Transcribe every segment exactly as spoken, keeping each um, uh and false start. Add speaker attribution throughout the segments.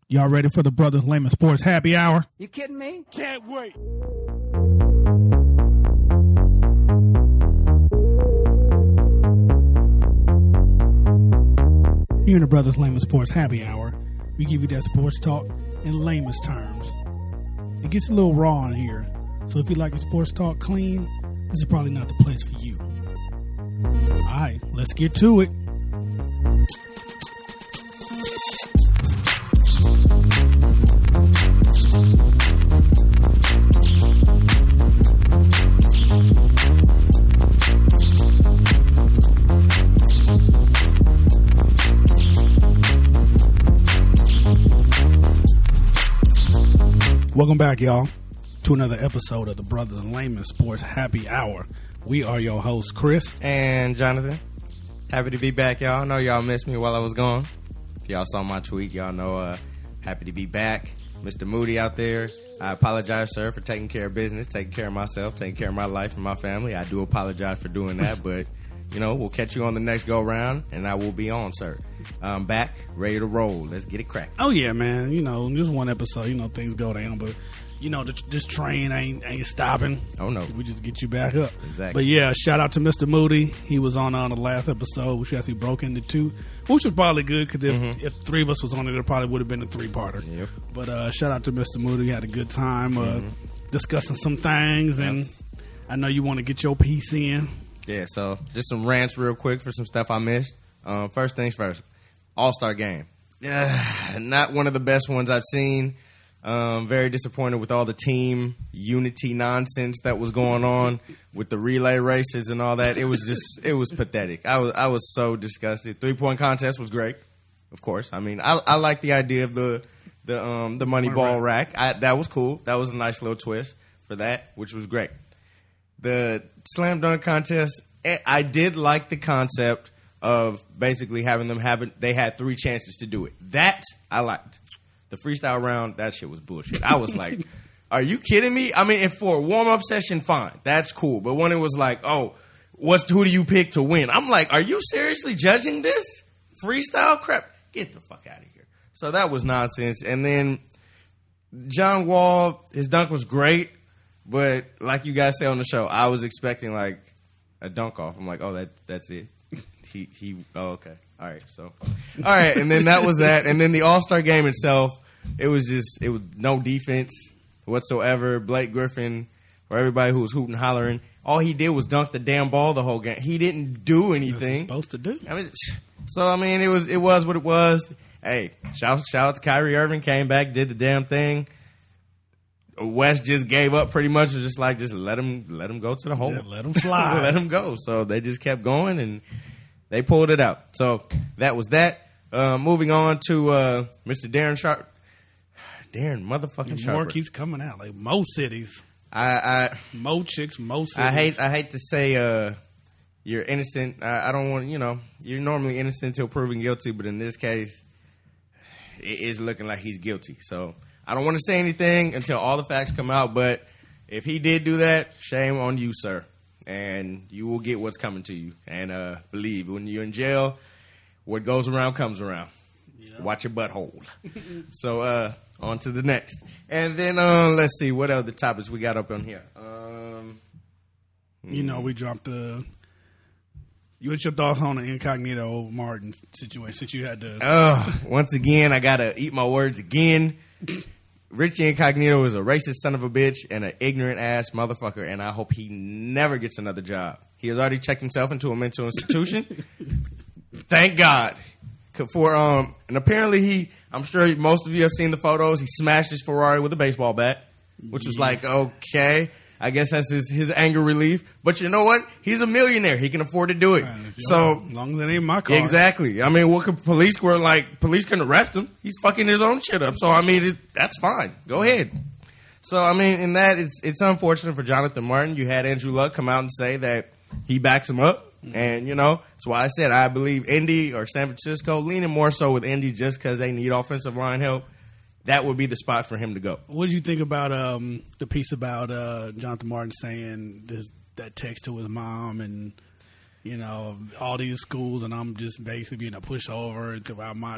Speaker 1: Y'all ready for the Brothers Layman Sports Happy Hour?
Speaker 2: You kidding me?
Speaker 3: Can't wait.
Speaker 1: Here in the Brothers Layman Sports Happy Hour, we give you that sports talk in layman's terms. It gets a little raw in here, so if you like your sports talk clean, this is probably not the place for you. All right, let's get to it. Welcome back, y'all, to another episode of the Brothers Layman Sports Happy Hour. We are your hosts, Chris
Speaker 4: and Jonathan. Happy to be back, y'all. I know y'all missed me while I was gone. If y'all saw my tweet, y'all know uh, happy to be back. Mister Moody out there, I apologize, sir, for taking care of business, taking care of myself, taking care of my life and my family. I do apologize for doing that, but, you know, we'll catch you on the next go-round, and I will be on, sir. I'm back, ready to roll. Let's get it cracking.
Speaker 1: Oh, yeah, man. You know, just one episode, you know, things go down, but, you know, this, this train ain't ain't stopping.
Speaker 4: Oh, no.
Speaker 1: We just get you back up.
Speaker 4: Exactly.
Speaker 1: But, yeah, shout out to Mister Moody. He was on uh, the last episode, which actually broke into two, which was probably good, because if, mm-hmm. if three of us was on it, it probably would have been a three-parter. Yep. But uh, shout out to Mister Moody. He had a good time uh, mm-hmm. discussing some things, yep. and I know you want to get your piece in.
Speaker 4: Yeah, so just some rants real quick for some stuff I missed. Um, first things first. All-Star game. Uh, not one of the best ones I've seen. Um, very disappointed with all the team unity nonsense that was going on with the relay races and all that. It was just, it was pathetic. I was, I was so disgusted. Three-point contest was great, of course. I mean, I, I like the idea of the the um, the money ball rack. I, that was cool. That was a nice little twist for that, which was great. The slam dunk contest, I did like the concept of basically having them having they had three chances to do it. That I liked. The freestyle round, that shit was bullshit. I was like, are you kidding me? I mean, if for a warm-up session, fine. That's cool. But when it was like, oh, what's who do you pick to win? I'm like, are you seriously judging this? Freestyle crap? Get the fuck out of here. So that was nonsense. And then John Wall, his dunk was great. But like you guys say on the show, I was expecting like a dunk off. I'm like, oh, that that's it. He he. Oh, okay. All right. So, all right. And then that was that. And then the All-Star game itself, it was just it was no defense whatsoever. Blake Griffin, or everybody who was hooting and hollering, all he did was dunk the damn ball the whole game. He didn't do anything.
Speaker 1: Supposed to do.
Speaker 4: I mean, so I mean, it was it was what it was. Hey, shout shout out to Kyrie Irving, came back, did the damn thing. West just gave up pretty much. Was just like, just let him, let him go to the hole.
Speaker 1: Yeah, let him fly.
Speaker 4: Let him go. So they just kept going and they pulled it out. So that was that. Uh, moving on to uh, Mister Darren Sharp. Darren motherfucking Sharp.
Speaker 1: More keeps coming out. Like Mo cities.
Speaker 4: I, I
Speaker 1: Mo chicks, Mo cities.
Speaker 4: I hate I hate to say uh, you're innocent. I, I don't want, you know, you're normally innocent until proven guilty, but in this case, it is looking like he's guilty. So I don't want to say anything until all the facts come out, but if he did do that, shame on you, sir. And you will get what's coming to you. And uh, believe, when you're in jail, what goes around comes around. Yeah. Watch your butthole. So uh, on to the next. And then uh, let's see, what other topics we got up on here? Um,
Speaker 1: you know, we dropped the... You What's your thoughts on the Incognito Martin situation since you had to...
Speaker 4: Oh, once again, I got to eat my words again. Richie Incognito is a racist son of a bitch and an ignorant ass motherfucker, and I hope he never gets another job. He has already checked himself into a mental institution. Thank God. For um, and apparently he, I'm sure most of you have seen the photos. He smashed his Ferrari with a baseball bat, which was like, okay, I guess that's his, his anger relief. But you know what? He's a millionaire. He can afford to do it.
Speaker 1: Man,
Speaker 4: so
Speaker 1: as long as it ain't my car.
Speaker 4: Exactly. I mean, what could police were like? Police can arrest him. He's fucking his own shit up. So I mean, it, that's fine. Go ahead. So I mean, in that, it's it's unfortunate for Jonathan Martin. You had Andrew Luck come out and say that he backs him up. And, you know, that's why I said I believe Indy or San Francisco, leaning more so with Indy just because they need offensive line help. That would be the spot for him to go.
Speaker 1: What did you think about um, the piece about uh, Jonathan Martin saying this, that text to his mom and, you know, all these schools and I'm just basically being a pushover throughout my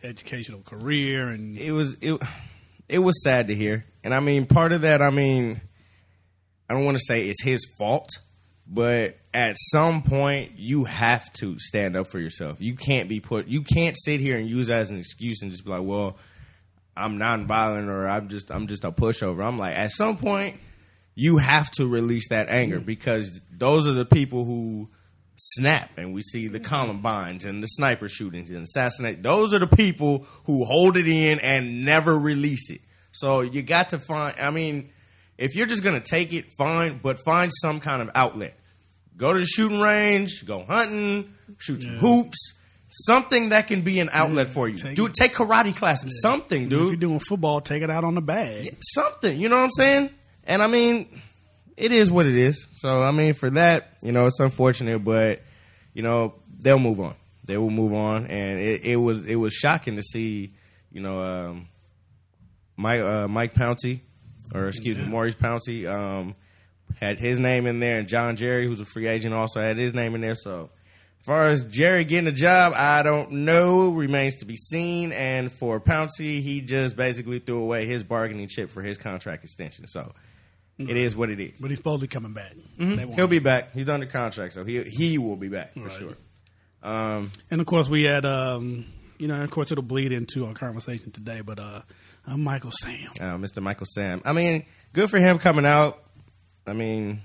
Speaker 1: educational career, and
Speaker 4: it was it. It was sad to hear, and I mean, part of that, I mean, I don't want to say it's his fault, but at some point, you have to stand up for yourself. You can't be put. You can't sit here and use that as an excuse and just be like, "Well, I'm nonviolent," or "I'm just I'm just a pushover." I'm like, at some point, you have to release that anger because those are the people who snap, and we see the Columbines and the sniper shootings and assassinate. Those are the people who hold it in and never release it. So you got to find. I mean, if you're just gonna take it, fine, but find some kind of outlet. Go to the shooting range, go hunting, shoot some yeah. hoops, something that can be an outlet yeah, for you. Take, Do take karate classes, yeah. something, dude.
Speaker 1: If you're doing football, take it out on the bag.
Speaker 4: Yeah, something, you know what I'm saying? And I mean, it is what it is. So I mean, for that, you know, it's unfortunate, but you know, they'll move on. They will move on, and it, it was it was shocking to see, you know, um, Mike uh, Mike Pouncey, or excuse yeah. me, Maurice Pouncey. Um, had his name in there, and John Jerry, who's a free agent, also had his name in there. So as far as Jerry getting a job, I don't know. Remains to be seen. And for Pouncey, he just basically threw away his bargaining chip for his contract extension. So mm-hmm. it is what it is.
Speaker 1: But he's supposed to be coming back.
Speaker 4: Mm-hmm. He'll be back. He's under contract, so he he will be back for right. sure. Um,
Speaker 1: and, of course, we had, um, you know, of course, it'll bleed into our conversation today, but uh, uh, Michael Sam.
Speaker 4: Uh, Mister Michael Sam. I mean, good for him coming out. I mean,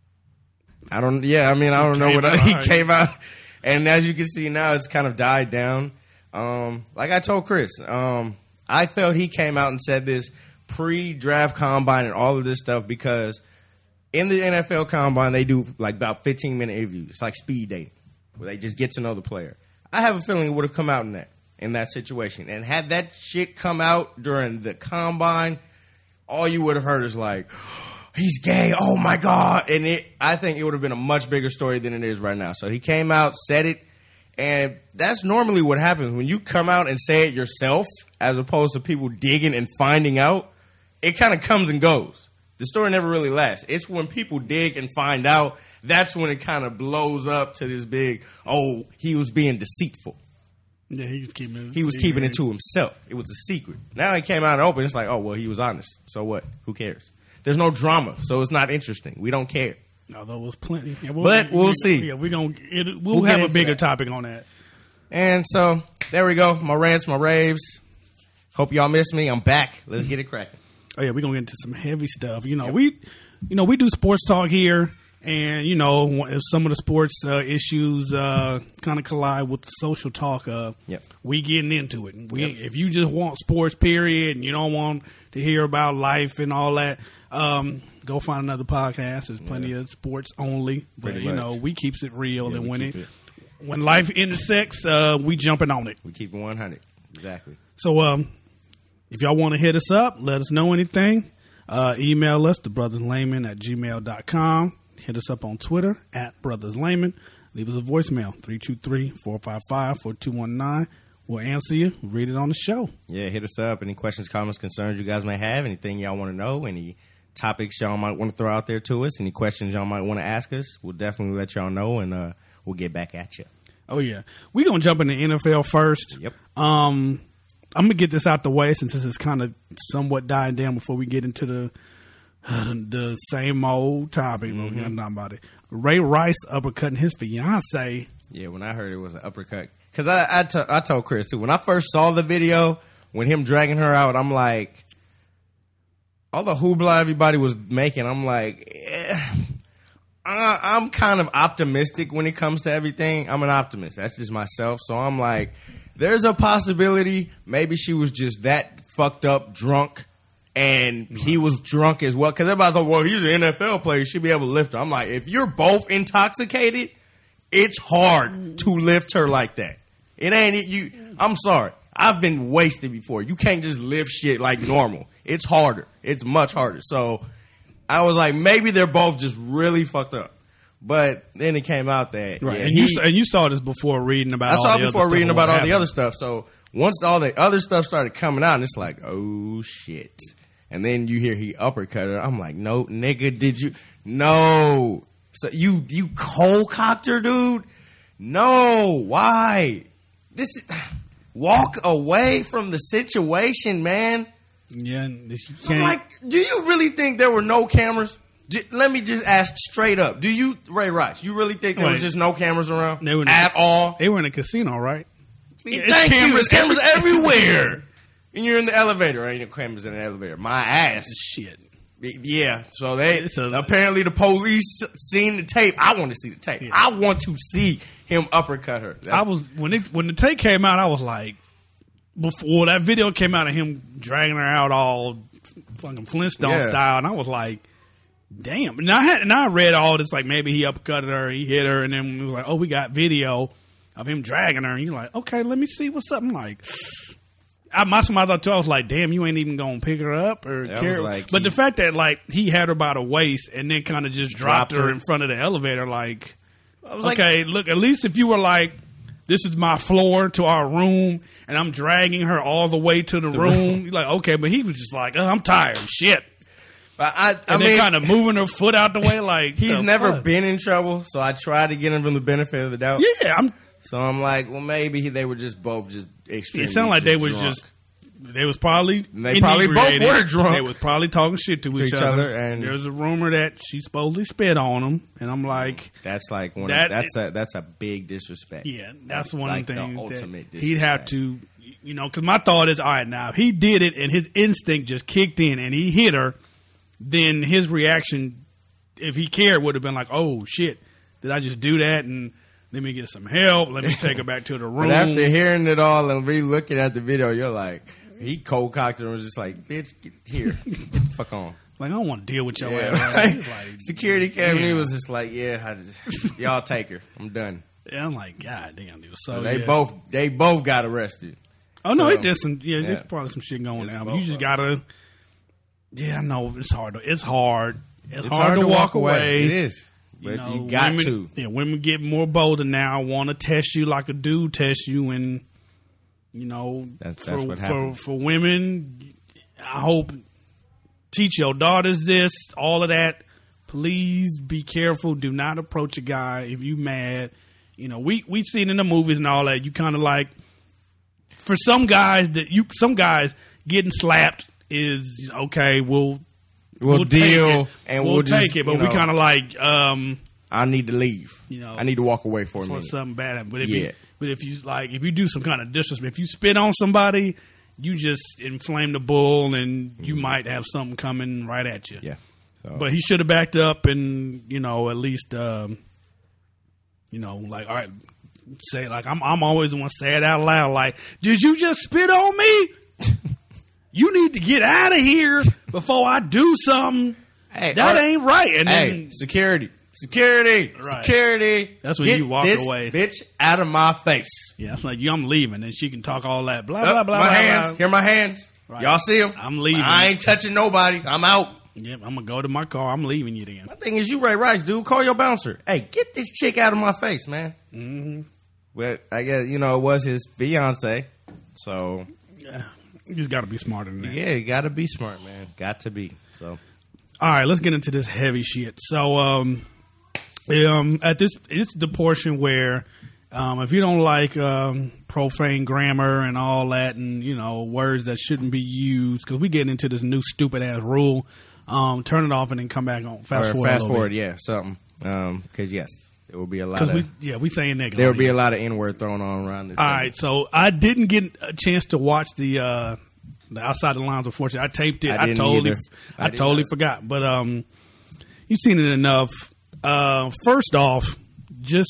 Speaker 4: I don't. Yeah, I mean, I don't know what I, he came out, and as you can see now, it's kind of died down. Um, like I told Chris, um, I felt he came out and said this pre-draft combine and all of this stuff because in the N F L combine they do like about fifteen minute interviews. It's like speed dating where they just get to know the player. I have a feeling it would have come out in that in that situation, and had that shit come out during the combine, all you would have heard is like, he's gay. Oh my God. And it, I think it would have been a much bigger story than it is right now. So he came out, said it. And that's normally what happens when you come out and say it yourself, as opposed to people digging and finding out. It kind of comes and goes. The story never really lasts. It's when people dig and find out, that's when it kind of blows up to this big, oh, he was being deceitful.
Speaker 1: Yeah, he was keeping it.
Speaker 4: He was keeping it to himself. It was a secret. Now he came out and open. It's like, oh, well, he was honest. So what? Who cares? There's no drama, so it's not interesting. We don't care.
Speaker 1: Although it was plenty. Yeah, we'll,
Speaker 4: but we'll
Speaker 1: we,
Speaker 4: see.
Speaker 1: Yeah, we're gonna, it, we'll, we'll have a bigger that. topic on that.
Speaker 4: And so, there we go. My rants, my raves. Hope y'all miss me. I'm back. Let's get it cracking.
Speaker 1: Oh, yeah, we're going to get into some heavy stuff. You know, yep. we you know, we do sports talk here, and, you know, if some of the sports uh, issues uh, kind of collide with the social talk, uh,
Speaker 4: yep.
Speaker 1: we getting into it. We,
Speaker 4: yep.
Speaker 1: If you just want sports, period, and you don't want to hear about life and all that, um, go find another podcast. There's plenty yeah. of sports only, but Pretty you much. know we keeps it real, yeah, and when it, it when life intersects, uh, we jumping on it.
Speaker 4: We keep it one hundred exactly.
Speaker 1: So, um, if y'all want to hit us up, let us know anything. Uh, email us to brotherslayman at gmail dot com. Hit us up on Twitter at brotherslayman. Leave us a voicemail three two three, four five five, four two one nine. We'll answer you. We'll read it on the show.
Speaker 4: Yeah, hit us up. Any questions, comments, concerns you guys may have, anything y'all want to know, any topics y'all might want to throw out there to us, any questions y'all might want to ask us, we'll definitely let y'all know, and uh, we'll get back at you.
Speaker 1: Oh, yeah. We're going to jump into N F L first.
Speaker 4: Yep.
Speaker 1: Um, I'm going to get this out the way since this is kind of somewhat dying down before we get into the uh, the same old topic. Mm-hmm. We're not about it. Ray Rice uppercutting his fiance.
Speaker 4: Yeah, when I heard it was an uppercut. Because I, I, t- I told Chris, too, when I first saw the video, when him dragging her out, I'm like, all the hoopla everybody was making, I'm like, eh, I, I'm kind of optimistic when it comes to everything. I'm an optimist. That's just myself. So I'm like, there's a possibility maybe she was just that fucked up drunk, and he was drunk as well. Because everybody's like, well, he's an N F L player. He should be able to lift her. I'm like, if you're both intoxicated, it's hard to lift her like that. It ain't it. You. I'm sorry. I've been wasted before. You can't just lift shit like normal. It's harder. It's much harder. So I was like, maybe they're both just really fucked up. But then it came out that
Speaker 1: right.
Speaker 4: Yeah,
Speaker 1: and,
Speaker 4: he,
Speaker 1: you, and you saw this before reading about.
Speaker 4: I
Speaker 1: all
Speaker 4: saw
Speaker 1: the
Speaker 4: it before
Speaker 1: other
Speaker 4: reading about all
Speaker 1: happened.
Speaker 4: the other stuff. So once all the other stuff started coming out, and it's like, oh shit. And then you hear he uppercut her. I'm like, no, nigga, did you? No. So you you cold cocked her, dude. No, why? This is walk away from the situation, man.
Speaker 1: Yeah, you can't.
Speaker 4: I'm like, do you really think there were no cameras? Do, let me just ask straight up. Do you, Ray Rice, you really think there
Speaker 1: Wait.
Speaker 4: was just no cameras around
Speaker 1: They were in
Speaker 4: at
Speaker 1: a,
Speaker 4: all?
Speaker 1: They were in a casino, right?
Speaker 4: Yeah, Thank you. There's cameras everywhere. And you're in the elevator. Ain't no cameras in the elevator. My ass.
Speaker 1: Shit.
Speaker 4: Yeah. So they
Speaker 1: A,
Speaker 4: apparently the police seen the tape. I want to see the tape. Yeah. I want to see him uppercut her.
Speaker 1: I was when it when the tape came out, I was like, before that video came out of him dragging her out all fucking Flintstone yeah. style, and I was like, damn. And I had and I read all this like maybe he uppercutted her, he hit her, and then it was like, oh, we got video of him dragging her, and you're like, okay, let me see what's up. I'm like, I, my somebody thought too, I was like, damn, you ain't even gonna pick her up or
Speaker 4: yeah,
Speaker 1: care.
Speaker 4: Like
Speaker 1: but
Speaker 4: he,
Speaker 1: the fact that like he had her by the waist and then kind of just dropped, dropped her, her in front of the elevator, like, I was okay, like, look, at least if you were like, this is my floor to our room, and I'm dragging her all the way to the, the room. room. You're like, okay, but he was just like, oh, I'm tired, shit.
Speaker 4: But I, I
Speaker 1: and
Speaker 4: mean,
Speaker 1: then kind of moving her foot out the way, like
Speaker 4: he's never
Speaker 1: fuck?
Speaker 4: been in trouble, so I tried to get him from the benefit of the doubt.
Speaker 1: Yeah, I'm.
Speaker 4: So I'm like, well, maybe he, they were just both just extremely.
Speaker 1: It sounded like they was
Speaker 4: drunk.
Speaker 1: just. They was probably.
Speaker 4: They probably both were drunk.
Speaker 1: They was probably talking shit to, to each, each other. other. And there's a rumor that she supposedly spit on him, and I'm like,
Speaker 4: that's like one. That, of, that's it, a that's a big disrespect.
Speaker 1: Yeah, that's one
Speaker 4: like
Speaker 1: thing.
Speaker 4: The ultimate
Speaker 1: that he'd have to, you know, because my thought is, all right, now if he did it and his instinct just kicked in and he hit her, then his reaction, if he cared, would have been like, oh shit, did I just do that? And let me get some help. Let me take her back to the room.
Speaker 4: But after hearing it all and re-looking at the video, you're like, he cold cocked her and was just like, bitch, get here. Get the fuck on.
Speaker 1: Like, I don't want to deal with your
Speaker 4: yeah,
Speaker 1: ass.
Speaker 4: Right? Like, security came and he was just like, yeah, I just, y'all take her. I'm done.
Speaker 1: Yeah, I'm like, God damn, dude. So,
Speaker 4: so they
Speaker 1: yeah.
Speaker 4: both they both got arrested.
Speaker 1: Oh, no,
Speaker 4: so,
Speaker 1: he did some, yeah,
Speaker 4: yeah.
Speaker 1: there's probably some shit going
Speaker 4: it's
Speaker 1: on. But you just got to, yeah, I know, it's hard. To, it's hard. It's,
Speaker 4: it's
Speaker 1: hard, hard to, to walk, walk away. away.
Speaker 4: It is. But you, know, you got
Speaker 1: women,
Speaker 4: to.
Speaker 1: Yeah, women get more bolder now, want to test you like a dude tests you. And, you know,
Speaker 4: that's,
Speaker 1: for,
Speaker 4: that's what
Speaker 1: for, for women, I hope, teach your daughters this, all of that. Please be careful. Do not approach a guy if you mad. You know, we, we've seen in the movies and all that, you kind of like, for some guys, that you some guys getting slapped is, okay, we'll...
Speaker 4: We'll, we'll
Speaker 1: deal
Speaker 4: and
Speaker 1: we'll,
Speaker 4: we'll
Speaker 1: take
Speaker 4: just,
Speaker 1: it, but
Speaker 4: you know,
Speaker 1: we kind of like um,
Speaker 4: I need to leave.
Speaker 1: You know,
Speaker 4: I need to walk away for a minute.
Speaker 1: Something bad, but if
Speaker 4: yeah.
Speaker 1: you, but if you like, if you do some kind of disrespect, if you spit on somebody, you just inflame the bull, and mm-hmm. you might have something coming right at you.
Speaker 4: Yeah, so.
Speaker 1: But he should have backed up, and you know, at least, um, you know, like all right, say like I'm. I'm always the one to say it out loud. Like, did you just spit on me? You need to get out of here before I do something. Hey, that ain't right. And
Speaker 4: hey,
Speaker 1: then
Speaker 4: security, security,
Speaker 1: right.
Speaker 4: security.
Speaker 1: That's when
Speaker 4: get
Speaker 1: you walk
Speaker 4: this
Speaker 1: away,
Speaker 4: bitch, out of my face.
Speaker 1: Yeah, it's like, I'm leaving, and she can talk all that blah
Speaker 4: Up,
Speaker 1: blah blah.
Speaker 4: My
Speaker 1: blah,
Speaker 4: hands,
Speaker 1: blah.
Speaker 4: here, are my hands. Right. Y'all see them?
Speaker 1: I'm leaving.
Speaker 4: I ain't touching nobody. I'm out.
Speaker 1: Yep, I'm gonna go to my car. I'm leaving you then.
Speaker 4: My thing is, you Ray Rice, dude. Call your bouncer. Hey, get this chick out of my face, man.
Speaker 1: Mm-hmm.
Speaker 4: But I guess you know it was his fiance, so.
Speaker 1: Yeah. You just got to be smarter than that.
Speaker 4: Yeah, you got to be smart, man. Got to be. So,
Speaker 1: all right, let's get into this heavy shit. So, um, um, at this, it's the portion where, um, if you don't like um, profane grammar and all that, and you know words that shouldn't be used, because we get into this new stupid ass rule, um, turn it off and then come back on. Fast
Speaker 4: or
Speaker 1: forward.
Speaker 4: Fast forward, bit. yeah, something. Um, because yes. There will be a lot of
Speaker 1: we, yeah, we saying nigga.
Speaker 4: There will be a lot of N word thrown on around this.
Speaker 1: All
Speaker 4: thing.
Speaker 1: right, so I didn't get a chance to watch the uh, the Outside the Lines. Unfortunately, I taped it.
Speaker 4: I,
Speaker 1: I totally,
Speaker 4: either.
Speaker 1: I,
Speaker 4: I
Speaker 1: totally
Speaker 4: not.
Speaker 1: forgot. But um, you've seen it enough. Uh, first off, just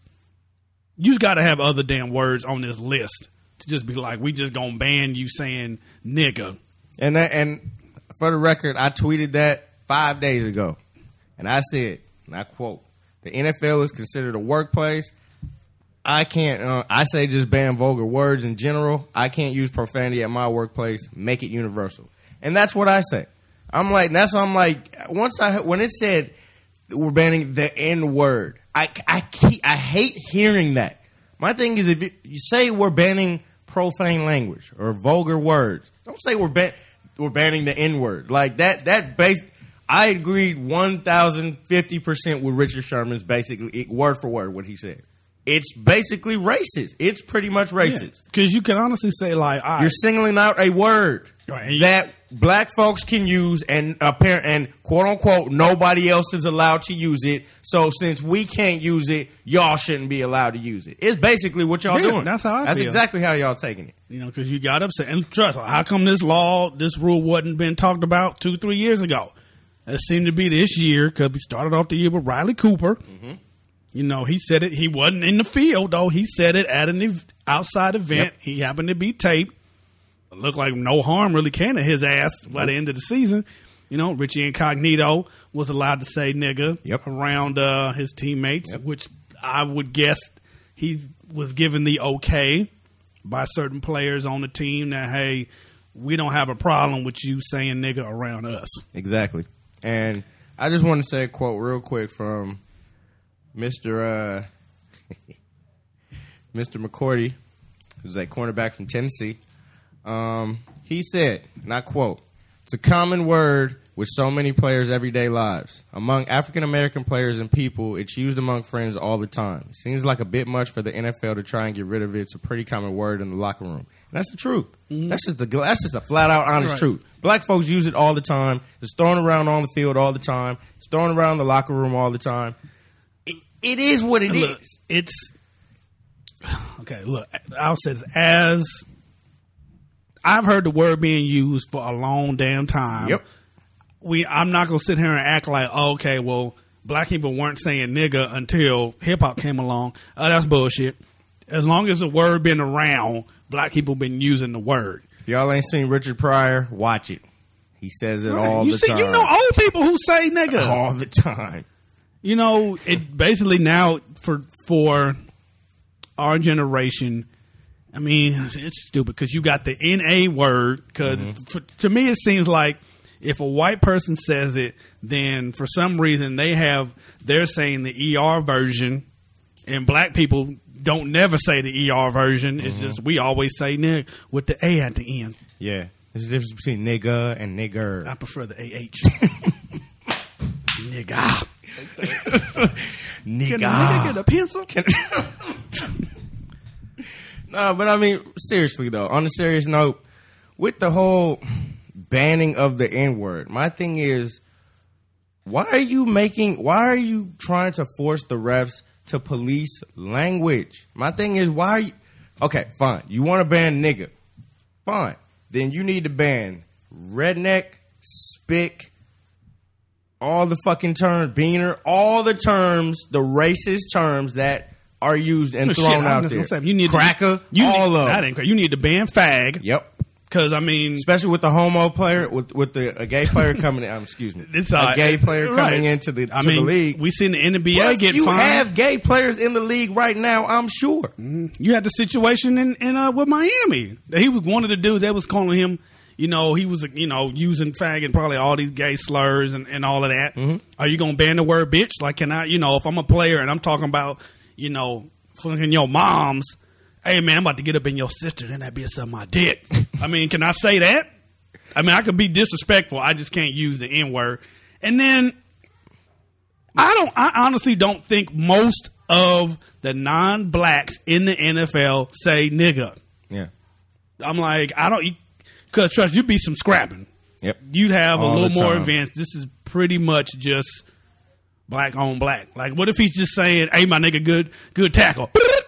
Speaker 1: you just got to have other damn words on this list to just be like, we just gonna ban you saying nigga.
Speaker 4: And that, and for the record, I tweeted that five days ago, and I said, and I quote. The N F L is considered a workplace. I can't, uh, I say just ban vulgar words in general. I can't use profanity at my workplace. Make it universal. And that's what I say. I'm like, that's what I'm like, once I, when it said we're banning the N word, I, I, keep, I hate hearing that. My thing is, if you, you say we're banning profane language or vulgar words, don't say we're, ban- we're banning the N word. Like that, that based, I agreed one thousand fifty percent with Richard Sherman's basically word for word what he said. it's basically racist. It's pretty much racist.
Speaker 1: Because yeah. you can honestly say, like, all right.
Speaker 4: You're singling out a word
Speaker 1: right.
Speaker 4: that black folks can use, and apparent and quote unquote nobody else is allowed to use it. So since we can't use it, y'all shouldn't be allowed to use it. It's basically what y'all
Speaker 1: yeah,
Speaker 4: doing.
Speaker 1: That's how I
Speaker 4: That's
Speaker 1: feel.
Speaker 4: exactly how y'all taking it.
Speaker 1: You know, because you got upset. And trust me, how come this law, this rule wasn't been talked about two, three years ago? It seemed to be this year because we started off the year with Riley Cooper. Mm-hmm. You know, he said it. He wasn't in the field, though. He said it at an ev- outside event. Yep. He happened to be taped. It looked like no harm really came to his ass by the end of the season. You know, Richie Incognito was allowed to say nigga
Speaker 4: yep.
Speaker 1: around uh, his teammates,
Speaker 4: yep.
Speaker 1: which I would guess he was given the okay by certain players on the team that, hey, we don't have a problem with you saying nigga around us.
Speaker 4: Exactly. And I just want to say a quote real quick from Mister Uh, Mister McCourty, who's a cornerback from Tennessee. Um, he said, and I quote, "It's a common word with so many players' everyday lives. Among African-American players and people, it's used among friends all the time. It seems like a bit much for the N F L to try and get rid of it. It's a pretty common word in the locker room." And that's the truth. Mm-hmm. That's just the that's just a flat-out honest right. truth. Black folks use it all the time. It's thrown around on the field all the time. It's thrown around the locker room all the time. It, it is what it
Speaker 1: look,
Speaker 4: is.
Speaker 1: It's, okay, look, I'll say this. As I've heard the word being used for a long damn time.
Speaker 4: Yep.
Speaker 1: We, I'm not going to sit here and act like, oh, okay, well, black people weren't saying nigga until hip-hop came along. Uh, that's bullshit. As long as the word been around, black people been using the word.
Speaker 4: If y'all ain't seen Richard Pryor, watch it. He says it right. all
Speaker 1: you
Speaker 4: the
Speaker 1: see,
Speaker 4: time.
Speaker 1: You know old people who say nigga.
Speaker 4: All the time.
Speaker 1: You know, it basically now, for for our generation, I mean, it's, it's stupid because you got the N A word. Because mm-hmm. to me, it seems like if a white person says it, then for some reason they have, they're saying the E R version, and black people don't never say the E R version. It's mm-hmm. just we always say nigga with the A at the end.
Speaker 4: Yeah. There's a difference between nigga and nigger.
Speaker 1: I prefer the A H. Nigga.
Speaker 4: Nigga.
Speaker 1: Can a nigga get a pencil?
Speaker 4: Can- no, but I mean, seriously though, on a serious note, with the whole banning of the N-word, my thing is, why are you making, why are you trying to force the refs to police language? My thing is, why are you, okay, fine, you want to ban nigga, fine, then you need to ban redneck, spick, all the fucking terms, beaner, all the terms, the racist terms that are used and
Speaker 1: no,
Speaker 4: thrown
Speaker 1: shit,
Speaker 4: out there.
Speaker 1: You need
Speaker 4: cracker,
Speaker 1: to, you
Speaker 4: all
Speaker 1: need,
Speaker 4: of
Speaker 1: that ain't crazy. You need to ban fag.
Speaker 4: Yep.
Speaker 1: Because I mean,
Speaker 4: especially with the homo player, with with the a gay player coming in. Um, excuse me, it's, uh, a gay player
Speaker 1: right.
Speaker 4: coming into the to
Speaker 1: I mean,
Speaker 4: the league.
Speaker 1: We seen the N B A
Speaker 4: Plus,
Speaker 1: get
Speaker 4: you
Speaker 1: fined.
Speaker 4: You have gay players in the league right now. I'm sure.
Speaker 1: Mm-hmm. You had the situation in in uh, with Miami. He was one of the dudes that was calling him. You know, he was, you know, using fag and probably all these gay slurs and, and all of that. Mm-hmm. Are you going to ban the word bitch? Like, can I, you know, if I'm a player and I'm talking about, you know, fucking your moms, hey, man, I'm about to get up in your sister, then that bitch suck my dick. I mean, can I say that? I mean, I could be disrespectful. I just can't use the N word. And then I don't, I honestly don't think most of the non-blacks in the N F L say nigga.
Speaker 4: Yeah.
Speaker 1: I'm like, I don't, because trust, you'd be some scrapping.
Speaker 4: Yep.
Speaker 1: You'd have
Speaker 4: All
Speaker 1: a little more
Speaker 4: time.
Speaker 1: events. This is pretty much just black on black. Like, what if he's just saying, hey, my nigga, good, good tackle.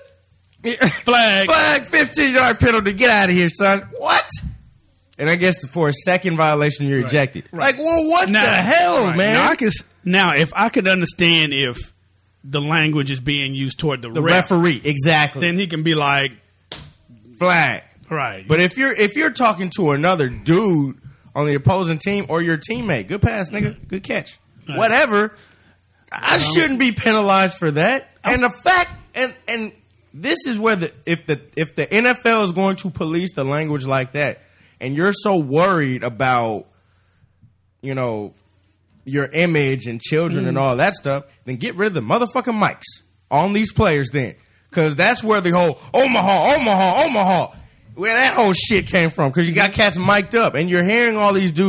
Speaker 1: Flag.
Speaker 4: Flag, fifteen-yard penalty. Get out of here, son. What? And I guess for a second violation, you're
Speaker 1: right.
Speaker 4: ejected.
Speaker 1: Right.
Speaker 4: Like, well, what
Speaker 1: now,
Speaker 4: the hell,
Speaker 1: right.
Speaker 4: man?
Speaker 1: Now, I could, now, if I could understand if the language is being used toward the,
Speaker 4: the
Speaker 1: ref,
Speaker 4: referee, exactly,
Speaker 1: then he can be like,
Speaker 4: flag.
Speaker 1: Right.
Speaker 4: But if you're if you're talking to another dude on the opposing team or your teammate, good pass, nigga, good catch, right. whatever, I um, shouldn't be penalized for that. And the fact, and and this is where the if the if the N F L is going to police the language like that, and you're so worried about, you know, your image and children mm. and all that stuff, then get rid of the motherfucking mics on these players then, because that's where the whole Omaha, Omaha, Omaha. Where that whole shit came from, because you got cats mic'd up, and you're hearing all these dudes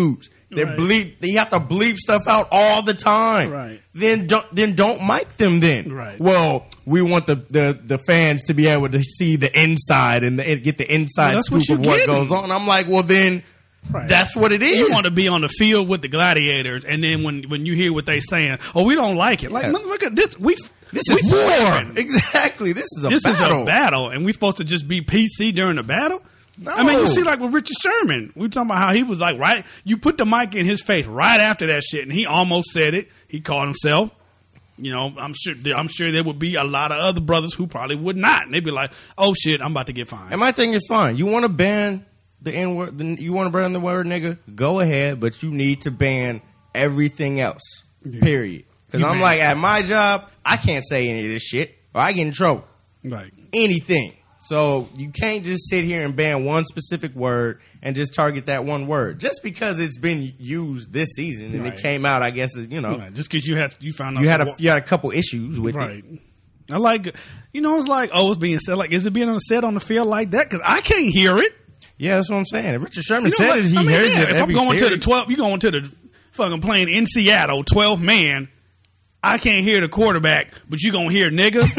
Speaker 4: They
Speaker 1: right.
Speaker 4: bleep. They have to bleep stuff out all the time.
Speaker 1: Right.
Speaker 4: Then don't then don't mic them. Then
Speaker 1: right.
Speaker 4: Well, we want the, the, the fans to be able to see the inside and, the, and get the inside
Speaker 1: well,
Speaker 4: scoop
Speaker 1: what
Speaker 4: of what
Speaker 1: getting.
Speaker 4: goes on. I'm like, well then. Right. That's what it is.
Speaker 1: You want to be on the field with the gladiators, and then when, when you hear what they saying, oh, we don't like it. Like,
Speaker 4: yeah.
Speaker 1: motherfucker, this we
Speaker 4: this
Speaker 1: we
Speaker 4: is war.
Speaker 1: fighting.
Speaker 4: Exactly. This is a
Speaker 1: this
Speaker 4: battle.
Speaker 1: is a battle, and we supposed to just be P C during the battle.
Speaker 4: No.
Speaker 1: I mean, you see, like with Richard Sherman, we were talking about how he was like, right? You put the mic in his face right after that shit, and he almost said it. He called himself. You know, I'm sure. I'm sure there would be a lot of other brothers who probably would not. And they'd be like, "Oh shit, I'm about to get fined."
Speaker 4: And my thing is fine. You want to ban the N word? You want to ban the word nigga? Go ahead, but you need to ban everything else. Yeah. Period. Because I'm like, at my job, I can't say any of this shit, or I get in trouble.
Speaker 1: Right.
Speaker 4: Anything. So you can't just sit here and ban one specific word and just target that one word just because it's been used this season and right. it came out. I guess you know,
Speaker 1: right. just because you had you found out
Speaker 4: you had a you had a couple issues with
Speaker 1: right.
Speaker 4: it.
Speaker 1: I like, you know, it's like oh, it's being said. Like, is it being said on the field like that? Because I can't hear it.
Speaker 4: Yeah, that's what I'm saying. If Richard Sherman
Speaker 1: you know,
Speaker 4: said
Speaker 1: like,
Speaker 4: it, he
Speaker 1: I mean,
Speaker 4: hears
Speaker 1: yeah,
Speaker 4: it.
Speaker 1: If
Speaker 4: every
Speaker 1: I'm going
Speaker 4: series.
Speaker 1: to the twelve, you going to the fucking playing in Seattle, twelve man. I can't hear the quarterback, but you gonna hear nigga.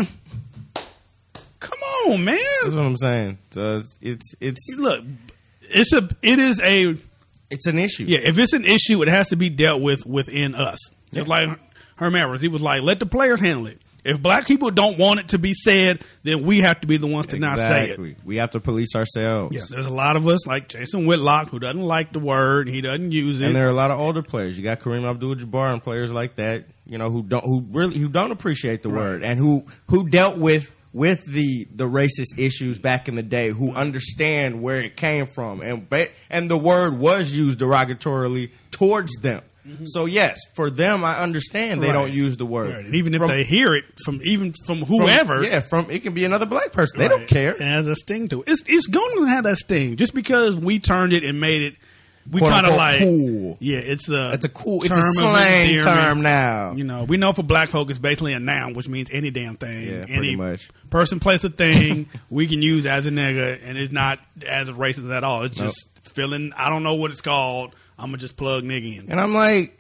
Speaker 1: Come on, man.
Speaker 4: That's what I'm saying. So it's, it's it's
Speaker 1: look, it's a it is a
Speaker 4: it's an issue.
Speaker 1: Yeah, if it's an issue, it has to be dealt with within us. Yeah. It's like Herm Edwards. He was like, let the players handle it. If black people don't want it to be said, then we have to be the ones to
Speaker 4: exactly.
Speaker 1: not say it.
Speaker 4: We have to police ourselves.
Speaker 1: Yeah, there's a lot of us, like Jason Whitlock, who doesn't like the word, and he doesn't use it.
Speaker 4: And there are a lot of older players. You got Kareem Abdul-Jabbar and players like that, you know, who don't who really who don't appreciate the right. word and who who dealt with with the the racist issues back in the day, who understand where it came from, and and the word was used derogatorily towards them. Mm-hmm. So yes, for them, I understand they right. don't use the word.
Speaker 1: Right. And even if from, they hear it from even from whoever,
Speaker 4: from, yeah, from it can be another black person. They
Speaker 1: right.
Speaker 4: don't care.
Speaker 1: It has a sting to it. It's it's going to have that sting just because we turned it and made it. We kind of like
Speaker 4: cool.
Speaker 1: Yeah, it's a
Speaker 4: it's a cool it's a slang term now.
Speaker 1: You know, we know for black folk it's basically a noun, which means any damn thing.
Speaker 4: Yeah,
Speaker 1: any
Speaker 4: pretty much.
Speaker 1: Person, place, a thing we can use as a nigga, and it's not as racist at all. It's nope. just feeling. I don't know what it's called. I'm gonna just plug nigga in.
Speaker 4: And I'm like,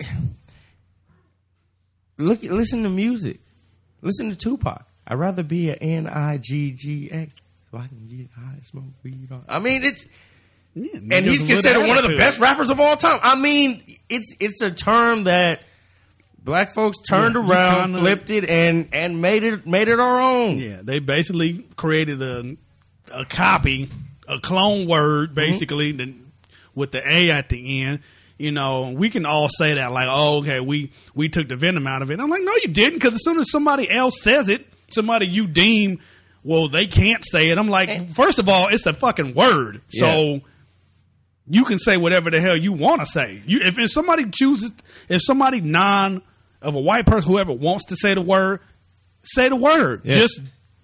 Speaker 4: look, listen to music, listen to Tupac. I'd rather be an N I G G A so I can get high and smoke weed. On. I mean, it's. Yeah, and he's considered one of the best rappers of all time. I mean, it's it's a term that black folks turned yeah, around, kinda, flipped it, and, and made it made it our own.
Speaker 1: Yeah, they basically created a a copy, a clone word, basically, mm-hmm. the, with the A at the end. You know, we can all say that like, oh, okay, we we took the venom out of it. I'm like, no, you didn't, because as soon as somebody else says it, somebody you deem, well, they can't say it. I'm like, first of all, it's a fucking word, so. Yeah. You can say whatever the hell you want to say. You, if, if somebody chooses, if somebody non of a white person, whoever wants to say the word, say the word. Yeah. Just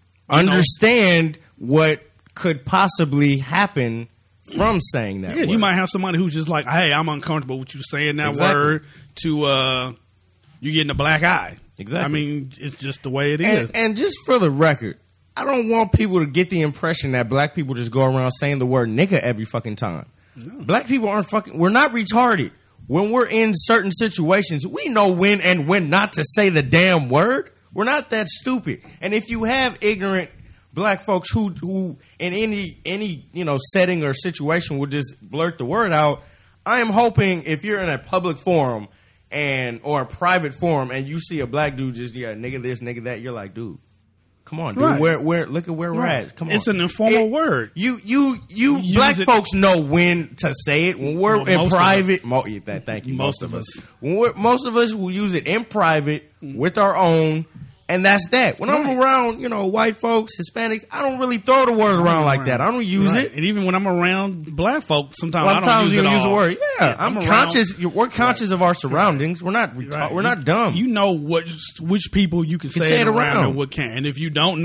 Speaker 4: understand know. what could possibly happen from saying that.
Speaker 1: Yeah,
Speaker 4: word.
Speaker 1: You might have somebody who's just like, "Hey, I'm uncomfortable with you saying that exactly. word." To uh, you getting a black eye.
Speaker 4: Exactly.
Speaker 1: I mean, it's just the way it
Speaker 4: and,
Speaker 1: is.
Speaker 4: And just for the record, I don't want people to get the impression that black people just go around saying the word nigga every fucking time. No. Black people aren't fucking. We're not retarded. When we're in certain situations, we know when and when not to say the damn word. We're not that stupid. And if you have ignorant black folks who, who in any any you know setting or situation would just blurt the word out, I am hoping if you're in a public forum and or a private forum and you see a black dude just yeah nigga this nigga that, you're like, dude. Come on, dude.
Speaker 1: Right.
Speaker 4: Where, where, look at where we're
Speaker 1: right.
Speaker 4: at. Come on.
Speaker 1: It's an informal
Speaker 4: it,
Speaker 1: word.
Speaker 4: You, you, you, you black folks know when to say it. When we're well, in private, mo- thank you.
Speaker 1: Most,
Speaker 4: most of us.
Speaker 1: us.
Speaker 4: When we're, most of us will use it in private with our own, and that's that. When right. I'm around, you know, white folks, Hispanics, I don't really throw the word around like that. I don't use
Speaker 1: right.
Speaker 4: it.
Speaker 1: And even when I'm around black folks, sometimes
Speaker 4: well,
Speaker 1: I don't use
Speaker 4: you
Speaker 1: it
Speaker 4: use
Speaker 1: all.
Speaker 4: the word. Yeah,
Speaker 1: yeah
Speaker 4: I'm,
Speaker 1: I'm
Speaker 4: conscious. We're conscious right. of our surroundings. We're not. Reta-
Speaker 1: right.
Speaker 4: We're
Speaker 1: you,
Speaker 4: not dumb.
Speaker 1: You know what which people you can,
Speaker 4: can
Speaker 1: say,
Speaker 4: say it
Speaker 1: around,
Speaker 4: around
Speaker 1: and what can't. And if you don't know,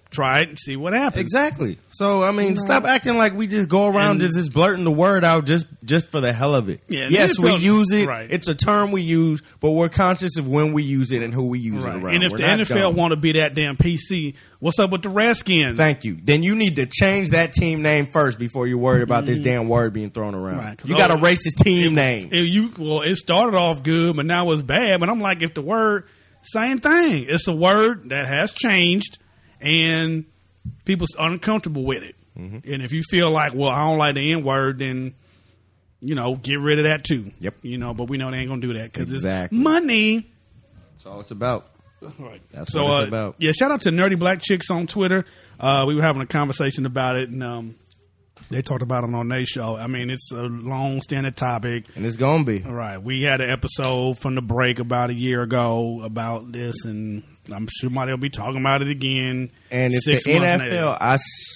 Speaker 1: try it and see what happens.
Speaker 4: Exactly. So, I mean, stop acting like we just go around and, just blurting the word out just, just for the hell of it. Yeah, yes, we use it. Right. It's a term we use, but we're conscious of when we use it and who we use right. it around.
Speaker 1: And if
Speaker 4: we're
Speaker 1: the N F L want to be that damn P C, what's up with the Redskins?
Speaker 4: Thank you. Then you need to change that team name first before you're worried about mm. this damn word being thrown around. Right, you got a racist team
Speaker 1: it,
Speaker 4: name.
Speaker 1: It, you, well, it started off good, but now it's bad. But I'm like, if the word, same thing. It's a word that has changed, and people are uncomfortable with it. Mm-hmm. And if you feel like, well, I don't like the N word, then, you know, get rid of that too.
Speaker 4: Yep.
Speaker 1: You know, but we know they ain't going to do that because
Speaker 4: exactly.
Speaker 1: it's money.
Speaker 4: That's all it's about.
Speaker 1: Right.
Speaker 4: That's
Speaker 1: so,
Speaker 4: what it's
Speaker 1: uh,
Speaker 4: about.
Speaker 1: Yeah, shout out to Nerdy Black Chicks on Twitter. Uh, we were having a conversation about it, and um, they talked about it on their show. I mean, it's a long-standing topic.
Speaker 4: And it's going to be.
Speaker 1: All right. We had an episode from the break about a year ago about this, and I'm sure somebody will be talking about it again.
Speaker 4: And if the N F L, I,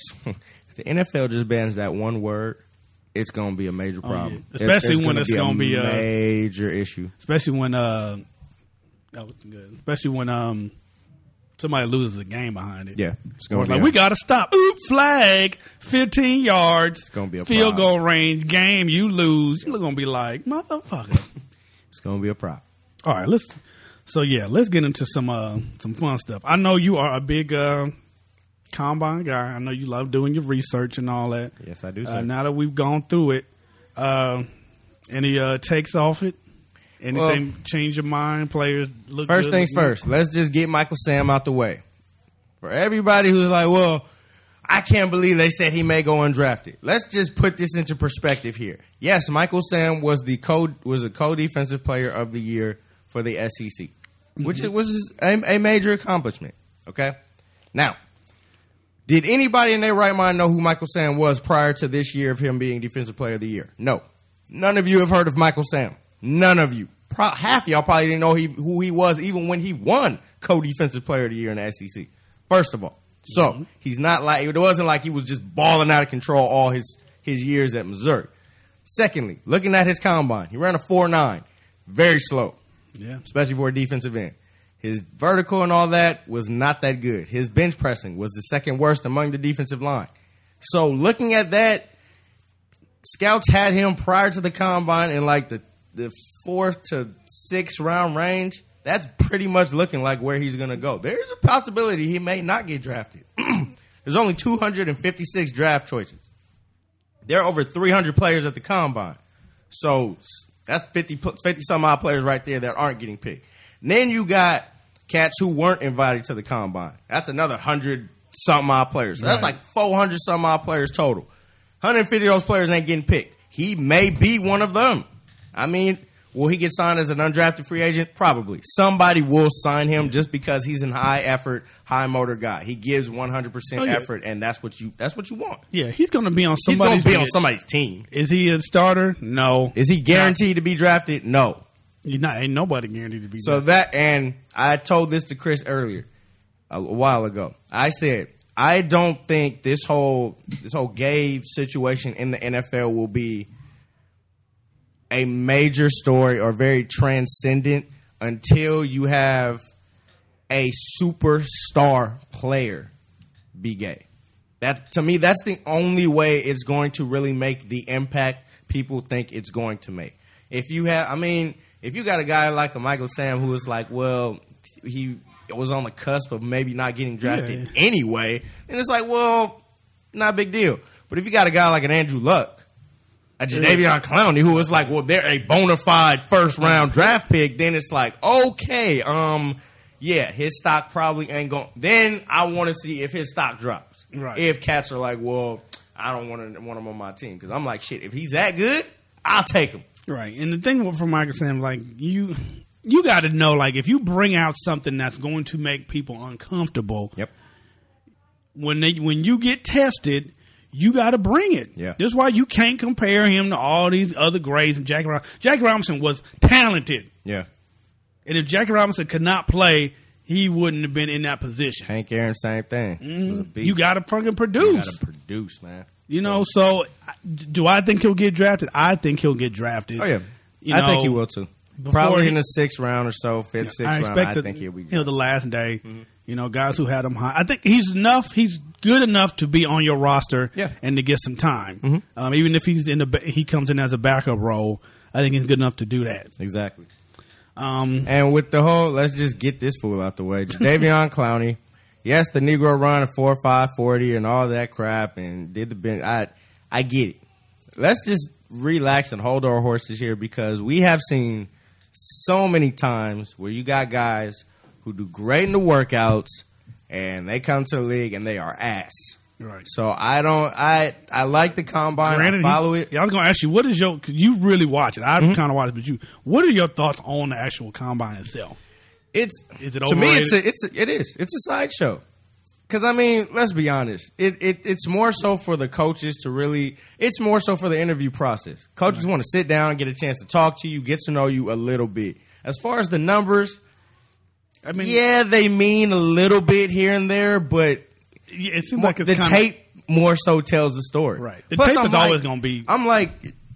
Speaker 4: if the N F L just bans that one word, it's going to be a major problem.
Speaker 1: Oh, yeah. Especially it's when it's going to be
Speaker 4: a major issue.
Speaker 1: Especially when, uh, that was good. Especially when um, somebody loses a game behind it.
Speaker 4: Yeah, it's going to be
Speaker 1: like, we got to stop. Oop, flag, fifteen yards.
Speaker 4: It's going to be a
Speaker 1: field
Speaker 4: problem.
Speaker 1: goal range. Game, you lose. You're going to be like, motherfucker.
Speaker 4: It's going to be a problem.
Speaker 1: All right, let's. So yeah, let's get into some uh, some fun stuff. I know you are a big uh, combine guy. I know you love doing your research and all that.
Speaker 4: Yes, I do.
Speaker 1: Uh, now that we've gone through it, uh, any uh, takes off it? Anything well, change your mind? Players look
Speaker 4: first
Speaker 1: good,
Speaker 4: things
Speaker 1: look
Speaker 4: first. Let's just get Michael Sam out the way. For everybody who's like, well, I can't believe they said he may go undrafted. Let's just put this into perspective here. Yes, Michael Sam was the co was a co-defensive player of the year for the S E C, which mm-hmm. was a, a major accomplishment. Okay, now, did anybody in their right mind know who Michael Sam was prior to this year of him being defensive player of the year? No, none of you have heard of Michael Sam. None of you. Pro- half of y'all probably didn't know he, who he was even when he won co-defensive player of the year in the S E C. First of all, so mm-hmm. he's not like it wasn't like he was just balling out of control all his his years at Missouri. Secondly, looking at his combine, he ran a four nine, very slow.
Speaker 1: Yeah,
Speaker 4: especially for a defensive end. His vertical and all that was not that good. His bench pressing was the second worst among the defensive line. So looking at that, scouts had him prior to the combine in like the, the fourth to sixth round range. That's pretty much looking like where he's going to go. There's a possibility he may not get drafted. There's only two hundred fifty-six draft choices. There are over three hundred players at the combine. So that's fifty, fifty some odd players right there that aren't getting picked. And then you got cats who weren't invited to the combine. That's another one hundred some odd players. So that's right. Like four hundred some odd players total. one hundred fifty of those players ain't getting picked. He may be one of them. I mean, will he get signed as an undrafted free agent? Probably. Somebody will sign him just because he's an high effort, high motor guy. He gives one hundred percent oh, yeah. effort, and that's what you that's what you want.
Speaker 1: Yeah, he's going to be on somebody's
Speaker 4: He's going to be on somebody's team.
Speaker 1: Is he a starter? No.
Speaker 4: Is he guaranteed no. to be drafted? No.
Speaker 1: You're not, ain't nobody guaranteed to be
Speaker 4: so
Speaker 1: drafted.
Speaker 4: That, and I told this to Chris earlier, a, a while ago. I said, I don't think this whole this whole Gabe situation in the N F L will be a major story or very transcendent until you have a superstar player be gay. That to me, that's the only way it's going to really make the impact people think it's going to make. If you have, I mean, if you got a guy like a Michael Sam who is like, well, he was on the cusp of maybe not getting drafted yeah. anyway, then it's like, well, not a big deal. But if you got a guy like an Andrew Luck, a Jadeveon Clowney, who was like, well, they're a bona fide first round draft pick, then it's like, okay, um, yeah, his stock probably ain't going. Then I want to see if his stock drops.
Speaker 1: Right.
Speaker 4: If cats are like, well, I don't want to want him on my team because I'm like, shit, if he's that good, I'll take him.
Speaker 1: Right. And the thing for Michael Sam, like you, you got to know, like if you bring out something that's going to make people uncomfortable,
Speaker 4: yep.
Speaker 1: When they when you get tested. You got to bring it.
Speaker 4: Yeah.
Speaker 1: That's why you can't compare him to all these other grades. And Jackie Robinson. Jackie Robinson was talented.
Speaker 4: Yeah.
Speaker 1: And if Jackie Robinson could not play, he wouldn't have been in that position.
Speaker 4: Hank Aaron, same thing.
Speaker 1: Mm-hmm.
Speaker 4: Was a beast.
Speaker 1: You got to fucking produce.
Speaker 4: You got to produce, man.
Speaker 1: You know, so do I think he'll get drafted? I think he'll get drafted.
Speaker 4: Oh, yeah.
Speaker 1: You
Speaker 4: I
Speaker 1: know,
Speaker 4: think he will, too. Probably he, in the sixth round or so, fifth, sixth
Speaker 1: I
Speaker 4: round, I
Speaker 1: the,
Speaker 4: think he'll be good.
Speaker 1: You know, the last day.
Speaker 4: Mm-hmm.
Speaker 1: You know, guys who had him high. I think he's enough. He's good enough to be on your roster
Speaker 4: yeah.
Speaker 1: and to get some time.
Speaker 4: Mm-hmm.
Speaker 1: Um, even if he's in the he comes in as a backup role, I think he's good enough to do that.
Speaker 4: Exactly.
Speaker 1: Um,
Speaker 4: and with the whole, let's just get this fool out the way. Jadeveon Clowney, yes, the Negro run a four five forty and all that crap, and did the bench. I I get it. Let's just relax and hold our horses here because we have seen so many times where you got guys who do great in the workouts, and they come to the league and they are ass.
Speaker 1: Right.
Speaker 4: So I don't. I I like the combine. Granted, I follow it.
Speaker 1: Yeah, I was going to ask you, what is your? Cause you really watch it. I mm-hmm. kind of watch it, but you. What are your thoughts on the actual combine itself?
Speaker 4: It's
Speaker 1: is it
Speaker 4: to me. It's a, it's a, it is. It's a sideshow. Because I mean, let's be honest. It, it it's more so for the coaches to really. It's more so for the interview process. Coaches right. want to sit down and get a chance to talk to you, get to know you a little bit. As far as the numbers. I mean, yeah, they mean a little bit here and there, but
Speaker 1: yeah, it seems like it's
Speaker 4: the
Speaker 1: kinda,
Speaker 4: tape more so tells the story.
Speaker 1: Right. The
Speaker 4: Plus,
Speaker 1: tape
Speaker 4: I'm
Speaker 1: is
Speaker 4: like,
Speaker 1: always going to be.
Speaker 4: I'm like,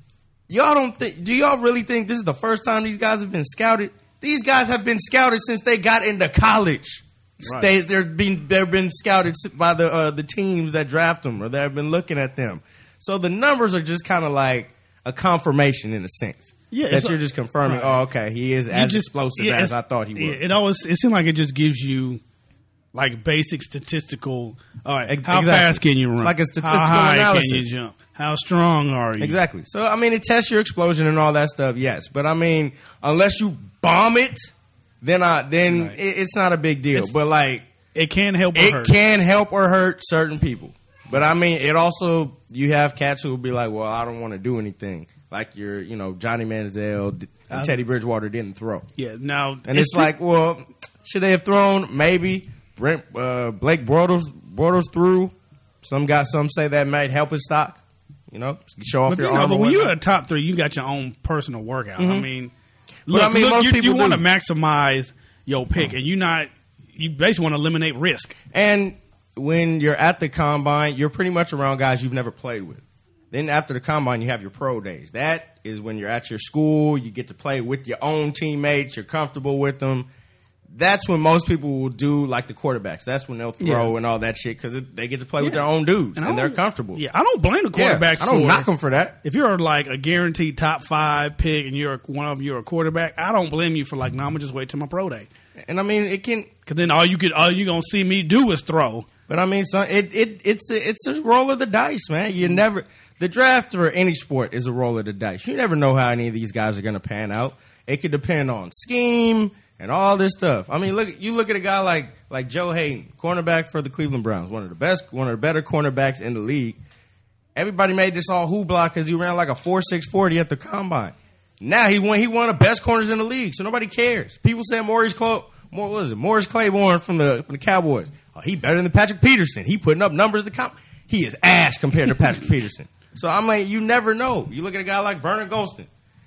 Speaker 4: y'all don't think? Do y'all really think this is the first time these guys have been scouted? These guys have been scouted since they got into college. Right. They, they're been they've been scouted by the uh, the teams that draft them or that have been looking at them. So the numbers are just kind of like a confirmation in a sense. Yeah, that you're like, just confirming. Right. Oh, okay, he is as just, explosive yeah, as I thought he was.
Speaker 1: Yeah, it always it seems like it just gives you like basic statistical. All right, how exactly. fast can you run?
Speaker 4: It's like a statistical
Speaker 1: how high
Speaker 4: analysis.
Speaker 1: Can you jump? How strong are you?
Speaker 4: Exactly. So I mean, it tests your explosion and all that stuff. Yes, but I mean, unless you bomb it, then I then right. it, it's not a big deal. It's, but like,
Speaker 1: it can help. Or
Speaker 4: it
Speaker 1: hurt.
Speaker 4: can help or hurt certain people. But I mean, it also you have cats who will be like, well, I don't want to do anything. Like your, you know, Johnny Manziel and Teddy Bridgewater didn't throw.
Speaker 1: Yeah, now
Speaker 4: and it's, it's like, well, should they have thrown? Maybe Brent, uh, Blake Bortles, Bortles threw. Some got some say that might help his stock. You know, show off
Speaker 1: but
Speaker 4: your
Speaker 1: you know,
Speaker 4: arm.
Speaker 1: But when you're a top three, you got your own personal workout. Mm-hmm. I mean, look,
Speaker 4: I mean,
Speaker 1: look,
Speaker 4: most
Speaker 1: you,
Speaker 4: people
Speaker 1: you want to maximize your pick, and you not you basically want to eliminate risk.
Speaker 4: And when you're at the combine, you're pretty much around guys you've never played with. Then after the combine, you have your pro days. That is when you're at your school. You get to play with your own teammates. You're comfortable with them. That's when most people will do like the quarterbacks. That's when they'll throw yeah. and all that shit because they get to play yeah. with their own dudes and, and they're comfortable.
Speaker 1: Yeah, I don't blame the quarterbacks.
Speaker 4: Yeah, I don't
Speaker 1: for,
Speaker 4: knock them for that.
Speaker 1: If you're like a guaranteed top five pick and you're one of you're a quarterback, I don't blame you for like, no, I'm gonna just wait till my pro day.
Speaker 4: And I mean, it can
Speaker 1: because then all you could all you gonna see me do is throw.
Speaker 4: But I mean, so it it it's a, it's a roll of the dice, man. You never. The draft or any sport is a roll of the dice. You never know how any of these guys are going to pan out. It could depend on scheme and all this stuff. I mean, look, you look at a guy like like Joe Hayden, cornerback for the Cleveland Browns, one of the best, one of the better cornerbacks in the league. Everybody made this all hoopla because he ran like a four six forty at the combine. Now he won. He won the best corners in the league, so nobody cares. People say Maurice Clo- More what was it? Morris Claiborne from the from the Cowboys. Oh, he better than Patrick Peterson. He putting up numbers to comp. He is ass compared to Patrick Peterson. So I'm like, you never know. You look at a guy like Vernon Golston.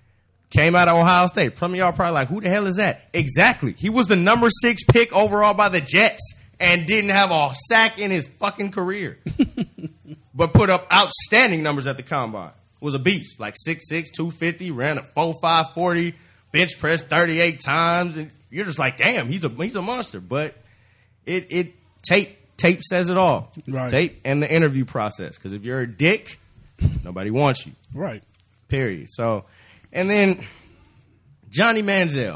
Speaker 4: Came out of Ohio State. Some of y'all probably like, who the hell is that? Exactly. He was the number six pick overall by the Jets and didn't have a sack in his fucking career. But put up outstanding numbers at the combine. Was a beast. Like six six, two fifty, ran a four five forty, bench press thirty-eight times. And you're just like, damn, he's a he's a monster. But it it tape tape says it all.
Speaker 1: Right.
Speaker 4: Tape and the interview process. Because if you're a dick, nobody wants you.
Speaker 1: Right.
Speaker 4: Period. So, and then Johnny Manziel.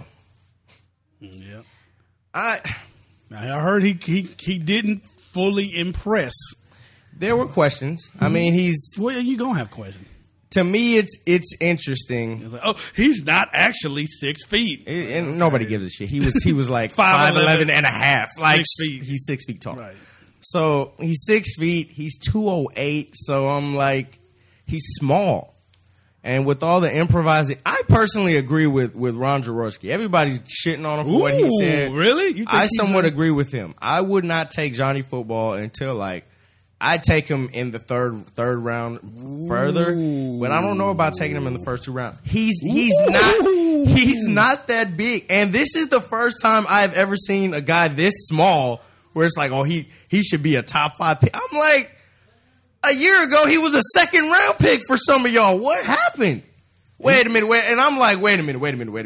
Speaker 1: Yeah.
Speaker 4: I
Speaker 1: I heard he he he didn't fully impress.
Speaker 4: There were questions. I mean, he's
Speaker 1: well, you gonna have questions.
Speaker 4: To me, it's it's interesting.
Speaker 1: It's like, oh, he's not actually six feet,
Speaker 4: and, and okay. Nobody gives a shit. He was he was like five eleven and a half, like six feet. He's six feet tall.
Speaker 1: Right.
Speaker 4: So he's six feet. He's two oh eight. So I'm like, he's small. And with all the improvising, I personally agree with, with Ron Jaworski. Everybody's shitting on him for
Speaker 1: Ooh,
Speaker 4: what he said.
Speaker 1: Really? You think
Speaker 4: I somewhat a- agree with him. I would not take Johnny Football until like I'd take him in the third third round further, Ooh. But I don't know about taking him in the first two rounds. He's he's Ooh. not he's not that big, and this is the first time I've ever seen a guy this small where it's like, oh, he he should be a top five pick. I'm like, a year ago he was a second round pick for some of y'all. What happened? Wait a minute, wait, and I'm like, wait a minute, wait a minute, wait a minute.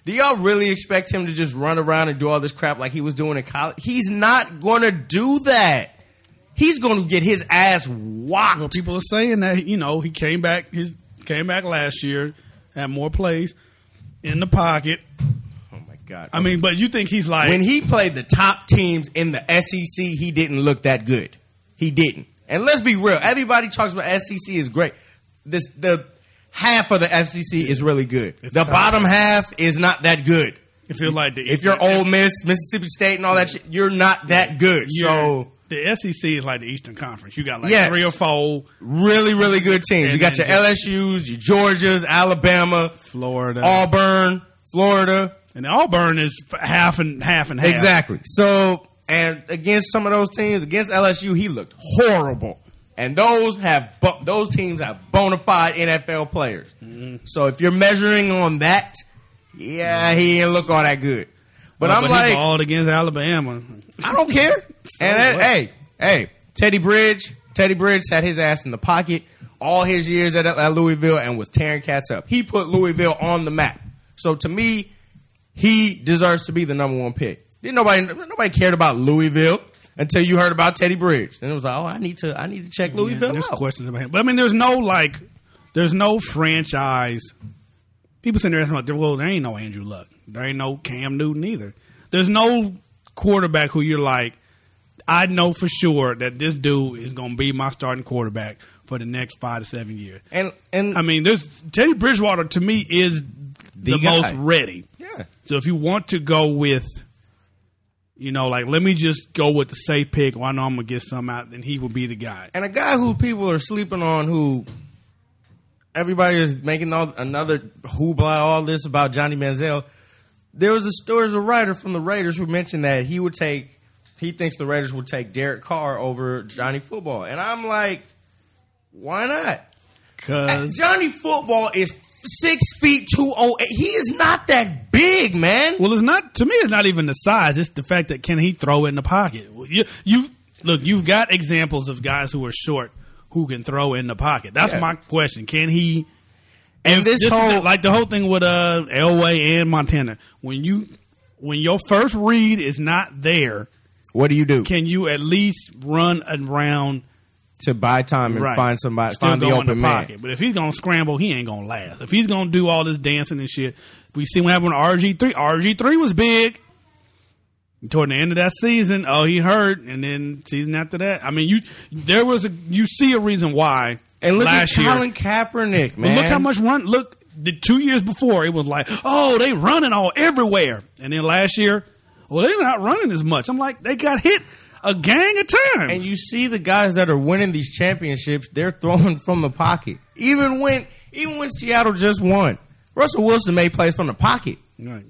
Speaker 4: Do y'all really expect him to just run around and do all this crap like he was doing in college? He's not going to do that. He's going to get his ass whopped.
Speaker 1: Well, people are saying that, you know, he came back, he came back last year, had more plays in the pocket.
Speaker 4: Oh, my God.
Speaker 1: I mean, but you think he's like...
Speaker 4: When he played the top teams in the S E C, he didn't look that good. He didn't. And let's be real. Everybody talks about S E C is great. This The half of the S E C is really good. It's the bottom half is not that good.
Speaker 1: It feels like... the
Speaker 4: If you're Ole Miss, Mississippi State, and all that shit, you're not that good.
Speaker 1: You're,
Speaker 4: so...
Speaker 1: The S E C is like the Eastern Conference. You got like
Speaker 4: yes.
Speaker 1: three or four
Speaker 4: really, really good teams. You got your L S U's, your Georgias, Alabama,
Speaker 1: Florida,
Speaker 4: Auburn, Florida,
Speaker 1: and Auburn is half and half and half.
Speaker 4: Exactly. So, and against some of those teams, against L S U, he looked horrible. And those have those teams have bona fide N F L players. Mm-hmm. So if you're measuring on that, yeah, he didn't look all that good. But well, I'm
Speaker 1: but
Speaker 4: like,
Speaker 1: he balled against Alabama.
Speaker 4: I don't care. So and that, hey, hey, Teddy Bridge, Teddy Bridge had his ass in the pocket all his years at, at Louisville and was tearing cats up. He put Louisville on the map. So to me, he deserves to be the number one pick. Didn't nobody nobody cared about Louisville until you heard about Teddy Bridge. Then it was like, oh, I need to I need to check Louisville
Speaker 1: yeah, there's
Speaker 4: out.
Speaker 1: Questions about him, but I mean, there's no like, there's no franchise. People sitting there asking, like, well, there ain't no Andrew Luck. There ain't no Cam Newton either. There's no quarterback who you're like, I know for sure that this dude is going to be my starting quarterback for the next five to seven years.
Speaker 4: And and
Speaker 1: I mean, this Teddy Bridgewater to me is the, the most ready.
Speaker 4: Yeah.
Speaker 1: So if you want to go with, you know, like let me just go with the safe pick. Well, I know I'm gonna get some out. Then he will be the guy.
Speaker 4: And a guy who people are sleeping on, who everybody is making all, another hoopla, all this about Johnny Manziel. There was a there was a writer from the Raiders who mentioned that he would take. He thinks the Raiders would take Derek Carr over Johnny Football. And I'm like, why not?
Speaker 1: Because
Speaker 4: Johnny Football is six feet two oh eight. He is not that big, man.
Speaker 1: Well, it's not, to me, it's not even the size. It's the fact that can he throw in the pocket? You, you look, you've got examples of guys who are short who can throw in the pocket. That's yeah. my question. Can he?
Speaker 4: And this, this whole,
Speaker 1: like the whole thing with uh, Elway and Montana, when you, when your first read is not there,
Speaker 4: what do you do?
Speaker 1: Can you at least run around
Speaker 4: to buy time and right. find somebody,
Speaker 1: Still
Speaker 4: find the open
Speaker 1: the
Speaker 4: man?
Speaker 1: Pocket. But if he's gonna scramble, he ain't gonna last. If he's gonna do all this dancing and shit, we see what happened with R G three. R G three was big. Toward the end of that season, oh, he hurt, and then season after that, I mean, you there was a you see a reason why.
Speaker 4: And look
Speaker 1: last
Speaker 4: at
Speaker 1: year,
Speaker 4: Colin Kaepernick, man.
Speaker 1: But look how much run. Look, the two years before, it was like, oh, they running all everywhere, and then last year, well, they're not running as much. I'm like, they got hit a gang of times.
Speaker 4: And you see the guys that are winning these championships, they're throwing from the pocket. Even when even when Seattle just won, Russell Wilson made plays from the pocket.
Speaker 1: Right.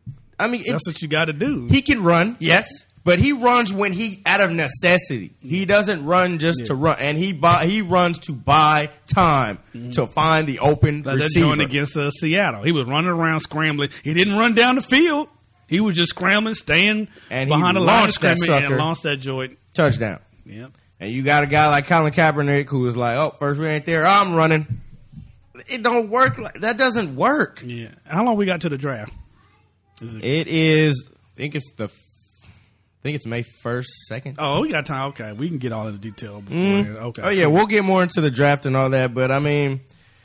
Speaker 4: I mean,
Speaker 1: that's what you got to do.
Speaker 4: He can run, yes, but he runs when he out of necessity. He doesn't run just yeah. to run, and he buy, he runs to buy time mm-hmm. to find the open
Speaker 1: like
Speaker 4: receiver.
Speaker 1: That joint against uh, Seattle, he was running around scrambling. He didn't run down the field. He was just scrambling, staying
Speaker 4: and
Speaker 1: behind the line of scrimmage and
Speaker 4: launched
Speaker 1: that joint.
Speaker 4: Touchdown.
Speaker 1: Yep.
Speaker 4: And you got a guy like Colin Kaepernick who is like, oh, first we ain't there, I'm running. It don't work. Like, that doesn't work.
Speaker 1: Yeah. How long we got to the draft?
Speaker 4: Is it-, it is, I think it's the, I think it's May first, second.
Speaker 1: Oh, we got time. Okay. We can get all in the detail before.
Speaker 4: Mm.
Speaker 1: Okay.
Speaker 4: Oh, yeah. We'll get more into the draft and all that. But, I mean,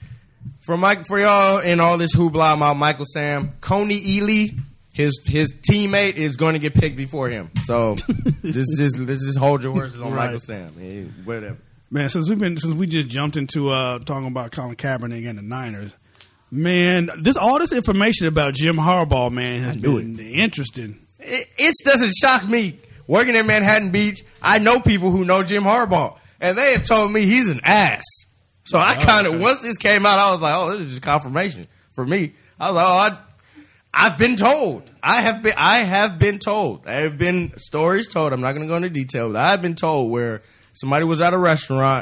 Speaker 4: for Mike, for y'all in all this hoopla about Michael Sam, Coney Ealy, his his teammate is going to get picked before him. So, just, just, just hold your horses on right. Michael Sam. Yeah, whatever.
Speaker 1: Man, since we've been, since we just jumped into uh, talking about Colin Kaepernick and the Niners, man, this all this information about Jim Harbaugh, man, has been it. interesting.
Speaker 4: It, it doesn't shock me. Working in Manhattan Beach, I know people who know Jim Harbaugh, and they have told me he's an ass. So I oh, kind of, okay. once this came out, I was like, oh, this is just confirmation for me. I was like, oh, I, I've been told. I have been, I have been told. There have been stories told. I'm not going to go into detail, but I've been told where somebody was at a restaurant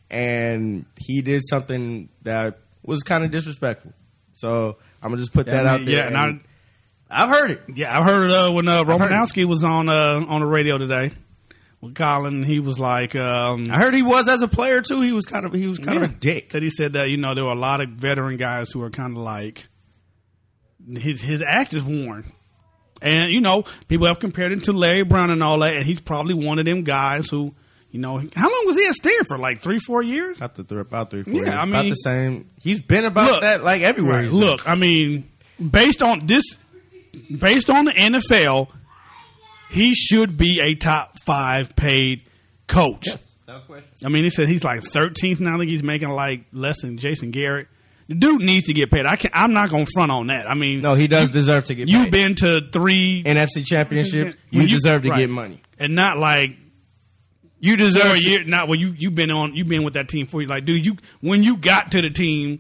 Speaker 4: and he did something that was kind of disrespectful. So I'm gonna just put that
Speaker 1: yeah,
Speaker 4: out there.
Speaker 1: Yeah, and
Speaker 4: and I, I've heard it.
Speaker 1: Yeah, I've heard it uh, when uh, Romanowski was on uh, on the radio today with Colin. He was like, um,
Speaker 4: I heard he was as a player too. He was kind of he was kind
Speaker 1: yeah,
Speaker 4: of a dick.
Speaker 1: That he said that you know there were a lot of veteran guys who were kind of like his his act is worn. And, you know, people have compared him to Larry Brown and all that, and he's probably one of them guys who, you know, how long was he at Stanford? Like three, four years?
Speaker 4: About, the, about three, four
Speaker 1: yeah,
Speaker 4: years.
Speaker 1: I mean,
Speaker 4: about the same. He's been about
Speaker 1: look,
Speaker 4: that, like, everywhere.
Speaker 1: Right, look, I mean, based on this, based on the N F L, he should be a top five paid coach.
Speaker 4: Yes, no question.
Speaker 1: I mean, he said he's like thirteenth now. I think he's making like less than Jason Garrett. The dude needs to get paid. I can I'm not going to front on that. I mean,
Speaker 4: no, he does
Speaker 1: you,
Speaker 4: deserve to get paid.
Speaker 1: You've been to three
Speaker 4: N F C championships. You,
Speaker 1: you
Speaker 4: deserve to
Speaker 1: right.
Speaker 4: get money,
Speaker 1: and not like
Speaker 4: you deserve.
Speaker 1: a year, not well. You you've been on. You've been with that team for like, dude. You when you got to the team,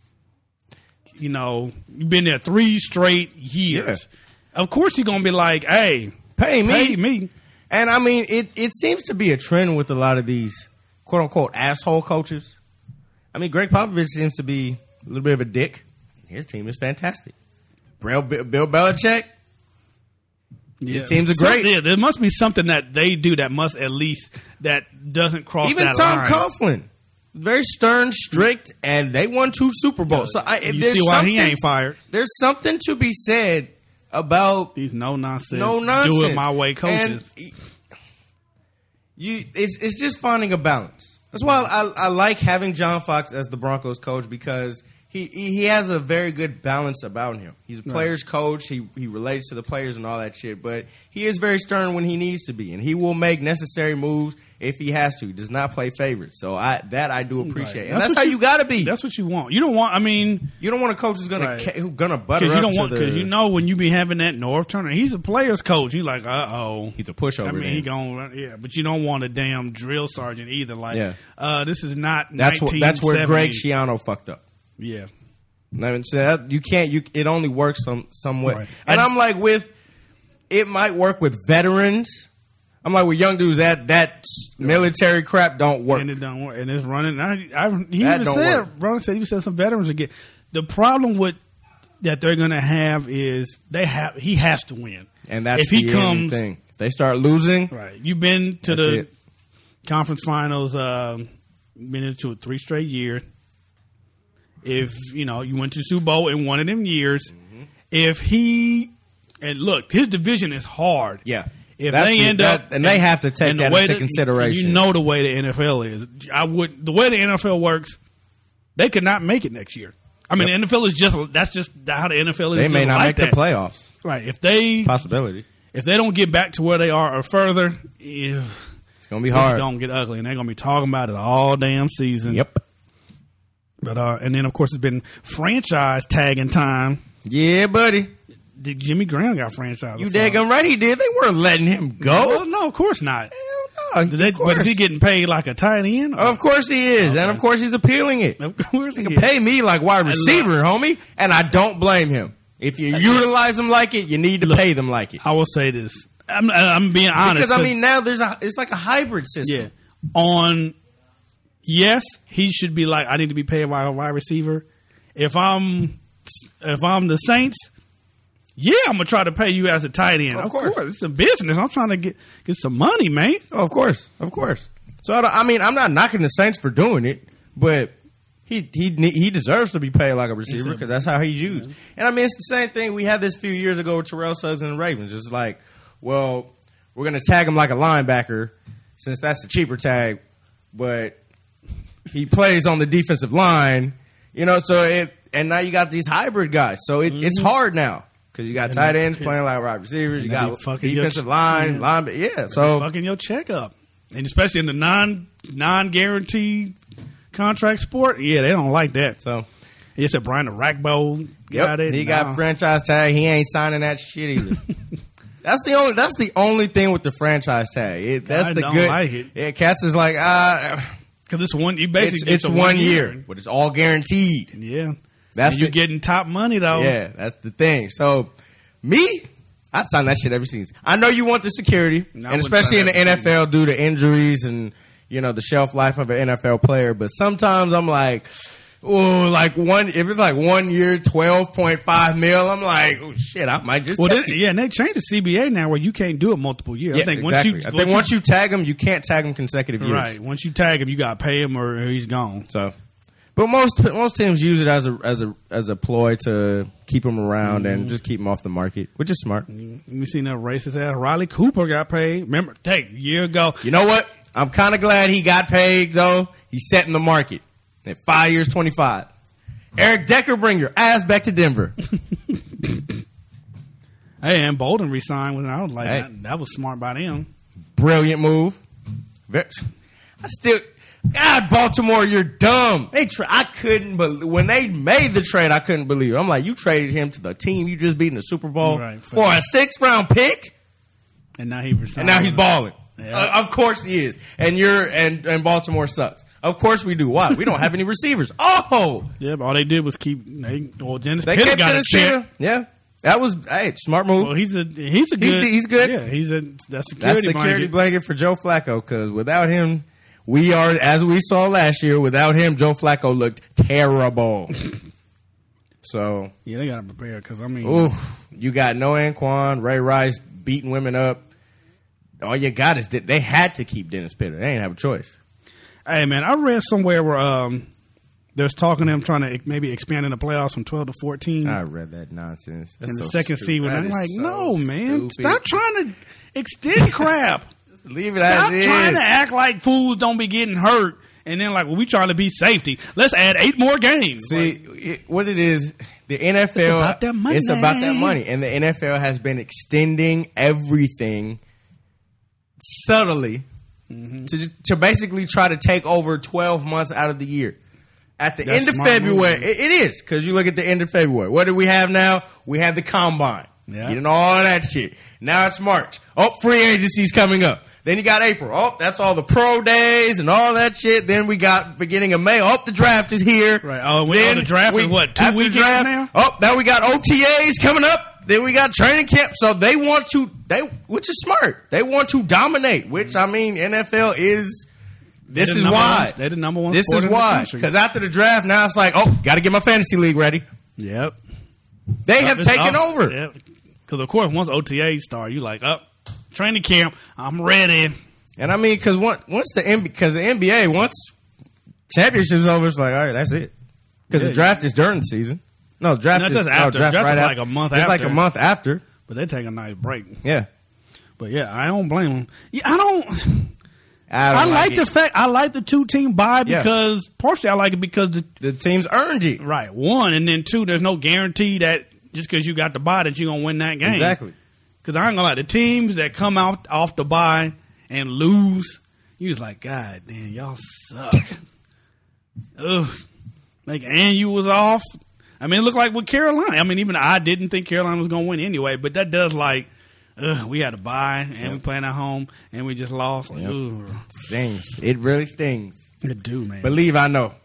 Speaker 1: you know, you've been there three straight years. Yeah. Of course, you're going to be like, hey,
Speaker 4: pay me,
Speaker 1: pay me.
Speaker 4: And I mean, it it seems to be a trend with a lot of these quote unquote asshole coaches. I mean, Greg Popovich seems to be a little bit of a dick. His team is fantastic. Bill, Bill Belichick,
Speaker 1: yeah.
Speaker 4: his teams are great.
Speaker 1: So, yeah, there must be something that they do that must at least that doesn't cross
Speaker 4: Even
Speaker 1: that
Speaker 4: Tom
Speaker 1: line.
Speaker 4: Coughlin, very stern, strict, and they won two Super Bowls. So I,
Speaker 1: you
Speaker 4: there's
Speaker 1: see why he
Speaker 4: something-
Speaker 1: ain't fired.
Speaker 4: There's something to be said about
Speaker 1: These no nonsense,
Speaker 4: no nonsense,
Speaker 1: do it my way coaches.
Speaker 4: And you, it's it's just finding a balance. That's why I, I like having John Fox as the Broncos coach because he, he, he has a very good balance about him. He's a players right. coach. He he relates to the players and all that shit. But he is very stern when he needs to be, and he will make necessary moves if he has to. He does not play favorites. So I that I do appreciate, right. and that's, that's how you, you got to be.
Speaker 1: That's what you want. You don't want. I mean,
Speaker 4: you don't want a coach who's gonna
Speaker 1: right.
Speaker 4: ca- who's gonna butter
Speaker 1: you
Speaker 4: up
Speaker 1: don't
Speaker 4: to
Speaker 1: want
Speaker 4: the
Speaker 1: because you know when you be having that North Turner, he's a players coach. He's like, uh oh,
Speaker 4: he's a pushover.
Speaker 1: I mean,
Speaker 4: then.
Speaker 1: he gonna yeah, but you don't want a damn drill sergeant either. Like,
Speaker 4: yeah.
Speaker 1: uh, this is not.
Speaker 4: That's what. That's where Greg Schiano fucked up.
Speaker 1: Yeah.
Speaker 4: I mean, so that, you can't. You it only works some some way.
Speaker 1: Right.
Speaker 4: And I'm like, with it might work with veterans. I'm like, with young dudes, that that military crap don't work.
Speaker 1: And it don't work. And it's running. I, I, he
Speaker 4: that
Speaker 1: even
Speaker 4: don't
Speaker 1: said,
Speaker 4: work.
Speaker 1: Ron said, he said some veterans again. The problem with that they're going to have is they have. He has to win,
Speaker 4: and that's
Speaker 1: if he
Speaker 4: the
Speaker 1: comes.
Speaker 4: Thing. If they start losing,
Speaker 1: right? You've been to
Speaker 4: that's
Speaker 1: the
Speaker 4: it.
Speaker 1: conference finals. Um, been into it three straight years. If you know you went to the Super Bowl in one of them years, mm-hmm. if he and look, his division is hard.
Speaker 4: Yeah.
Speaker 1: If
Speaker 4: That's
Speaker 1: they
Speaker 4: the,
Speaker 1: end
Speaker 4: that,
Speaker 1: up,
Speaker 4: and they have to take
Speaker 1: and
Speaker 4: that
Speaker 1: the
Speaker 4: into
Speaker 1: that,
Speaker 4: consideration.
Speaker 1: You know the way the N F L is. I would the way the N F L works. They could not make it next year. I mean, yep. the N F L is just that's just how the N F L is.
Speaker 4: They may not
Speaker 1: like
Speaker 4: make
Speaker 1: that.
Speaker 4: the playoffs.
Speaker 1: Right? If they
Speaker 4: possibility,
Speaker 1: if they don't get back to where they are or further, ew,
Speaker 4: it's gonna be hard.
Speaker 1: It's gonna get ugly, and they're gonna be talking about it all damn season.
Speaker 4: Yep.
Speaker 1: But uh, and then of course it's been franchise tagging time.
Speaker 4: Yeah, buddy.
Speaker 1: Did Jimmy Graham got franchised?
Speaker 4: You daggum right he did. They weren't letting him go.
Speaker 1: No, no of course not.
Speaker 4: Hell no.
Speaker 1: They, but is he getting paid like a tight end? Or?
Speaker 4: Of course he is, okay. And of course he's appealing it.
Speaker 1: Of course he,
Speaker 4: he can
Speaker 1: is.
Speaker 4: pay me like wide receiver, homie, and I don't blame him. If you utilize them like it, you need to Look, pay them like it.
Speaker 1: I will say this. I'm, I'm being honest.
Speaker 4: Because, I mean, now there's a, it's like a hybrid system.
Speaker 1: Yeah. On, yes, he should be like, I need to be paid by a wide receiver. If I'm, if I'm the Saints, yeah, I'm going to try to pay you as a tight end.
Speaker 4: Of,
Speaker 1: of
Speaker 4: course.
Speaker 1: course. It's a business. I'm trying to get, get some money, man.
Speaker 4: Oh, of course. Of course. So, I, don't, I mean, I'm not knocking the Saints for doing it, but he he he deserves to be paid like a receiver because that's how he's used. And, I mean, it's the same thing. We had this a few years ago with Terrell Suggs and the Ravens. It's like, well, we're going to tag him like a linebacker since that's the cheaper tag, but he plays on the defensive line. You know, so it – and now you got these hybrid guys. So it, mm-hmm. it's hard now. Because you got and tight ends playing like wide receivers. You got defensive ch- line, yeah. line. Yeah, so
Speaker 1: fucking your check up, and especially in the non non guaranteed contract sport. Yeah, they don't like that.
Speaker 4: So
Speaker 1: he said Brian Rackbo got
Speaker 4: yep,
Speaker 1: it.
Speaker 4: He
Speaker 1: no.
Speaker 4: got franchise tag. He ain't signing that shit either. that's the only. That's the only thing with the franchise tag. It, that's
Speaker 1: I
Speaker 4: the
Speaker 1: don't
Speaker 4: good.
Speaker 1: Like it.
Speaker 4: Yeah, Cats is like ah,
Speaker 1: because it's one. You basically
Speaker 4: it's, it's one, one year, year, but it's all guaranteed.
Speaker 1: Yeah,
Speaker 4: that's
Speaker 1: you getting top money though.
Speaker 4: Yeah, that's the thing. So. Me, I sign that shit every season. I know you want the security, no, and especially in the N F L season. Due to injuries and you know the shelf life of an N F L player. But sometimes I'm like, oh, like one if it's like one year, twelve point five mil. I'm like, oh shit, I might just.
Speaker 1: Well, they, yeah, and they changed the C B A now where you can't do it multiple years.
Speaker 4: Yeah,
Speaker 1: I think
Speaker 4: exactly.
Speaker 1: once you,
Speaker 4: I think
Speaker 1: once,
Speaker 4: once
Speaker 1: you,
Speaker 4: you tag him, you can't tag him consecutive years.
Speaker 1: Right. Once you tag him, you got to pay him or he's gone.
Speaker 4: So. But most most teams use it as a as a as a ploy to keep him around mm-hmm. and just keep him off the market, which is smart.
Speaker 1: You seen that racist ass Riley Cooper got paid? Remember, take a year ago.
Speaker 4: You know what? I'm kind of glad he got paid though. He's setting the market at five years, twenty-five. Eric Decker, bring your ass back to Denver.
Speaker 1: Hey, and Bolden resigned when I was like,
Speaker 4: hey.
Speaker 1: that, that was smart by them.
Speaker 4: Brilliant move. I still, God, Baltimore, you're dumb. They, tra- I couldn't believe when they made the trade. I couldn't believe it. I'm like, you traded him to the team you just beat in the Super Bowl right, for a sixth round pick,
Speaker 1: and now he resigned.
Speaker 4: And now he's balling. Yeah. Uh, of course he is. And you're and and Baltimore sucks. Of course we do. Why? We don't have any receivers. Oh,
Speaker 1: yeah. But all they did was keep. They, well, Dennis
Speaker 4: they
Speaker 1: Pitta
Speaker 4: kept
Speaker 1: got
Speaker 4: Dennis
Speaker 1: a check.
Speaker 4: Pitta. Yeah. That was hey, smart move.
Speaker 1: Well, he's a he's a good
Speaker 4: he's, he's good.
Speaker 1: Yeah, he's a that's security
Speaker 4: that's security
Speaker 1: blanket.
Speaker 4: blanket for Joe Flacco because without him, we are as we saw last year. Without him, Joe Flacco looked terrible. So
Speaker 1: yeah, they got to prepare because I mean,
Speaker 4: oof, you got Noah Anquan, Ray Rice beating women up. All you got is that they had to keep Dennis Pitta. They ain't have a choice.
Speaker 1: Hey man, I read somewhere where um. There's talking them trying to maybe expand in the playoffs from twelve to fourteen.
Speaker 4: I read that nonsense. That's
Speaker 1: in the
Speaker 4: so
Speaker 1: second
Speaker 4: stupid.
Speaker 1: seed. And I'm like,
Speaker 4: so
Speaker 1: no, man.
Speaker 4: stupid.
Speaker 1: Stop trying to extend crap.
Speaker 4: Just leave it
Speaker 1: Stop
Speaker 4: as it
Speaker 1: trying
Speaker 4: is.
Speaker 1: to act like fools don't be getting hurt. And then like, well, we trying to be safety. Let's add eight more games.
Speaker 4: See,
Speaker 1: like,
Speaker 4: it, what it is, the N F L,
Speaker 1: it's about that money.
Speaker 4: It's about that money. And the N F L has been extending everything subtly mm-hmm. to to basically try to take over twelve months out of the year. At the
Speaker 1: That's
Speaker 4: end of February, it,
Speaker 1: movie.
Speaker 4: it is, because you look at the end of February. What do we have now? We have the combine.
Speaker 1: Yeah.
Speaker 4: Getting all that shit. Now it's March. Oh, free agency's coming up. Then you got April. Oh, that's all the pro days and all that shit. Then we got beginning of May. Oh, the draft is here.
Speaker 1: Right. Oh, we,
Speaker 4: then
Speaker 1: oh, the draft
Speaker 4: we,
Speaker 1: is what, two weekends
Speaker 4: draft,
Speaker 1: now?
Speaker 4: Oh, now we got O T As coming up. Then we got training camp. So they want to, they, which is smart. They want to dominate, which, I mean, N F L is... This is why.
Speaker 1: One, they're the number one
Speaker 4: This
Speaker 1: sport
Speaker 4: is
Speaker 1: in the
Speaker 4: why.
Speaker 1: country.
Speaker 4: Because after the draft, now it's like, oh, got to get my fantasy league ready.
Speaker 1: Yep.
Speaker 4: They have
Speaker 1: it's
Speaker 4: taken
Speaker 1: up.
Speaker 4: over.
Speaker 1: Yep. Because, of course, once O T As start, you like, up, oh, training camp, I'm ready.
Speaker 4: And, I mean, because once, once the N B A, because the N B A, once championship's over, it's like, all right, that's it. Because
Speaker 1: Yeah.
Speaker 4: the draft is during the season. No, draft
Speaker 1: Not
Speaker 4: is
Speaker 1: just after.
Speaker 4: No, draft
Speaker 1: Draft
Speaker 4: right
Speaker 1: is
Speaker 4: after.
Speaker 1: like a month
Speaker 4: it's
Speaker 1: after.
Speaker 4: like a month after.
Speaker 1: But they take a nice break.
Speaker 4: Yeah.
Speaker 1: But, yeah, I don't blame them. Yeah, I don't...
Speaker 4: I, don't
Speaker 1: I
Speaker 4: like,
Speaker 1: like the fact I like the two team bye because yeah. partially I like it because the
Speaker 4: the teams earned it.
Speaker 1: Right, one, and then two, there's no guarantee that just because you got the bye that you're gonna win that game.
Speaker 4: Exactly.
Speaker 1: Because I ain't gonna lie, the teams that come out off the bye and lose, you was like, God damn, y'all suck. Ugh. Like, and you was off. I mean, it looked like with Carolina. I mean, even I didn't think Carolina was gonna win anyway, but that does like. Ugh, we had to buy, and yep. we playing at home, and we just lost. Like,
Speaker 4: yep. Stings. It really stings.
Speaker 1: It do, man.
Speaker 4: Believe I know.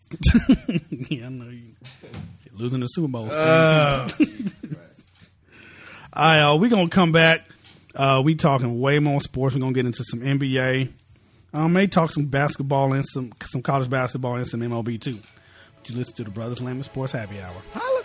Speaker 1: Yeah, I know you. You're losing the Super Bowl.
Speaker 4: Uh,
Speaker 1: All right, uh, we're going to come back. Uh, we talking way more sports. We're going to get into some N B A. Um, may talk some basketball and some some college basketball and some M L B, too. But you listen to the Brothers Lamb Sports Happy Hour. Holla.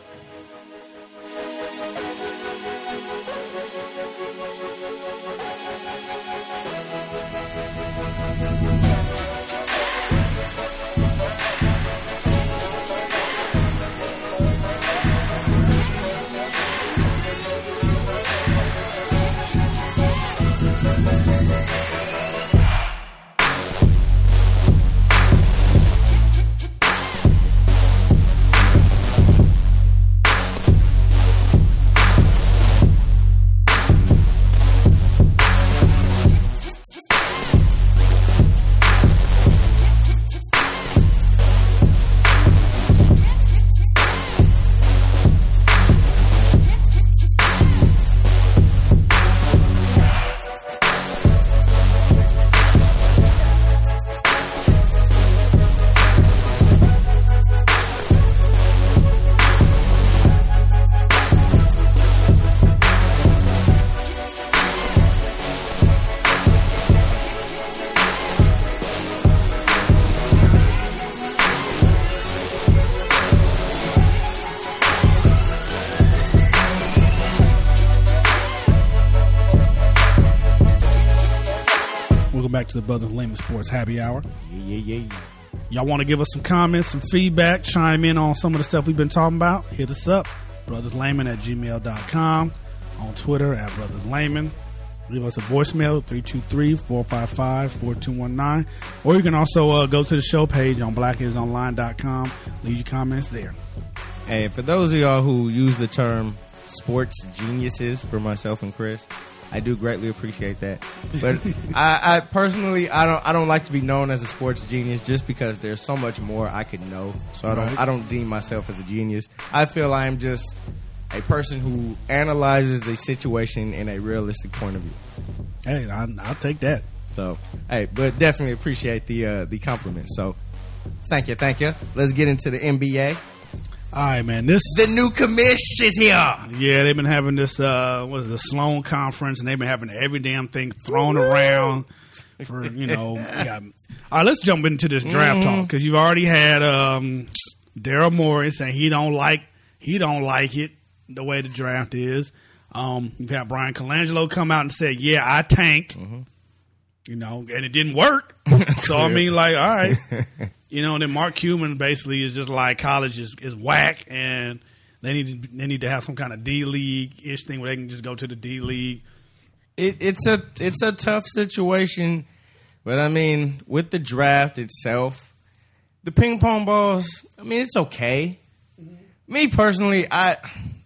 Speaker 1: Back to the Brothers Layman Sports Happy Hour.
Speaker 4: Yeah, yeah, yeah.
Speaker 1: Y'all want to give us some comments, some feedback, chime in on some of the stuff we've been talking about, hit us up, brotherslayman at gmail dot com, on Twitter at brotherslayman. Leave us a voicemail, three two three, four five five, four two one nine. Or you can also uh, go to the show page on black is online dot com. Leave your comments there.
Speaker 4: Hey, for those of y'all who use the term sports geniuses for myself and Chris, I do greatly appreciate that. But I, I personally, I don't, I don't like to be known as a sports genius just because there's so much more I could know. So I don't, right. I don't deem myself as a genius. I feel I am just a person who analyzes a situation in a realistic point of view.
Speaker 1: Hey, I, I'll take that.
Speaker 4: So, hey, but definitely appreciate the uh, the compliment. So, thank you, thank you. Let's get into the N B A.
Speaker 1: All right, man. This
Speaker 4: the new commission is here.
Speaker 1: Yeah, they've been having this. Uh, what is it, the Sloan Conference, and they've been having every damn thing thrown Woo-hoo! around for you know. Yeah. All right, let's jump into this draft mm-hmm. talk because you've already had um, Daryl Morey saying he don't like he don't like it the way the draft is. Um, you've had Brian Colangelo come out and say, "Yeah, I tanked." Mm-hmm. You know, and it didn't work. So I mean, like, all right. You know, and then Mark Cuban basically is just like college is, is whack, and they need to, they need to have some kind of D League ish thing where they can just go to the D League.
Speaker 4: It, it's a it's a tough situation, but I mean, with the draft itself, the ping pong balls. I mean, it's okay. Mm-hmm. Me personally, I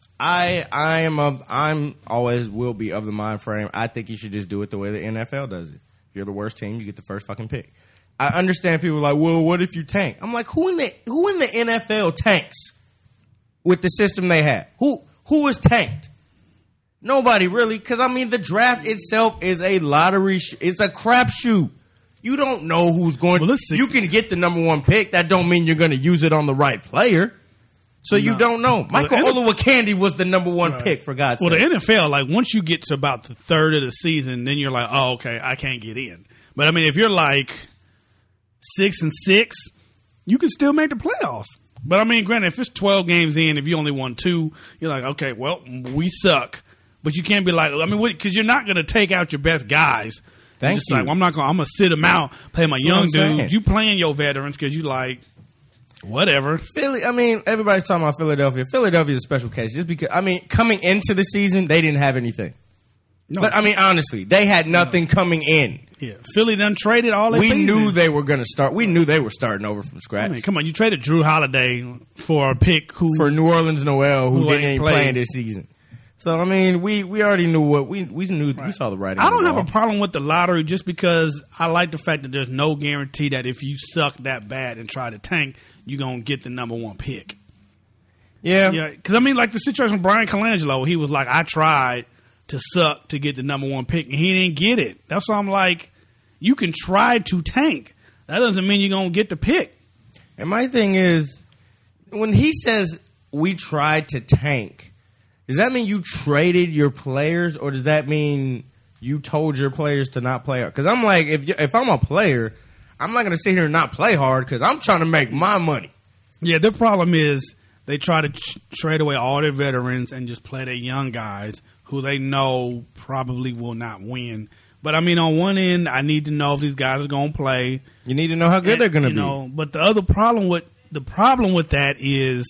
Speaker 4: I I am of I'm always will be of the mind frame. I think you should just do it the way the N F L does it. If you're the worst team, you get the first fucking pick. I understand people are like, well, what if you tank? I'm like, who in the who in the N F L tanks with the system they have? Who who is tanked? Nobody really, because I mean, the draft itself is a lottery. Sh- it's a crapshoot. You don't know who's going. Well, you can get the number one pick. That don't mean you're going to use it on the right player. So no. You don't know. Michael well, Olowokandi was the number one right. pick, for God's
Speaker 1: well,
Speaker 4: sake.
Speaker 1: Well, the N F L, like once you get to about the third of the season, then you're like, oh, okay, I can't get in. But I mean, if you're like six and six, you can still make the playoffs. But I mean, granted, if it's twelve games in, if you only won two, you're like, okay, well, we suck. But you can't be like, I mean, because you're not going to take out your best guys.
Speaker 4: Thank
Speaker 1: just
Speaker 4: you.
Speaker 1: Like, well, I'm not going. I'm going to sit them out, play my That's young dudes. You playing your veterans because you like whatever.
Speaker 4: Philly. I mean, everybody's talking about Philadelphia. Philadelphia is a special case just because. I mean, coming into the season, they didn't have anything. No. But, I mean, honestly, they had nothing no. coming in.
Speaker 1: Yeah, Philly done traded all their
Speaker 4: We
Speaker 1: season.
Speaker 4: knew they were going to start. We knew they were starting over from scratch.
Speaker 1: I mean, come on, you traded Drew Holiday for a pick who
Speaker 4: for New Orleans Noel, who, who didn't even play this season. So I mean, we, we already knew what we we knew. Right. We saw the writing.
Speaker 1: I don't
Speaker 4: have
Speaker 1: a problem with the lottery just because I like the fact that there's no guarantee that if you suck that bad and try to tank, you're gonna get the number one pick.
Speaker 4: Yeah,
Speaker 1: yeah. Because I mean, like the situation with Brian Colangelo, he was like, I tried to suck to get the number one pick, and he didn't get it. That's why I'm like, you can try to tank. That doesn't mean you're gonna get the pick.
Speaker 4: And my thing is, when he says we tried to tank, does that mean you traded your players, or does that mean you told your players to not play hard? Because I'm like, if if I'm a player, I'm not going to sit here and not play hard because I'm trying to make my money.
Speaker 1: Yeah, the problem is they try to ch- trade away all their veterans and just play their young guys who they know probably will not win. But, I mean, on one end, I need to know if these guys are going to play.
Speaker 4: You need to know how good and, they're going to be.
Speaker 1: Know, but the other problem with the problem with that is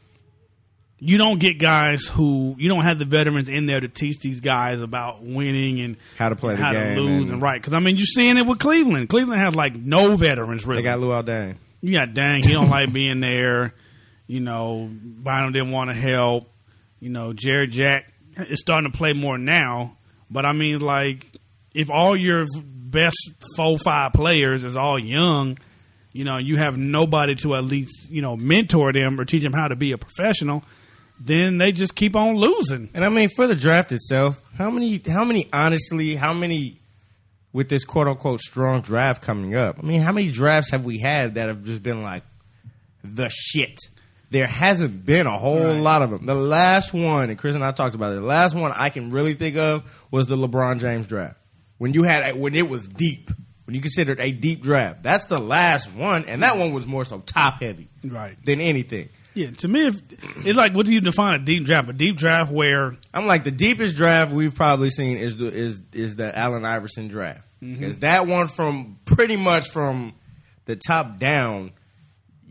Speaker 1: you don't get guys who you don't have the veterans in there to teach these guys about winning and
Speaker 4: how to play the
Speaker 1: how
Speaker 4: game,
Speaker 1: to lose and, and right. Because I mean, you're seeing it with Cleveland. Cleveland has like no veterans really.
Speaker 4: They got Luol Deng.
Speaker 1: You got Deng. He don't like being there. You know, Bynum didn't want to help. You know, Jared Jack is starting to play more now. But I mean, like, if all your best four, five players is all young, you know, you have nobody to at least, you know, mentor them or teach them how to be a professional, then they just keep on losing.
Speaker 4: And I mean, for the draft itself, how many, how many, honestly, how many, with this quote unquote strong draft coming up, I mean, how many drafts have we had that have just been like the shit? There hasn't been a whole right. lot of them. The last one, and Chris and I talked about it, the last one I can really think of was the LeBron James draft. When you had, when it was deep, when you considered a deep draft. That's the last one, and that one was more so top heavy
Speaker 1: right.
Speaker 4: than anything.
Speaker 1: Yeah, to me, if, it's like, what do you define a deep draft? A deep draft where
Speaker 4: I'm like, the deepest draft we've probably seen is the is is the Allen Iverson draft, because mm-hmm. that one from pretty much from the top down,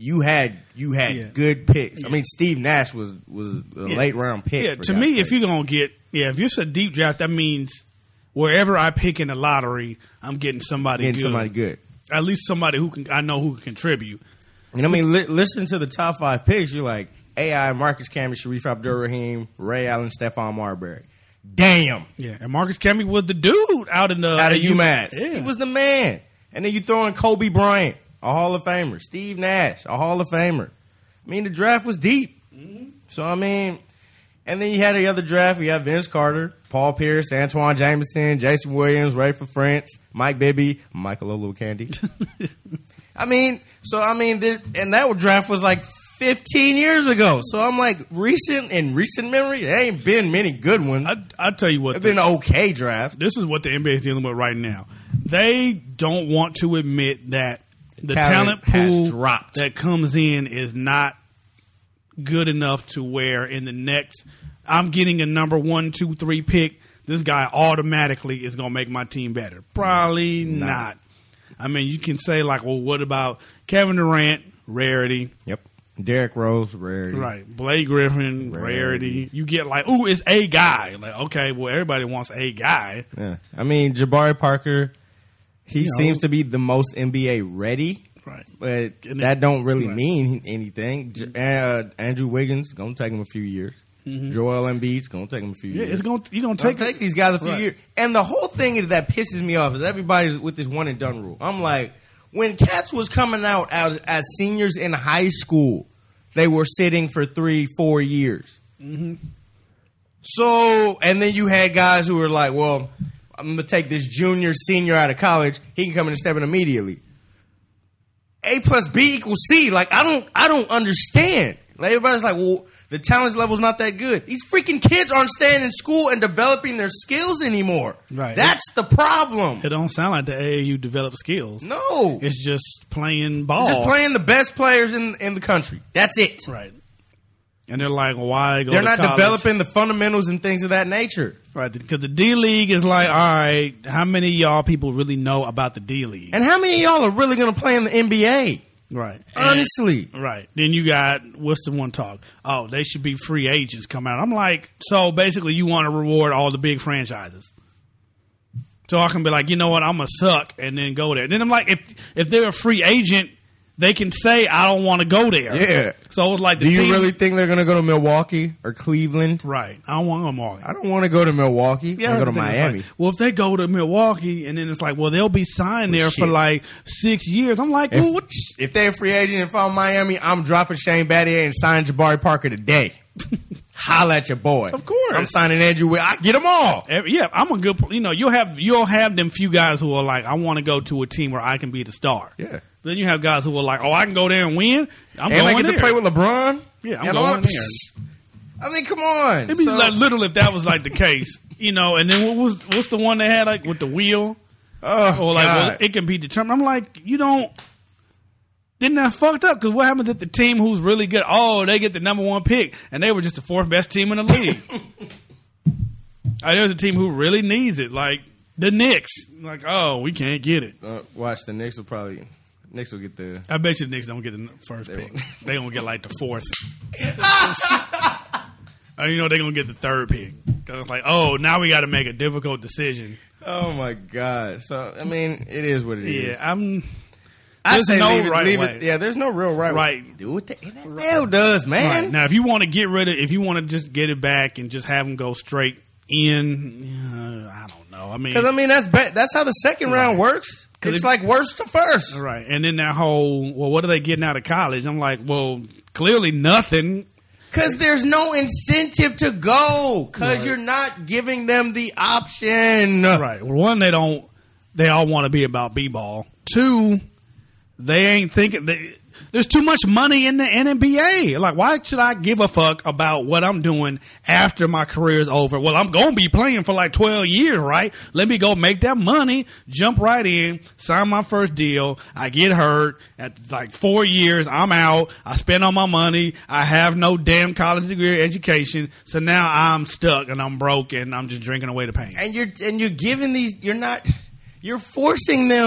Speaker 4: you had you had
Speaker 1: yeah.
Speaker 4: good picks.
Speaker 1: Yeah.
Speaker 4: I mean, Steve Nash was was a yeah. late round pick.
Speaker 1: Yeah,
Speaker 4: for
Speaker 1: to
Speaker 4: God's
Speaker 1: me,
Speaker 4: sake.
Speaker 1: if you're gonna get yeah, if it's a deep draft, that means wherever I pick in the lottery, I'm getting somebody
Speaker 4: getting
Speaker 1: good.
Speaker 4: somebody good.
Speaker 1: At least somebody who can I know who can contribute.
Speaker 4: And I mean, li- listen to the top five picks. You're like A I, Marcus Camby, Sharif Abdul-Rahim, Ray Allen, Stephon Marbury. Damn.
Speaker 1: Yeah, and Marcus Camby was the dude out in the
Speaker 4: out of UMass.
Speaker 1: Yeah.
Speaker 4: He was the man. And then you throw in Kobe Bryant, a Hall of Famer. Steve Nash, a Hall of Famer. I mean, the draft was deep. Mm-hmm. So I mean, and then you had the other draft. You had Vince Carter, Paul Pierce, Antoine Jameson, Jason Williams, Ray for France, Mike Bibby, Michael Olowokandi. I mean, so I mean, there, and that draft was like fifteen years ago. So I'm like, recent in recent memory, there ain't been many good ones.
Speaker 1: I I tell you what,
Speaker 4: it's been an okay draft.
Speaker 1: This is what the N B A is dealing with right now. They don't want to admit that the talent, talent pool
Speaker 4: has dropped.
Speaker 1: that comes in is not good enough to where in the next, I'm getting a number one, two, three pick. This guy automatically is going to make my team better. Probably not. not. I mean, you can say like, well, what about Kevin Durant? Rarity.
Speaker 4: Yep. Derrick Rose, rarity.
Speaker 1: Right. Blake Griffin, rarity. rarity. You get like, ooh, it's a guy. Like, okay, well, everybody wants a guy.
Speaker 4: Yeah. I mean, Jabari Parker, he
Speaker 1: you
Speaker 4: seems
Speaker 1: know,
Speaker 4: to be the most N B A ready.
Speaker 1: Right.
Speaker 4: But
Speaker 1: and
Speaker 4: that
Speaker 1: it,
Speaker 4: don't really
Speaker 1: right.
Speaker 4: mean anything. Uh, Andrew Wiggins, going to take him a few years. Mm-hmm. Joel Embiid's going to take him a few
Speaker 1: yeah,
Speaker 4: years.
Speaker 1: It's gonna, you're going to take,
Speaker 4: take these guys a few
Speaker 1: right.
Speaker 4: years. And the whole thing is that pisses me off is everybody's with this one and done rule. I'm like, when cats was coming out as, as seniors in high school, they were sitting for three, four years.
Speaker 1: Mm-hmm.
Speaker 4: So, and then you had guys who were like, well, I'm going to take this junior, senior out of college. He can come in and step in immediately. A plus B equals C. Like, I don't, I don't understand. Like, everybody's like, well, the talent level's not that good. These freaking kids aren't staying in school and developing their skills anymore.
Speaker 1: Right.
Speaker 4: That's the problem.
Speaker 1: It don't sound like the A A U develop skills.
Speaker 4: No.
Speaker 1: It's just playing ball.
Speaker 4: It's just playing the best players in, in the country. That's it.
Speaker 1: Right. And they're like, well, why go
Speaker 4: They're
Speaker 1: to
Speaker 4: not
Speaker 1: college?
Speaker 4: developing the fundamentals and things of that nature.
Speaker 1: Right. Because the D League is like, all right, how many of y'all people really know about the D League?
Speaker 4: And how many of y'all are really going to play in the N B A?
Speaker 1: Right.
Speaker 4: Honestly.
Speaker 1: And, right. Then you got, what's the one talk? Oh, they should be free agents come out. I'm like, so basically you want to reward all the big franchises. So I can be like, you know what, I'm going to suck and then go there. Then I'm like, if if they're a free agent, they can say, I don't want to go there.
Speaker 4: Yeah.
Speaker 1: So it was like, the
Speaker 4: do you
Speaker 1: team,
Speaker 4: really think they're going to go to Milwaukee or Cleveland?
Speaker 1: Right. I don't want to go to Milwaukee.
Speaker 4: I don't want to go to Milwaukee.
Speaker 1: Yeah,
Speaker 4: I want to go to Miami.
Speaker 1: Like, well, if they go to Milwaukee and then it's like, well, they'll be signed there
Speaker 4: well,
Speaker 1: for like six years. I'm like,
Speaker 4: if,
Speaker 1: well, what?
Speaker 4: If they're a free agent and from Miami, I'm dropping Shane Battier and signing Jabari Parker today. Holla at your boy.
Speaker 1: Of course.
Speaker 4: I'm signing Andrew. I get them all.
Speaker 1: Every, yeah, I'm a good, you know, you'll have, you'll have them few guys who are like, I want to go to a team where I can be the star.
Speaker 4: Yeah.
Speaker 1: Then you have guys who are like, oh, I can go there and win. I'm
Speaker 4: and
Speaker 1: going
Speaker 4: I get
Speaker 1: there.
Speaker 4: to play with LeBron.
Speaker 1: Yeah, I'm
Speaker 4: you
Speaker 1: going
Speaker 4: know,
Speaker 1: there.
Speaker 4: I mean, come on.
Speaker 1: It'd be
Speaker 4: so,
Speaker 1: like little if that was like the case, you know. And then what was what's the one they had like with the wheel?
Speaker 4: Oh,
Speaker 1: or like
Speaker 4: God.
Speaker 1: well, it can be determined. I'm like, you don't. Then that fucked up because what happens if the team who's really good? Oh, they get the number one pick, and they were just the fourth best team in the league. uh, there's a team who really needs it, like the Knicks. Like, oh, we can't get it.
Speaker 4: Uh, watch the Knicks will probably. Knicks will get the.
Speaker 1: I bet you the Knicks don't get the first they pick. They gonna get like the fourth. uh, you know they gonna get the third pick. Cause it's like, oh, now we got to make a difficult decision.
Speaker 4: Oh my God! So I mean, it is what it
Speaker 1: yeah,
Speaker 4: is.
Speaker 1: Yeah, I'm.
Speaker 4: I
Speaker 1: There's
Speaker 4: say
Speaker 1: no
Speaker 4: leave it,
Speaker 1: right
Speaker 4: leave
Speaker 1: way.
Speaker 4: it. Yeah, there's no real right,
Speaker 1: right.
Speaker 4: way. Do what the N F L does, man.
Speaker 1: Right. Now, if you want to get rid of, if you want to just get it back and just have them go straight in, uh, I don't know. I mean,
Speaker 4: because I mean that's be- that's how the second
Speaker 1: right.
Speaker 4: round works. It's
Speaker 1: if,
Speaker 4: like worst to first,
Speaker 1: right? And then that whole, well, what are they getting out of college? I'm like, well, clearly nothing.
Speaker 4: Because there's no incentive to go. Because
Speaker 1: right.
Speaker 4: you're not giving them the option.
Speaker 1: Right. Well, one, they don't. They all want to be about b-ball. Two, they ain't thinking. They, there's too much money in the N B A. Like, why should I give a fuck about what I'm doing after my career is over? Well, I'm going to be playing for like twelve years, right? Let me go make that money, jump right in, sign my first deal. I get hurt. At like four years, I'm out. I spend all my money. I have no damn college degree or education. So now I'm stuck and I'm broke and I'm just drinking away the pain.
Speaker 4: And you're, and you're giving these, you're not, you're forcing them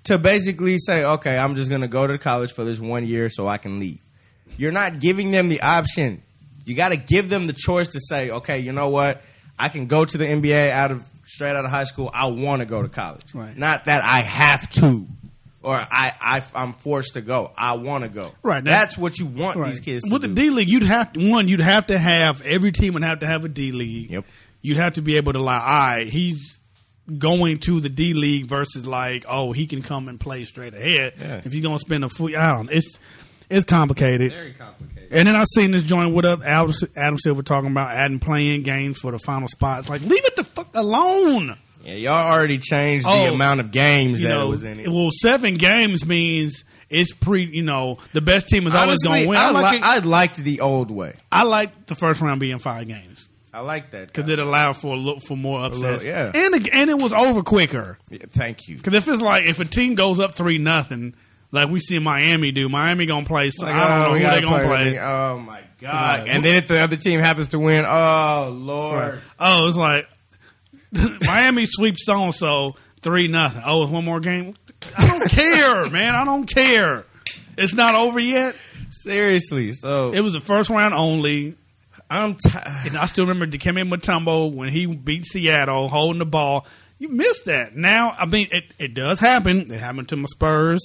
Speaker 4: to basically say, okay, I'm just going to go to college for this one year so I can leave. You're not giving them the option. You got to give them the choice to say, okay, you know what? I can go to the N B A out of straight out of high school. I want to go to college.
Speaker 1: Right.
Speaker 4: Not that I have to or I, I, I'm forced to go. I want to go.
Speaker 1: Right.
Speaker 4: That's what you want right. these kids to
Speaker 1: With
Speaker 4: do.
Speaker 1: With the D-League, you'd have to, one, you'd have to have, every team would have to have a D-League.
Speaker 4: Yep.
Speaker 1: You'd have to be able to like, all right, he's going to the D-League versus like, oh, he can come and play straight ahead. Yeah. If you're going to spend a full, I don't know. It's, it's complicated.
Speaker 4: It's very complicated.
Speaker 1: And then I seen this joint with Adam, Adam Silver talking about adding playing games for the final spots. Like, leave it the fuck alone.
Speaker 4: Yeah, y'all already changed
Speaker 1: oh,
Speaker 4: the amount of games that
Speaker 1: know,
Speaker 4: was in it.
Speaker 1: Well, seven games means it's pre, you know, the best team is always going to win.
Speaker 4: I,
Speaker 1: I, like
Speaker 4: li- I liked the old way.
Speaker 1: I liked the first round being five games.
Speaker 4: I like that.
Speaker 1: Because it allowed for a look for more upsets.
Speaker 4: Little, yeah.
Speaker 1: And, it, and it was over quicker.
Speaker 4: Yeah, thank you.
Speaker 1: Because if it's like, if a team goes up three nothing, like we see Miami do, Miami going to play, so like, I don't oh, know who they going to play. play.
Speaker 4: Oh, my God. Like, and then if the other team happens to win, oh, Lord.
Speaker 1: Right. Oh, it's like, Miami sweeps so-and-so three nothing. Oh, it's one more game? I don't care, man. I don't care. It's not over yet.
Speaker 4: Seriously. So
Speaker 1: it was the first round only.
Speaker 4: I'm t-
Speaker 1: and I still remember Dikembe Mutombo when he beat Seattle holding the ball. You missed that. Now, I mean, it, it does happen. It happened to my Spurs.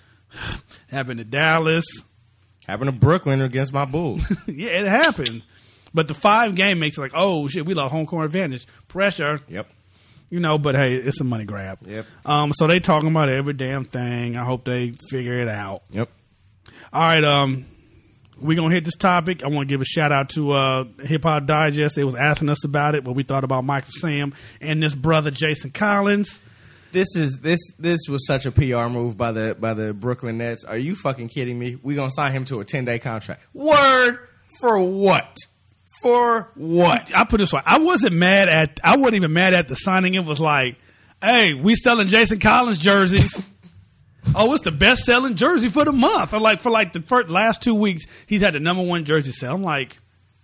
Speaker 1: It happened to Dallas.
Speaker 4: Happened to Brooklyn against my Bulls.
Speaker 1: Yeah, it happened. But the five game makes it like, oh, shit, we lost home court advantage. Pressure.
Speaker 4: Yep.
Speaker 1: You know, but hey, it's a money grab.
Speaker 4: Yep.
Speaker 1: Um, so they talking about every damn thing. I hope they figure it out.
Speaker 4: Yep.
Speaker 1: All right, um, we're going to hit this topic. I want to give a shout out to uh, Hip Hop Digest. They was asking us about it, what we thought about Michael Sam and this brother, Jason Collins.
Speaker 4: This is this this was such a P R move by the by the Brooklyn Nets. Are you fucking kidding me? We're going to sign him to a ten-day contract. Word for what? For what?
Speaker 1: I put it this way. I wasn't mad at, I wasn't even mad at the signing. It was like, hey, we selling Jason Collins jerseys. Oh, it's the best selling jersey for the month. Or like for like the first, last two weeks, he's had the number one jersey sale. I'm like,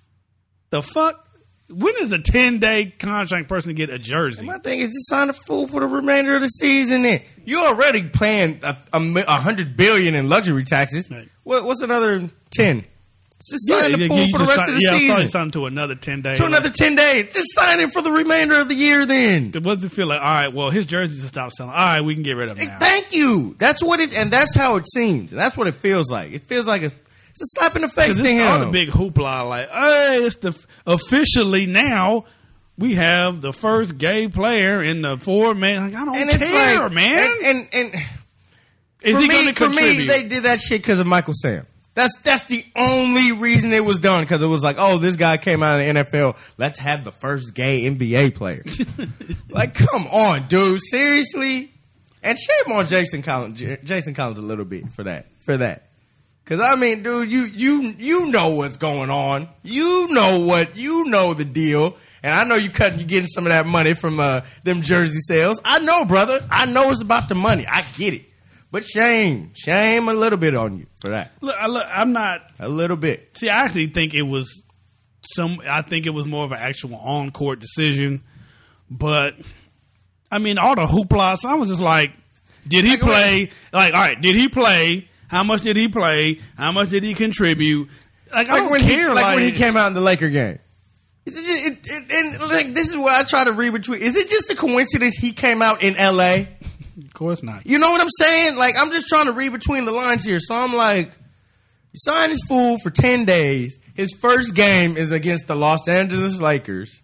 Speaker 1: the fuck? When is a ten day contract person get a jersey?
Speaker 4: My thing is just sign a fool for the remainder of the season. Then you're already paying a, a, a hundred billion in luxury taxes. Right. What, what's another ten? Just sign yeah, the fool for the rest sign, of the
Speaker 1: yeah,
Speaker 4: season.
Speaker 1: Yeah, sign to another ten days.
Speaker 4: To another ten days. Just sign him for the remainder of the year then.
Speaker 1: What does it feel like? All right, well, his jerseys will stop selling. All right, we can get rid of him now.
Speaker 4: Thank you. That's what it, and that's how it seems. That's what it feels like. It feels like a, it's a slap in the face to him.
Speaker 1: All the big hoopla, like, hey, it's the, officially now, we have the first gay player in the four man. Like, I don't and care, like, man.
Speaker 4: And, and, and
Speaker 1: is
Speaker 4: for
Speaker 1: he
Speaker 4: me,
Speaker 1: going to contribute?
Speaker 4: For me, they did that shit because of Michael Sam. That's that's the only reason it was done, because it was like, oh, this guy came out of the N F L. Let's have the first gay N B A player. Like, come on, dude, seriously. And shame on Jason Collins, Jason Collins a little bit for that, for that. Because I mean, dude, you you you know what's going on. You know what you know the deal. And I know you cutting, you getting some of that money from uh, them jersey sales. I know, brother. I know it's about the money. I get it. But shame, shame a little bit on you for that.
Speaker 1: Look, I, look, I'm not
Speaker 4: a little bit.
Speaker 1: See, I actually think it was some. I think it was more of an actual on court decision. But I mean, all the hoopla. So I was just like, did he play? Like, all right, did he play? How much did he play? How much did he contribute? Like, I
Speaker 4: like
Speaker 1: don't
Speaker 4: when
Speaker 1: care.
Speaker 4: He,
Speaker 1: like,
Speaker 4: like when he came out in the Laker game. It, it, it, and like this is what I try to read between. Is it just a coincidence he came out in L A?
Speaker 1: Of course not.
Speaker 4: You know what I'm saying? Like, I'm just trying to read between the lines here. So I'm like, you sign this fool for ten days. His first game is against the Los Angeles Lakers.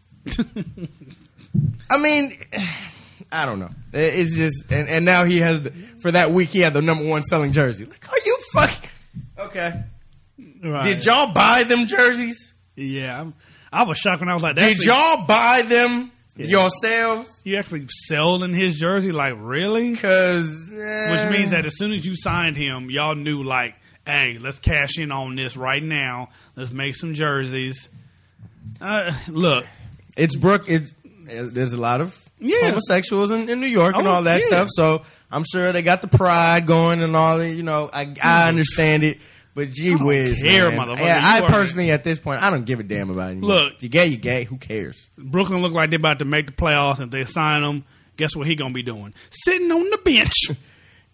Speaker 4: I mean, I don't know. It's just, and, and now he has, the, for that week, he had the number one selling jersey. Like, are you fucking, okay. Right. Did y'all buy them jerseys?
Speaker 1: Yeah. I'm, I was shocked when I was like,
Speaker 4: Did y'all buy them? Yeah. Yourselves?
Speaker 1: You actually selling his jersey? Like, really?
Speaker 4: Because uh,
Speaker 1: which means that as soon as you signed him, y'all knew, like, hey, let's cash in on this right now. Let's make some jerseys. Uh, look,
Speaker 4: it's Brooke. It's there's a lot of
Speaker 1: yeah.
Speaker 4: homosexuals in, in New York and
Speaker 1: oh,
Speaker 4: all that
Speaker 1: yeah.
Speaker 4: stuff. So I'm sure they got the pride going and all that. You know, I I understand it. But gee whiz,
Speaker 1: care,
Speaker 4: man.
Speaker 1: motherfucker.
Speaker 4: Yeah, I personally, at this point, I don't give a damn about it.
Speaker 1: Look,
Speaker 4: if you gay, you gay. Who cares?
Speaker 1: Brooklyn look like they're about to make the playoffs. If they sign him, guess what he gonna be doing? Sitting on the bench.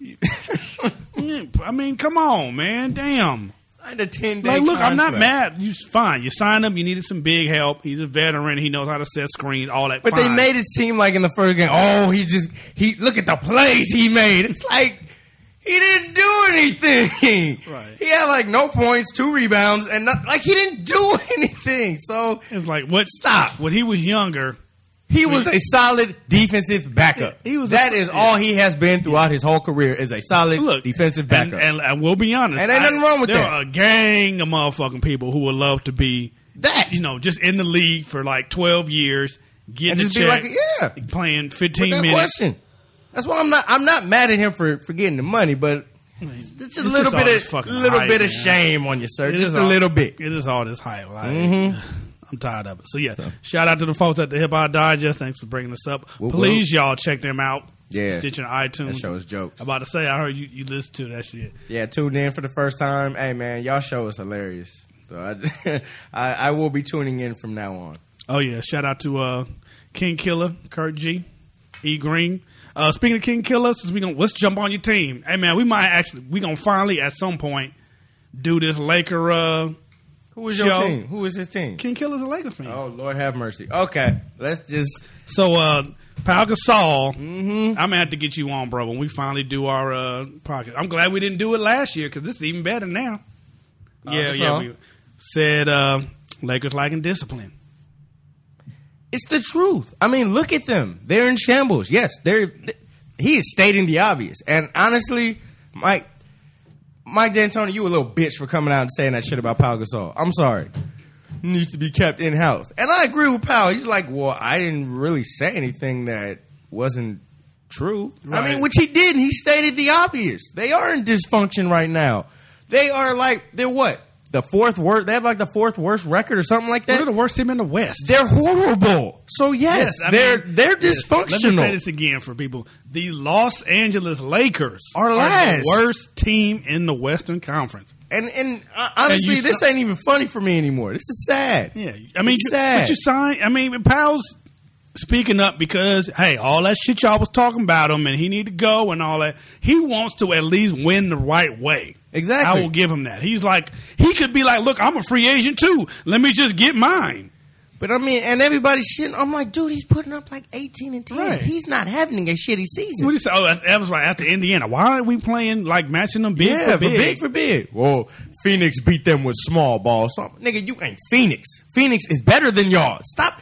Speaker 1: I mean, come on, man. Damn.
Speaker 4: Signed a ten-day
Speaker 1: Like, look,
Speaker 4: contract.
Speaker 1: I'm not mad. You fine. You signed him. You needed some big help. He's a veteran. He knows how to set screens, all that.
Speaker 4: But
Speaker 1: fine.
Speaker 4: they made it seem like in the first game, oh, he just, he look at the plays he made. It's like, he didn't do anything.
Speaker 1: Right.
Speaker 4: He had like no points, two rebounds, and not, like he didn't do anything. So
Speaker 1: It's like, what?
Speaker 4: Stop.
Speaker 1: When he was younger,
Speaker 4: he was a solid defensive backup.
Speaker 1: He was
Speaker 4: that
Speaker 1: a-
Speaker 4: is all he has been throughout his whole career is a solid
Speaker 1: look,
Speaker 4: defensive backup.
Speaker 1: And, and, and we'll be honest.
Speaker 4: And ain't nothing wrong with
Speaker 1: there
Speaker 4: that.
Speaker 1: There are a gang of motherfucking people who would love to be
Speaker 4: that
Speaker 1: you know, just in the league for like twelve years, getting
Speaker 4: and
Speaker 1: the
Speaker 4: just
Speaker 1: check,
Speaker 4: be like, yeah,
Speaker 1: playing fifteen
Speaker 4: without
Speaker 1: minutes.
Speaker 4: question. That's why I'm not. I'm not mad at him for, for getting the money, but it's just a
Speaker 1: It's
Speaker 4: little
Speaker 1: just all
Speaker 4: bit
Speaker 1: this
Speaker 4: of
Speaker 1: fucking
Speaker 4: little
Speaker 1: hype,
Speaker 4: bit of
Speaker 1: man.
Speaker 4: shame on you, sir.
Speaker 1: It
Speaker 4: Just
Speaker 1: is
Speaker 4: a
Speaker 1: all-
Speaker 4: little bit.
Speaker 1: It is all this hype. Like,
Speaker 4: Mhm.
Speaker 1: I'm tired of it. So yeah, shout out to the folks at the Hip Hop Digest. Thanks for bringing this up.
Speaker 4: Whoop,
Speaker 1: Please, y'all check them out.
Speaker 4: Yeah.
Speaker 1: Stitching iTunes.
Speaker 4: That show is jokes.
Speaker 1: I'm about to say, I heard you, you listen to that shit.
Speaker 4: Yeah, tuned in for the first time. Hey man, y'all show is hilarious. So I, I, I will be tuning in from now on.
Speaker 1: Oh yeah, shout out to uh, King Killer, Kurt G, E Green. Uh, speaking of King Killer, since we gonna let's jump on your team. Hey man, we might actually we gonna finally at some point do this Laker. Uh,
Speaker 4: Who is
Speaker 1: show.
Speaker 4: your team? Who is his team?
Speaker 1: King Killer's a Laker fan.
Speaker 4: Oh Lord have mercy. Okay, let's just.
Speaker 1: So, uh, Pau Gasol,
Speaker 4: Mm-hmm.
Speaker 1: I'm gonna have to get you on, bro, when we finally do our uh, podcast. I'm glad we didn't do it last year because this is even better now.
Speaker 4: Pau
Speaker 1: yeah,
Speaker 4: Gasol?
Speaker 1: yeah. We said uh, Lakers lacking discipline.
Speaker 4: It's the truth. I mean, look at them. They're in shambles. Yes, they're. They, he is stating the obvious. And honestly, Mike, Mike D'Antoni, you a little bitch for coming out and saying that shit about Pau Gasol. I'm sorry. He needs to be kept in house. And I agree with Pau. He's like, well, I didn't really say anything that wasn't true. I
Speaker 1: Right.
Speaker 4: mean, which he did. He stated the obvious. They are in dysfunction right now. They are like, they're what? The fourth worst. They have like the fourth worst record or something like that.
Speaker 1: They're the worst team in the West.
Speaker 4: They're horrible. So yes,
Speaker 1: I
Speaker 4: they're
Speaker 1: mean,
Speaker 4: they're
Speaker 1: yes. Let me say
Speaker 4: dysfunctional.
Speaker 1: this again for people: the Los Angeles Lakers
Speaker 4: Are
Speaker 1: the
Speaker 4: last.
Speaker 1: worst team in the Western Conference.
Speaker 4: And and uh, honestly,
Speaker 1: you
Speaker 4: this
Speaker 1: saw-
Speaker 4: ain't even funny for me anymore. This is sad.
Speaker 1: Yeah, I mean,
Speaker 4: It's
Speaker 1: you,
Speaker 4: sad.
Speaker 1: but you signed. I mean, Powell's speaking up because hey, all that shit y'all was talking about him, and he need to go and all that. He wants to at least win the right way.
Speaker 4: Exactly.
Speaker 1: I will give him that. He's like, he could be like, look, I'm a free agent too. Let me just get mine.
Speaker 4: But I mean, and everybody's shitting. I'm like, dude, he's putting up like eighteen and ten.
Speaker 1: Right.
Speaker 4: He's not having a shitty season.
Speaker 1: What do you say? Oh, that, that was like after Indiana. Why aren't we playing like matching them big
Speaker 4: yeah,
Speaker 1: for big?
Speaker 4: big for big. Well, Phoenix beat them with small ball. So, nigga, you ain't Phoenix. Phoenix is better than y'all. Stop.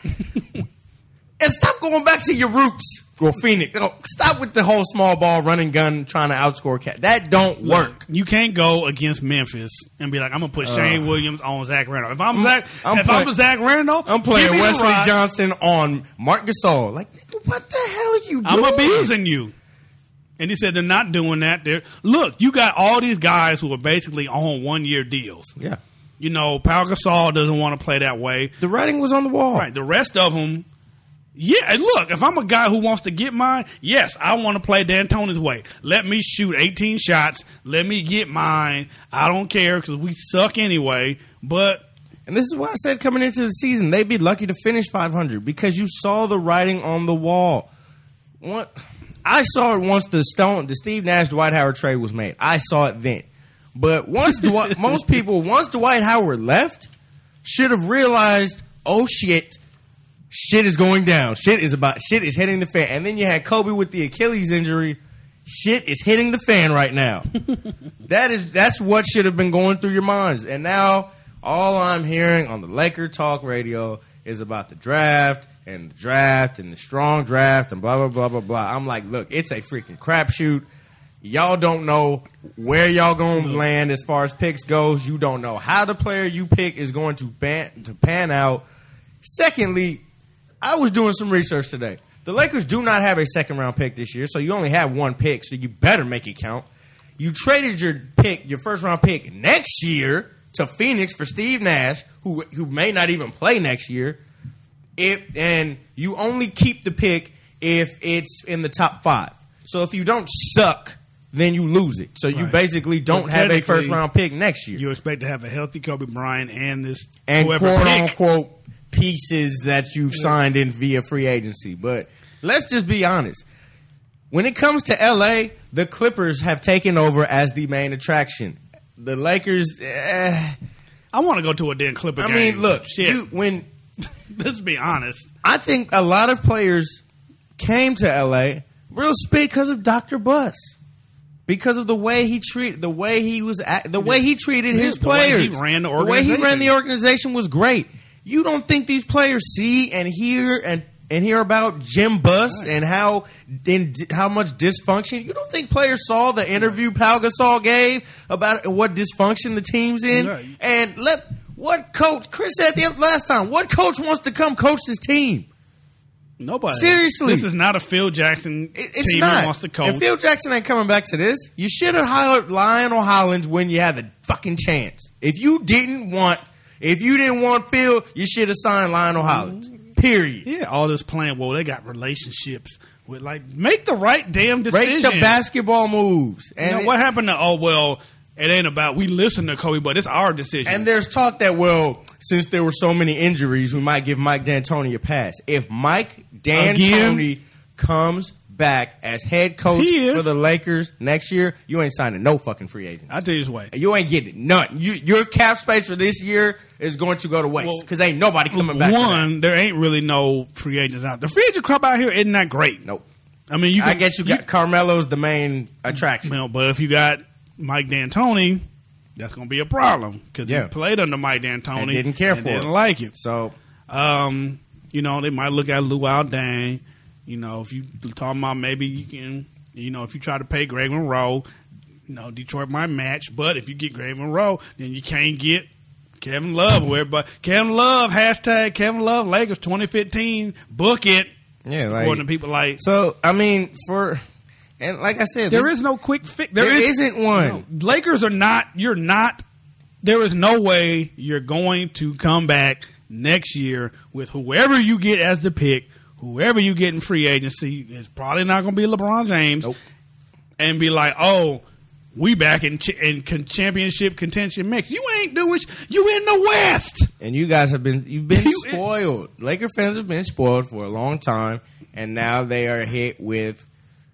Speaker 4: And stop going back to your roots. Well, Phoenix. No, stop with the whole small ball running gun trying to outscore cat. That don't work.
Speaker 1: You can't go against Memphis and be like, I'm gonna put Shane Williams on Zach Randolph. If I'm Zach,
Speaker 4: I'm
Speaker 1: if
Speaker 4: play-
Speaker 1: I'm Zach Randolph,
Speaker 4: I'm
Speaker 1: give
Speaker 4: playing
Speaker 1: me the
Speaker 4: Wesley
Speaker 1: rock.
Speaker 4: Johnson on Marc Gasol. Like, nigga, what the hell are you doing?
Speaker 1: I'm abusing you. And he said they're not doing that. They're, look, you got all these guys who are basically on one year deals.
Speaker 4: Yeah.
Speaker 1: You know, Pau Gasol doesn't want to play that way.
Speaker 4: The writing was on the wall.
Speaker 1: Right. The rest of them, yeah. and Look, if I'm a guy who wants to get mine, yes, I want to play D'Antoni's way. Let me shoot eighteen shots. Let me get mine. I don't care because we suck anyway. But
Speaker 4: And this is why I said coming into the season, they'd be lucky to finish five hundred because you saw the writing on the wall. What I saw it once the Stone, the Steve Nash Dwight Howard trade was made. I saw it then. But once Dwight, most people, once Dwight Howard left, should have realized, oh shit, shit is going down. Shit is about shit is hitting the fan. And then you had Kobe with the Achilles injury. Shit is hitting the fan right now. that is that's what should have been going through your minds. And now all I'm hearing on the Laker talk radio is about the draft and the draft and the strong draft and blah blah blah blah blah. I'm like, look, it's a freaking crapshoot. Y'all don't know where y'all going to land as far as picks goes. You don't know how the player you pick is going to pan, to pan out. Secondly, I was doing some research today. The Lakers do not have a second round pick this year, so you only have one pick, so you better make it count. You traded your pick, your first round pick next year to Phoenix for Steve Nash, who who may not even play next year. If and you only keep the pick if it's in the top five. So if you don't suck, then you lose it. So you
Speaker 1: Right.
Speaker 4: basically don't
Speaker 1: But
Speaker 4: have a
Speaker 1: technically,
Speaker 4: first round pick next year.
Speaker 1: you expect to have a healthy Kobe Bryant and this
Speaker 4: And
Speaker 1: whoever
Speaker 4: quote
Speaker 1: pick.
Speaker 4: unquote pieces that you've signed in via free agency. But let's just be honest. when it comes to L A, the Clippers have taken over as the main attraction. The Lakers, eh.
Speaker 1: I want to go to a damn Clipper
Speaker 4: I
Speaker 1: game.
Speaker 4: mean, look,
Speaker 1: Shit.
Speaker 4: you, when
Speaker 1: let's be honest.
Speaker 4: I think a lot of players came to L A real spit because of Doctor Buss. Because of the way he treated, the way he was, the way he treated his
Speaker 1: the way
Speaker 4: players,
Speaker 1: he ran the
Speaker 4: the way he
Speaker 1: organization.
Speaker 4: ran the organization was great. You don't think these players see and hear and, and hear about Jim Buss right. and how in, how much dysfunction? You don't think players saw the interview Pau Gasol gave about what dysfunction the team's in? Right. And let what coach Chris said the last time? What coach wants to come coach this team?
Speaker 1: Nobody.
Speaker 4: Seriously.
Speaker 1: This is not a Phil Jackson
Speaker 4: it, it's
Speaker 1: team
Speaker 4: not.
Speaker 1: who wants to coach.
Speaker 4: And Phil Jackson ain't coming back to this. You should have hired Lionel Hollins when you had the fucking chance. If you didn't want if you didn't want Phil, you should have signed Lionel Hollins. Period.
Speaker 1: Yeah, all this playing, well, they got relationships with like make the right damn decision.
Speaker 4: Make the basketball moves. And
Speaker 1: you know,
Speaker 4: it,
Speaker 1: what happened to oh well, it ain't about we listen to Kobe, but it's our decision.
Speaker 4: And there's talk that, well, since there were so many injuries, we might give Mike D'Antoni a pass. If Mike D'Antoni Again? comes back as head coach for the Lakers next year, you ain't signing no fucking free agents.
Speaker 1: I'll tell you this way.
Speaker 4: You ain't getting none. You, your cap space for this year is going to go to waste because well, ain't nobody coming back.
Speaker 1: One, there ain't really no free agents out. The free agent crop out here isn't that great.
Speaker 4: Nope.
Speaker 1: I mean, you. Can,
Speaker 4: I guess you got you, Carmelo's the main attraction.
Speaker 1: You know, but if you got Mike D'Antoni, that's going to be a problem because yeah. he played under Mike D'Antoni
Speaker 4: and didn't care
Speaker 1: and
Speaker 4: for
Speaker 1: didn't
Speaker 4: it.
Speaker 1: like it.
Speaker 4: So,
Speaker 1: um, you know, they might look at Luau Dang. You know, if you talking about maybe you can, you know, if you try to pay Greg Monroe, you know, Detroit might match. But if you get Greg Monroe, then you can't get Kevin Love. Where, but Kevin Love hashtag Kevin Love Lakers twenty fifteen book it.
Speaker 4: Yeah, like,
Speaker 1: according to people like.
Speaker 4: So I mean, for and like I said,
Speaker 1: there
Speaker 4: this,
Speaker 1: is no quick fix. There,
Speaker 4: there
Speaker 1: is,
Speaker 4: isn't one.
Speaker 1: No, Lakers are not. You're not. There is no way you're going to come back next year with whoever you get as the pick. Whoever you get in free agency is probably not going to be LeBron James, nope. and be like, "Oh, we back in, ch- in con- championship contention mix." You ain't doing. Sh- you in the West,
Speaker 4: and you guys have been. You've been spoiled. Laker fans have been spoiled for a long time, and now they are hit with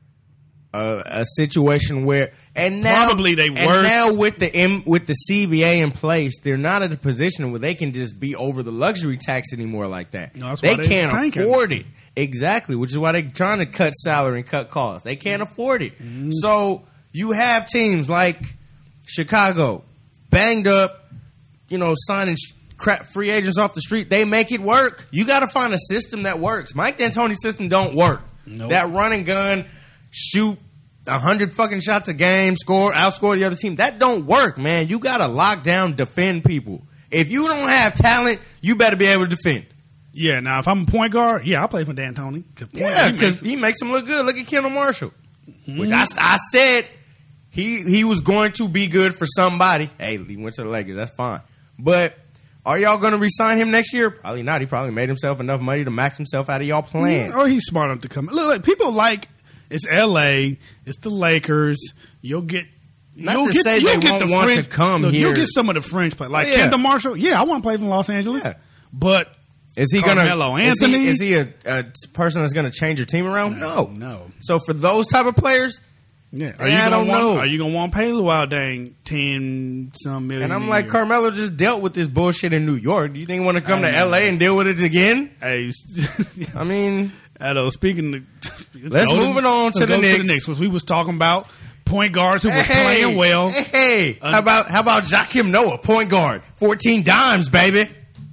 Speaker 4: a, a situation where, and now
Speaker 1: probably they
Speaker 4: and
Speaker 1: worse.
Speaker 4: now with the M, with the C B A in place, they're not at a position where they can just be over the luxury tax anymore like that.
Speaker 1: No,
Speaker 4: they
Speaker 1: they
Speaker 4: can't
Speaker 1: tanking.
Speaker 4: afford it. Exactly, which is why they're trying to cut salary and cut costs. They can't afford it.
Speaker 1: Mm-hmm.
Speaker 4: So you have teams like Chicago, banged up, you know, signing crap free agents off the street. They make it work. You got to find a system that works. Mike D'Antoni's system don't work.
Speaker 1: Nope.
Speaker 4: That run and gun, shoot a hundred fucking shots a game, score, outscore the other team. That don't work, man. You got to lock down, defend people. If you don't have talent, you better be able to defend.
Speaker 1: Yeah, now if I'm a point guard, yeah, I'll play for D'Antoni.
Speaker 4: Yeah, because he, he makes him look good. Look at Kendall Marshall, mm-hmm. which I, I said he he was going to be good for somebody. Hey, he went to the Lakers. That's fine. But are y'all going to re-sign him next year? Probably not. He probably made himself enough money to max himself out of y'all plan.
Speaker 1: Yeah, or he's smart enough to come. Look, like, people like it's L A, it's the Lakers. You'll get.
Speaker 4: Not
Speaker 1: you'll
Speaker 4: to
Speaker 1: get,
Speaker 4: say
Speaker 1: you'll
Speaker 4: they
Speaker 1: get
Speaker 4: won't
Speaker 1: the
Speaker 4: want
Speaker 1: fringe,
Speaker 4: to come
Speaker 1: look,
Speaker 4: here.
Speaker 1: You'll get some of the fringe play. Like
Speaker 4: yeah.
Speaker 1: Kendall Marshall, yeah, I want to play from Los Angeles.
Speaker 4: Yeah.
Speaker 1: But
Speaker 4: is he
Speaker 1: going to
Speaker 4: Anthony? Is he, is he a, a person that's going to change your team around?
Speaker 1: No,
Speaker 4: no.
Speaker 1: no.
Speaker 4: So for those type of players,
Speaker 1: yeah,
Speaker 4: are you I don't
Speaker 1: want,
Speaker 4: know.
Speaker 1: Are you going to want to pay Luau Dang ten some million?
Speaker 4: And I'm like, Carmelo just dealt with this bullshit in New York. Do you think he want to come I to know. L A and deal with it again?
Speaker 1: Hey,
Speaker 4: I mean,
Speaker 1: I know. Speaking, of,
Speaker 4: let's move on to the, Knicks.
Speaker 1: to the Knicks, which we was talking about. Point guards who were
Speaker 4: hey,
Speaker 1: playing well.
Speaker 4: Hey, uh, how about how about Joakim Noah, point guard, fourteen dimes, baby.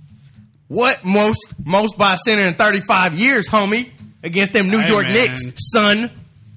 Speaker 4: What most most by center in thirty-five years, homie, against them New hey, York man. Knicks, son.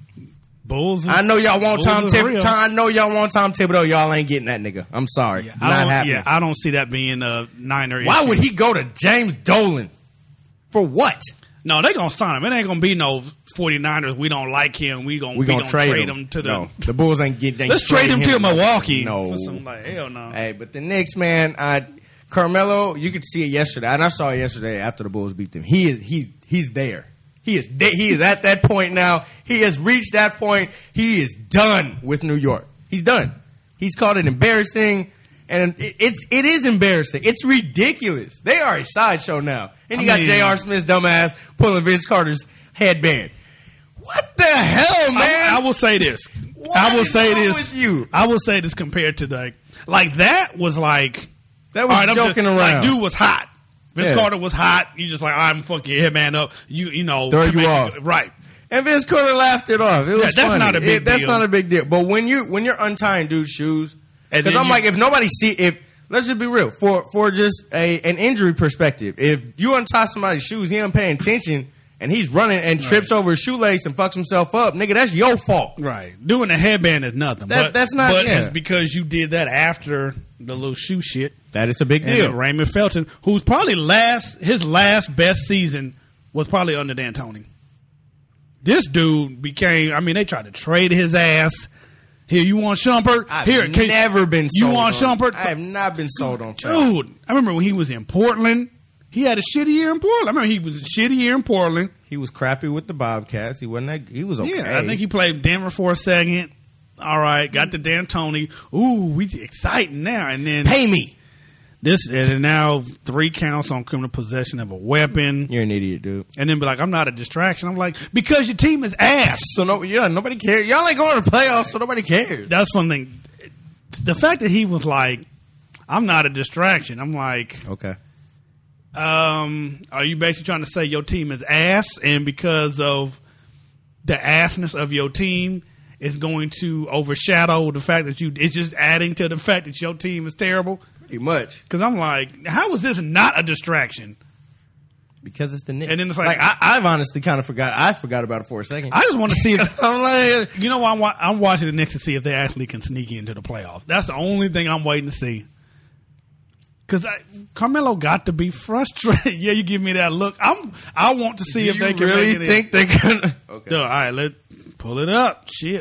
Speaker 1: Bulls. Is,
Speaker 4: I know y'all want
Speaker 1: Bulls
Speaker 4: Tom Thibodeau. I know y'all want Tom Thibodeau. Y'all ain't getting that nigga. I'm sorry,
Speaker 1: yeah,
Speaker 4: not happening.
Speaker 1: Yeah, I don't see that being a Niner.
Speaker 4: Why
Speaker 1: issue.
Speaker 4: would he go to James Dolan for what?
Speaker 1: No, they gonna sign him. It ain't gonna be no 49ers. We don't like him. We gonna we, we gonna, gonna trade, trade him. him to the.
Speaker 4: No, the Bulls ain't getting.
Speaker 1: Let's trade him, him to Milwaukee.
Speaker 4: No,
Speaker 1: for some, like, hell no.
Speaker 4: Hey, but the Knicks, man, I, Carmelo, you could see it yesterday, and I saw it yesterday after the Bulls beat them. He is he he's there. He is de- he is at that point now. He has reached that point. He is done with New York. He's done. He's called it embarrassing. And it, it's it is embarrassing. It's ridiculous. They are a sideshow now. And you I got J R. Smith's dumbass pulling Vince Carter's headband. What the hell, man?
Speaker 1: I, I will say this.
Speaker 4: What
Speaker 1: I will
Speaker 4: is
Speaker 1: say
Speaker 4: wrong
Speaker 1: this.
Speaker 4: with you?
Speaker 1: I will say this compared to the like that was like
Speaker 4: that was
Speaker 1: all right,
Speaker 4: joking
Speaker 1: just,
Speaker 4: around.
Speaker 1: Like dude was hot. Vince
Speaker 4: Yeah.
Speaker 1: Carter was hot. You just like I'm fucking your head man up. You you know
Speaker 4: Throw
Speaker 1: to
Speaker 4: you
Speaker 1: make
Speaker 4: off.
Speaker 1: it- right.
Speaker 4: And Vince Carter laughed it off. It was
Speaker 1: Yeah, that's
Speaker 4: funny.
Speaker 1: not a big
Speaker 4: It- That's
Speaker 1: deal.
Speaker 4: not a big deal. But when you when you're untying dude's shoes,
Speaker 1: And
Speaker 4: because
Speaker 1: then
Speaker 4: I'm
Speaker 1: you-
Speaker 4: like, if nobody see if let's just be real for for just a an injury perspective, if you untie somebody's shoes, he ain't paying attention, and he's running and trips over his shoelace and fucks himself up, nigga, that's your fault.
Speaker 1: Right. Doing a headband is nothing.
Speaker 4: That-
Speaker 1: but,
Speaker 4: that's not-
Speaker 1: But
Speaker 4: yeah.
Speaker 1: it's because you did that after the little shoe shit.
Speaker 4: That is a big
Speaker 1: And
Speaker 4: deal.
Speaker 1: then Raymond Felton, who's probably last his last best season was probably under D'Antoni. This dude became. I mean, they tried to trade his ass. Here, you want Shumpert?
Speaker 4: I've
Speaker 1: Here, can-
Speaker 4: never been
Speaker 1: You
Speaker 4: sold
Speaker 1: want
Speaker 4: on,
Speaker 1: Shumpert?
Speaker 4: I have not been sold on Felton.
Speaker 1: Dude, I remember when he was in Portland. He had a shitty year in Portland. I remember he was a shitty year in Portland.
Speaker 4: He was crappy with the Bobcats. He wasn't that. He was okay.
Speaker 1: Yeah, I think he played Denver for a second. All right, got to D'Antoni. Ooh, we exciting now. And then
Speaker 4: pay me.
Speaker 1: this, and then now three counts on criminal possession of a weapon.
Speaker 4: You're an idiot, dude.
Speaker 1: And then be like, I'm not a distraction. I'm like, because your team is ass.
Speaker 4: So no, yeah, nobody cares. Y'all ain't going to playoffs, so nobody cares.
Speaker 1: That's one thing. The fact that he was like, I'm not a distraction. I'm like,
Speaker 4: Okay.
Speaker 1: um, are you basically trying to say your team is ass, and because of the assness of your team is going to overshadow the fact that you? It's just adding to the fact that your team is terrible.
Speaker 4: Pretty much.
Speaker 1: Because I'm like, how is this not a distraction?
Speaker 4: Because it's the Knicks.
Speaker 1: And then it's like-
Speaker 4: I, I've honestly kind of forgot. I forgot about it for a second.
Speaker 1: I just want to see if
Speaker 4: I'm like,
Speaker 1: you know. I'm wa- I'm watching the Knicks to see if they actually can sneak into the playoffs. That's the only thing I'm waiting to see. Because Carmelo got to be frustrated. Yeah, you give me that look. I'm. I want to see
Speaker 4: do
Speaker 1: if
Speaker 4: you
Speaker 1: they can
Speaker 4: really
Speaker 1: make it
Speaker 4: think they're gonna? Okay.
Speaker 1: in. All right, let pull it up. Shit,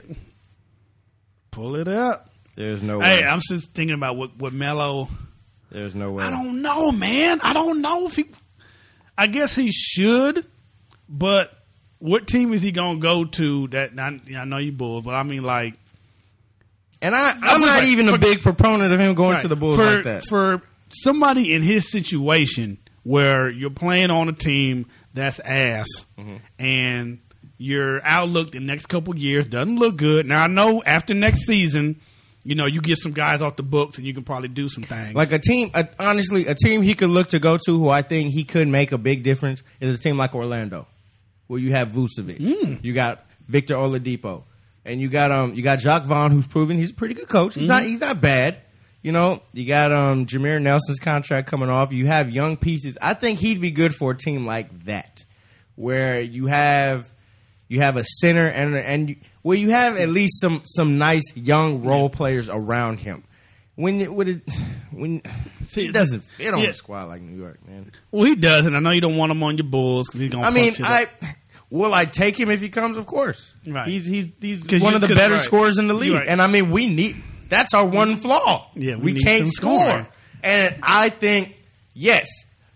Speaker 1: pull it up.
Speaker 4: There's no
Speaker 1: Hey,
Speaker 4: way.
Speaker 1: I'm just thinking about what what Melo.
Speaker 4: There's no way.
Speaker 1: I don't know, man. I don't know if he. I guess he should, but what team is he gonna go to? That I, I know you Bulls, but I mean, like,
Speaker 4: And I, I'm not
Speaker 1: Right.
Speaker 4: even a
Speaker 1: For-
Speaker 4: big proponent of him going
Speaker 1: right.
Speaker 4: to the Bulls
Speaker 1: for,
Speaker 4: like that.
Speaker 1: For somebody in his situation where you're playing on a team that's ass
Speaker 4: Mm-hmm.
Speaker 1: and your outlook the next couple years doesn't look good. Now I know after next season, you know, you get some guys off the books and you can probably do some things.
Speaker 4: Like a team, a, honestly, a team he could look to go to who I think he could make a big difference is a team like Orlando, where you have Vucevic,
Speaker 1: Mm.
Speaker 4: you got Victor Oladipo, and you got um you got Jacques Vaughn, who's proven he's a pretty good coach. He's
Speaker 1: Mm-hmm.
Speaker 4: not he's not bad. You know, you got um Jameer Nelson's contract coming off. You have young pieces. I think he'd be good for a team like that, where you have you have a center and and you, where you have at least some some nice young role players around him. When it, when it, when
Speaker 1: See,
Speaker 4: it doesn't fit on
Speaker 1: yeah.
Speaker 4: a squad like New York, man.
Speaker 1: well, he doesn't. I know you don't want him on your Bulls because he's gonna.
Speaker 4: I mean,
Speaker 1: fuck shit
Speaker 4: I
Speaker 1: up.
Speaker 4: will I take him if he comes, of course.
Speaker 1: Right.
Speaker 4: He's he's he's
Speaker 1: 'Cause
Speaker 4: one
Speaker 1: you-
Speaker 4: of the
Speaker 1: 'cause-
Speaker 4: better
Speaker 1: right.
Speaker 4: scorers in the
Speaker 1: You're
Speaker 4: league,
Speaker 1: right.
Speaker 4: and I mean we need that's our one flaw.
Speaker 1: Yeah, we
Speaker 4: we,
Speaker 1: need
Speaker 4: can't
Speaker 1: some
Speaker 4: score,
Speaker 1: scoring.
Speaker 4: and I think yes,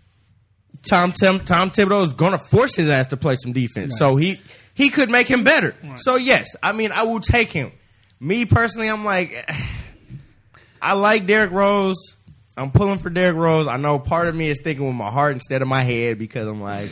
Speaker 4: Tom Tim, Tom Thibodeau is going to force his ass to play some defense,
Speaker 1: Right.
Speaker 4: so he he could make him better.
Speaker 1: Right.
Speaker 4: So yes, I mean I will take him. Me personally, I'm like, I like Derrick Rose. I'm pulling for Derrick Rose. I know part of me is thinking with my heart instead of my head because I'm like,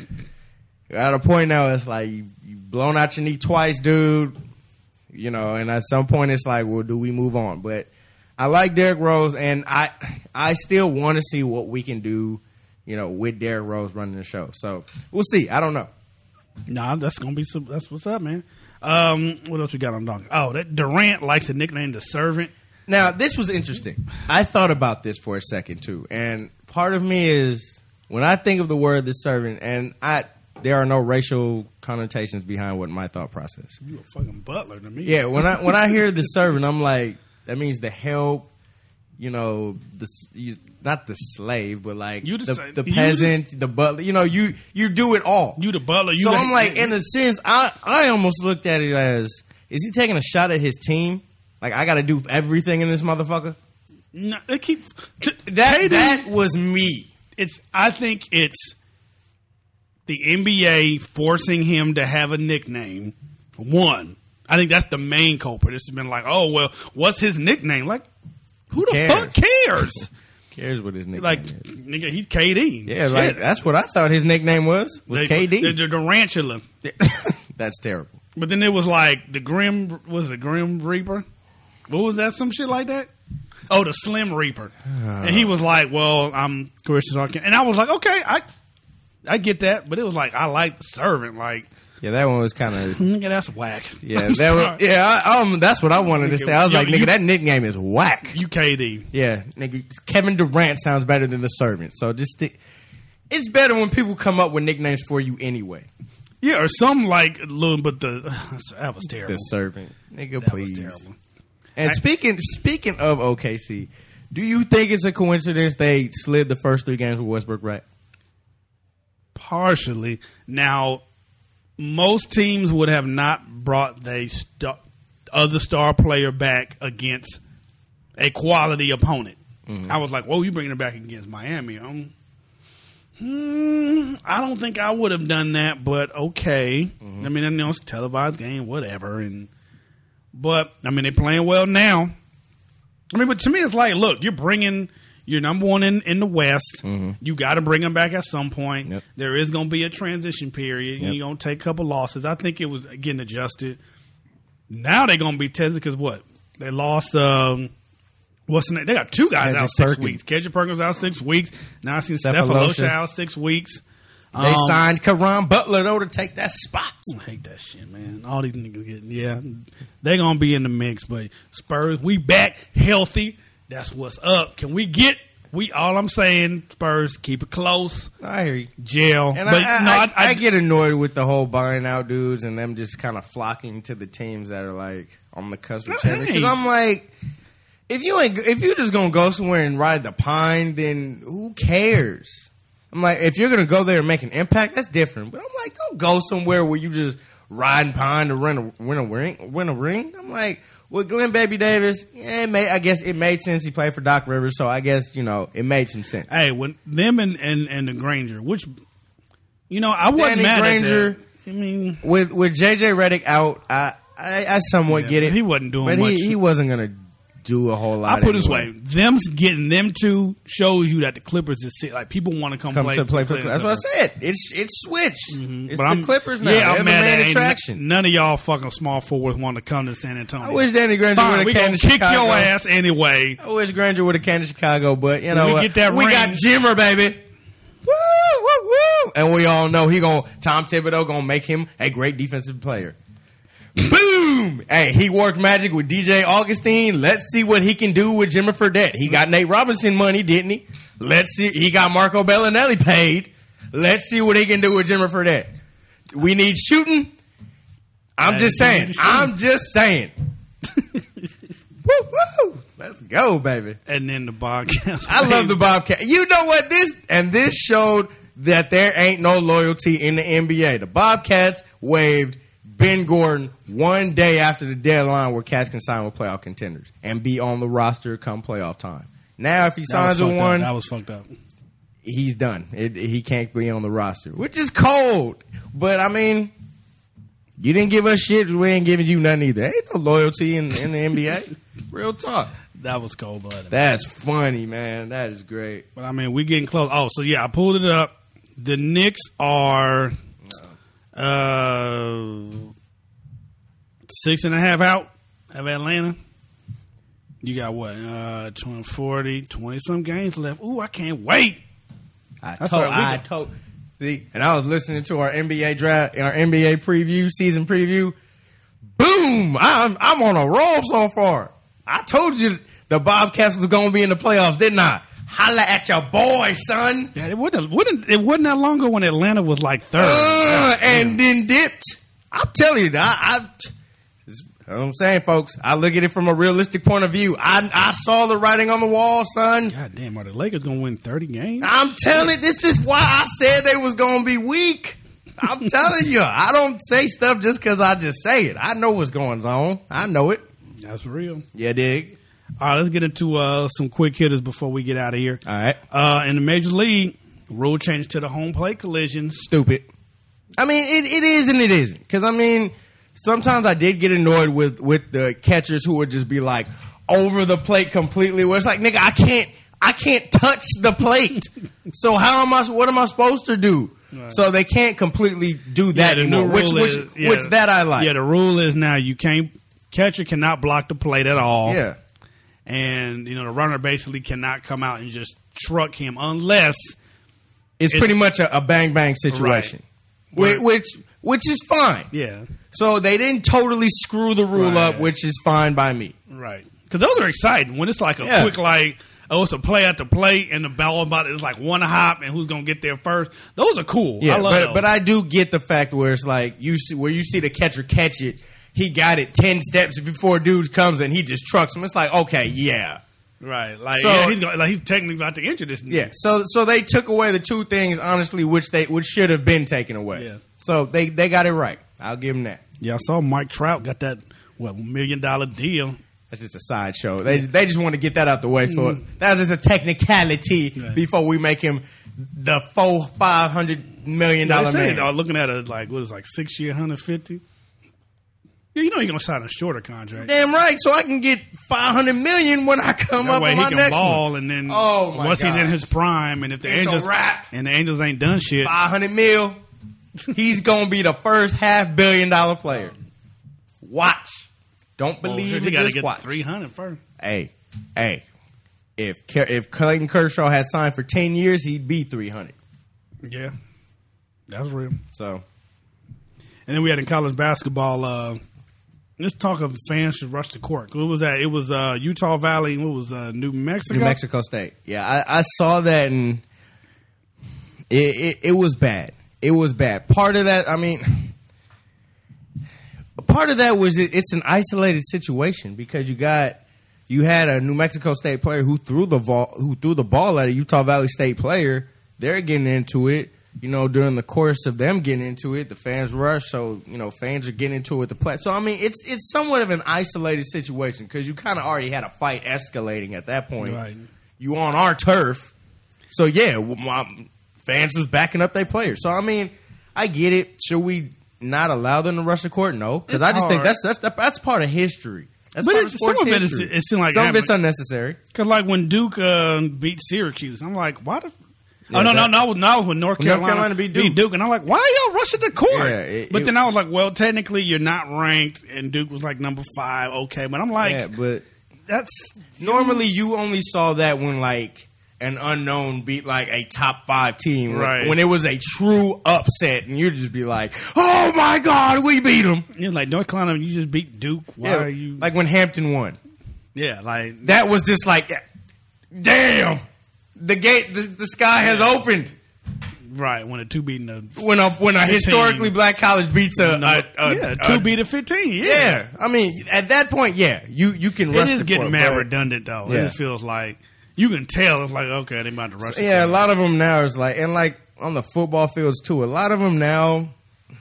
Speaker 4: at a point now, it's like you, you blown out your knee twice, dude. You know, and at some point, it's like, well, do we move on? But I like Derrick Rose, and I I still want to see what we can do, you know, with Derrick Rose running the show. So we'll see. I don't know.
Speaker 1: Nah, that's gonna be some, that's what's up, man. Um, what else we got on dog? Oh, that Durant likes to nickname the servant.
Speaker 4: Now, this was interesting. I thought about this for a second, too. And part of me is, when I think of the word the servant, and I there are no racial connotations behind what my thought process.
Speaker 1: You a fucking butler to me.
Speaker 4: Yeah, when I when I hear the servant, I'm like, that means the help, you know, the you, not the slave, but like
Speaker 1: You the
Speaker 4: the,
Speaker 1: sa-
Speaker 4: the
Speaker 1: you
Speaker 4: peasant, the butler. You know, you you do it all.
Speaker 1: You the butler. You
Speaker 4: so
Speaker 1: the-
Speaker 4: I'm like, in a sense, I I almost looked at it as, is he taking a shot at his team? Like, I got to do everything in this motherfucker?
Speaker 1: No, they keep
Speaker 4: That
Speaker 1: K D,
Speaker 4: that was me.
Speaker 1: It's. I think it's the N B A forcing him to have a nickname. One, I think that's the main culprit. It's been like, oh well, what's his nickname? Like, who the
Speaker 4: cares?
Speaker 1: fuck cares?
Speaker 4: Cares what his nickname
Speaker 1: Like,
Speaker 4: is.
Speaker 1: nigga, he's K D.
Speaker 4: Yeah,
Speaker 1: Shit.
Speaker 4: like that's what I thought his nickname was. Was
Speaker 1: They-
Speaker 4: K D?
Speaker 1: The, the, the Tarantula.
Speaker 4: That's terrible.
Speaker 1: But then it was like the Grim, was it Grim Reaper? What was that? Some shit like that? Oh, the Slim Reaper. Uh, and he was like, well, I'm Christian, so I can. And I was like, okay, I I get that. But it was like, I like the servant. Like,
Speaker 4: yeah, that one was kind of.
Speaker 1: Nigga, that's whack.
Speaker 4: Yeah, that was, yeah I, um, that's what I wanted to say. I was yo, like, nigga, you, that nickname is whack.
Speaker 1: U K D.
Speaker 4: Yeah, nigga, Kevin Durant sounds better than the servant. So just stick. It's better when people come up with nicknames for you anyway.
Speaker 1: Yeah, or some like little, but the that was terrible.
Speaker 4: The servant, nigga,
Speaker 1: that
Speaker 4: please.
Speaker 1: Was terrible.
Speaker 4: And I, speaking speaking of O K C, do you think it's a coincidence they slid the first three games with Westbrook right?
Speaker 1: Partially. Now, most teams would have not brought the star, other star player back against a quality opponent. Mm-hmm. I was like, "Whoa, you bringing it back against Miami?" Um, Hmm, I don't think I would have done that, but okay. Mm-hmm. I mean, I know it's a televised game, whatever. And but I mean, they're playing well now. I mean, but to me, it's like, look, you're bringing your number one in, in the West. Mm-hmm. You got to bring them back at some point. Yep. There is going to be a transition period. Yep. You're going to take a couple losses. I think it was getting adjusted. Now they're going to be tested because what they lost. Um, What's the name? They got two guys Kendrick out six Perkins. weeks. Kendrick Perkins out six weeks. Now I seen Cephalosha out six weeks.
Speaker 4: They um, signed Caron Butler though to take that spot.
Speaker 1: I hate that shit, man. All these niggas getting yeah, they gonna be in the mix. But Spurs, we back healthy. That's what's up. Can we get? We all I'm saying, Spurs, keep it close.
Speaker 4: I hear you.
Speaker 1: Jail.
Speaker 4: And but, I, no, I, I, I get annoyed with the whole buying out dudes and them just kind of flocking to the teams that are like on the cusp of champions. Because I'm like. If you ain't, if you just gonna go somewhere and ride the pine, then who cares? I'm like, if you're gonna go there and make an impact, that's different. But I'm like, don't go somewhere where you just riding pine to win a win a ring. Win a ring. I'm like, with Glenn Baby Davis, yeah, it made, I guess it made sense. He played for Doc Rivers, so I guess you know it made some sense.
Speaker 1: Hey, when them and and, and the Granger, which you know, I wasn't
Speaker 4: Danny
Speaker 1: mad
Speaker 4: Granger,
Speaker 1: at that. I mean,
Speaker 4: with with J J Redick out, I I, I somewhat
Speaker 1: yeah,
Speaker 4: get it.
Speaker 1: He wasn't doing
Speaker 4: but
Speaker 1: much.
Speaker 4: He, he wasn't gonna. Do a whole lot.
Speaker 1: I put it
Speaker 4: anyway.
Speaker 1: this way: them getting them two shows you that the Clippers is like people want to come,
Speaker 4: come
Speaker 1: play
Speaker 4: to play
Speaker 1: for.
Speaker 4: for That's what I said. It's it's switched. Mm-hmm. It's
Speaker 1: but
Speaker 4: the
Speaker 1: I'm,
Speaker 4: Clippers now.
Speaker 1: Yeah,
Speaker 4: They're
Speaker 1: I'm
Speaker 4: the
Speaker 1: mad
Speaker 4: main
Speaker 1: at
Speaker 4: attraction.
Speaker 1: None of y'all fucking small forwards want to come to San Antonio.
Speaker 4: I wish Danny Granger would have came to
Speaker 1: kick
Speaker 4: Chicago.
Speaker 1: your ass anyway.
Speaker 4: I wish Granger would have came to Chicago, but you know
Speaker 1: we,
Speaker 4: what?
Speaker 1: Get that
Speaker 4: we
Speaker 1: ring.
Speaker 4: got Jimmer, baby. Woo, woo, woo! And we all know he gonna Tom Thibodeau gonna make him a great defensive player. Boom! Hey, he worked magic with D J Augustine. Let's see what he can do with Jimmy Fredette. He got Nate Robinson money, didn't he? Let's see. He got Marco Bellinelli paid. Let's see what he can do with Jimmy Fredette. We need shooting. I'm I just saying. I'm just saying. Woo woo! Let's go, baby.
Speaker 1: And then the Bobcats.
Speaker 4: I love the Bobcats. You know what? This and this showed that there ain't no loyalty in the N B A. The Bobcats waived Ben Gordon one day after the deadline where cats can sign with playoff contenders and be on the roster come playoff time. Now, if he signs with one,
Speaker 1: that was fucked up.
Speaker 4: He's done. It, he can't be on the roster, which is cold. But, I mean, you didn't give us shit. We ain't giving you nothing either. Ain't no loyalty in, in the N B A. Real talk.
Speaker 1: That was cold-blooded.
Speaker 4: That's funny, man. That is great.
Speaker 1: But, I mean, we getting close. Oh, so, yeah, I pulled it up. The Knicks are... Uh, six and a half out of Atlanta. You got what? Uh, twenty, forty, twenty some games left. Ooh, I can't wait.
Speaker 4: I That's told, I told, see, and I was listening to our N B A draft, our N B A preview, season preview. Boom! I'm I'm on a roll so far. I told you the Bobcats was going to be in the playoffs, didn't I? Holla at your boy, son.
Speaker 1: Yeah, it wasn't, wasn't, it wasn't that long ago when Atlanta was like third.
Speaker 4: Uh, and then dipped. I'm telling you, I, I, you know what I'm saying, folks. I look at it from a realistic point of view. I, I saw the writing on the wall, son.
Speaker 1: God damn, are the Lakers going to win thirty games?
Speaker 4: I'm telling you, this is why I said they was going to be weak. I'm telling you, I don't say stuff just because I just say it. I know what's going on. I know it.
Speaker 1: That's real.
Speaker 4: Yeah, dig.
Speaker 1: All right, let's get into uh, some quick hitters before we get out of here.
Speaker 4: All right.
Speaker 1: Uh, in the Major League, rule change to the home plate collisions.
Speaker 4: Stupid. I mean, it, it is and it isn't. Because, I mean, sometimes I did get annoyed with, with the catchers who would just be like over the plate completely. Where it's like, nigga, I can't, I can't touch the plate. So how am I, what am I supposed to do? right. So they can't completely do that
Speaker 1: yeah,
Speaker 4: anymore. Which, which,
Speaker 1: is, yeah,
Speaker 4: which that I like.
Speaker 1: Yeah, the rule is now you can't catcher cannot block the plate at all.
Speaker 4: Yeah,
Speaker 1: and you know the runner basically cannot come out and just truck him unless
Speaker 4: it's, it's pretty much a, a bang bang situation, right. which which is fine.
Speaker 1: Yeah.
Speaker 4: So they didn't totally screw the rule right. up, which is fine by me.
Speaker 1: Right. Because those are exciting when it's like a yeah. quick like. Oh, it's a play at the plate, and the ball about it is like one hop, and who's gonna get there first? Those are cool.
Speaker 4: Yeah,
Speaker 1: I love
Speaker 4: but
Speaker 1: those.
Speaker 4: but I do get the fact where it's like you see where you see the catcher catch it, he got it ten steps before dude comes and he just trucks him. It's like okay, yeah,
Speaker 1: right. Like
Speaker 4: so,
Speaker 1: yeah, he's gonna, like he's technically about to injure this.
Speaker 4: Yeah. So so they took away the two things honestly, which they which should have been taken away.
Speaker 1: Yeah.
Speaker 4: So they they got it right. I'll give them that.
Speaker 1: Yeah, I saw Mike Trout got that what million dollar deal.
Speaker 4: That's just a sideshow. They they just want to get that out the way for mm. That's just a technicality right. before we make him the four five hundred million dollar man.
Speaker 1: They're looking at a like what is it, like six year hundred fifty. Yeah, you know you're gonna sign a shorter contract.
Speaker 4: Damn right, so I can get five hundred million when I come
Speaker 1: that
Speaker 4: up
Speaker 1: way
Speaker 4: on
Speaker 1: he
Speaker 4: my
Speaker 1: can
Speaker 4: next
Speaker 1: ball,
Speaker 4: one.
Speaker 1: And then
Speaker 4: oh my
Speaker 1: once
Speaker 4: gosh.
Speaker 1: he's in his prime, and if the
Speaker 4: it's
Speaker 1: Angels and the Angels ain't done shit,
Speaker 4: five hundred mil, he's gonna be the first half billion dollar player. Watch. Don't believe
Speaker 1: well,
Speaker 4: it.
Speaker 1: You got to
Speaker 4: get
Speaker 1: watch. three hundred first.
Speaker 4: Hey, hey, if if Clayton Kershaw had signed for ten years, he'd be three hundred.
Speaker 1: Yeah, that's real.
Speaker 4: So,
Speaker 1: and then we had in college basketball. Uh, let's talk of fans should rush the court. What was that? It was uh, Utah Valley. What was uh, New Mexico?
Speaker 4: New Mexico State. Yeah, I, I saw that, and it, it it was bad. It was bad. Part of that, I mean. Part of that was it, it's an isolated situation because you got you had a New Mexico State player who threw the ball who threw the ball at a Utah Valley State player. They're getting into it, you know, during the course of them getting into it, the fans rush, so you know fans are getting into it with the play. So I mean, it's it's somewhat of an isolated situation because you kind of already had a fight escalating at that point.
Speaker 1: Right.
Speaker 4: You on our turf, so yeah, my fans was backing up their players. So I mean, I get it. Should we not allow them to rush the court? No, because I just hard. think that's that's that's part of history. That's
Speaker 1: but
Speaker 4: part
Speaker 1: it,
Speaker 4: of sports
Speaker 1: some of
Speaker 4: history.
Speaker 1: it, is, it seems like
Speaker 4: some of it's unnecessary.
Speaker 1: Because like when Duke uh, beat Syracuse, I'm like, why the?
Speaker 4: Yeah,
Speaker 1: oh no,
Speaker 4: that,
Speaker 1: no, no, no! When North Carolina,
Speaker 4: North Carolina beat Duke.
Speaker 1: beat Duke, and I'm like, why are y'all rushing the court?
Speaker 4: Yeah, it,
Speaker 1: but
Speaker 4: it,
Speaker 1: then I was like, well, technically you're not ranked, and Duke was like number five. Okay, but I'm like,
Speaker 4: yeah, but
Speaker 1: that's
Speaker 4: normally you only saw that when like an unknown beat like a top five team,
Speaker 1: right?
Speaker 4: When it was a true upset, and you'd just be like, "Oh my God, we beat them!"
Speaker 1: You're like North Carolina, you just beat Duke. Why
Speaker 4: yeah,
Speaker 1: are you
Speaker 4: like when Hampton won?
Speaker 1: Yeah, like
Speaker 4: that was just like, damn, the gate, the, the sky has yeah. opened.
Speaker 1: Right, when a two beating a
Speaker 4: when a when a historically black college beats a, a, a
Speaker 1: yeah
Speaker 4: a,
Speaker 1: two beat a fifteen. Yeah.
Speaker 4: yeah, I mean at that point, yeah, you you can. Rush
Speaker 1: it is
Speaker 4: the
Speaker 1: getting
Speaker 4: court,
Speaker 1: mad
Speaker 4: but,
Speaker 1: redundant though.
Speaker 4: Yeah.
Speaker 1: It just feels like you can tell it's like okay, they about to rush.
Speaker 4: So, yeah,
Speaker 1: court.
Speaker 4: a lot of them now is like and like on the football fields too. A lot of them now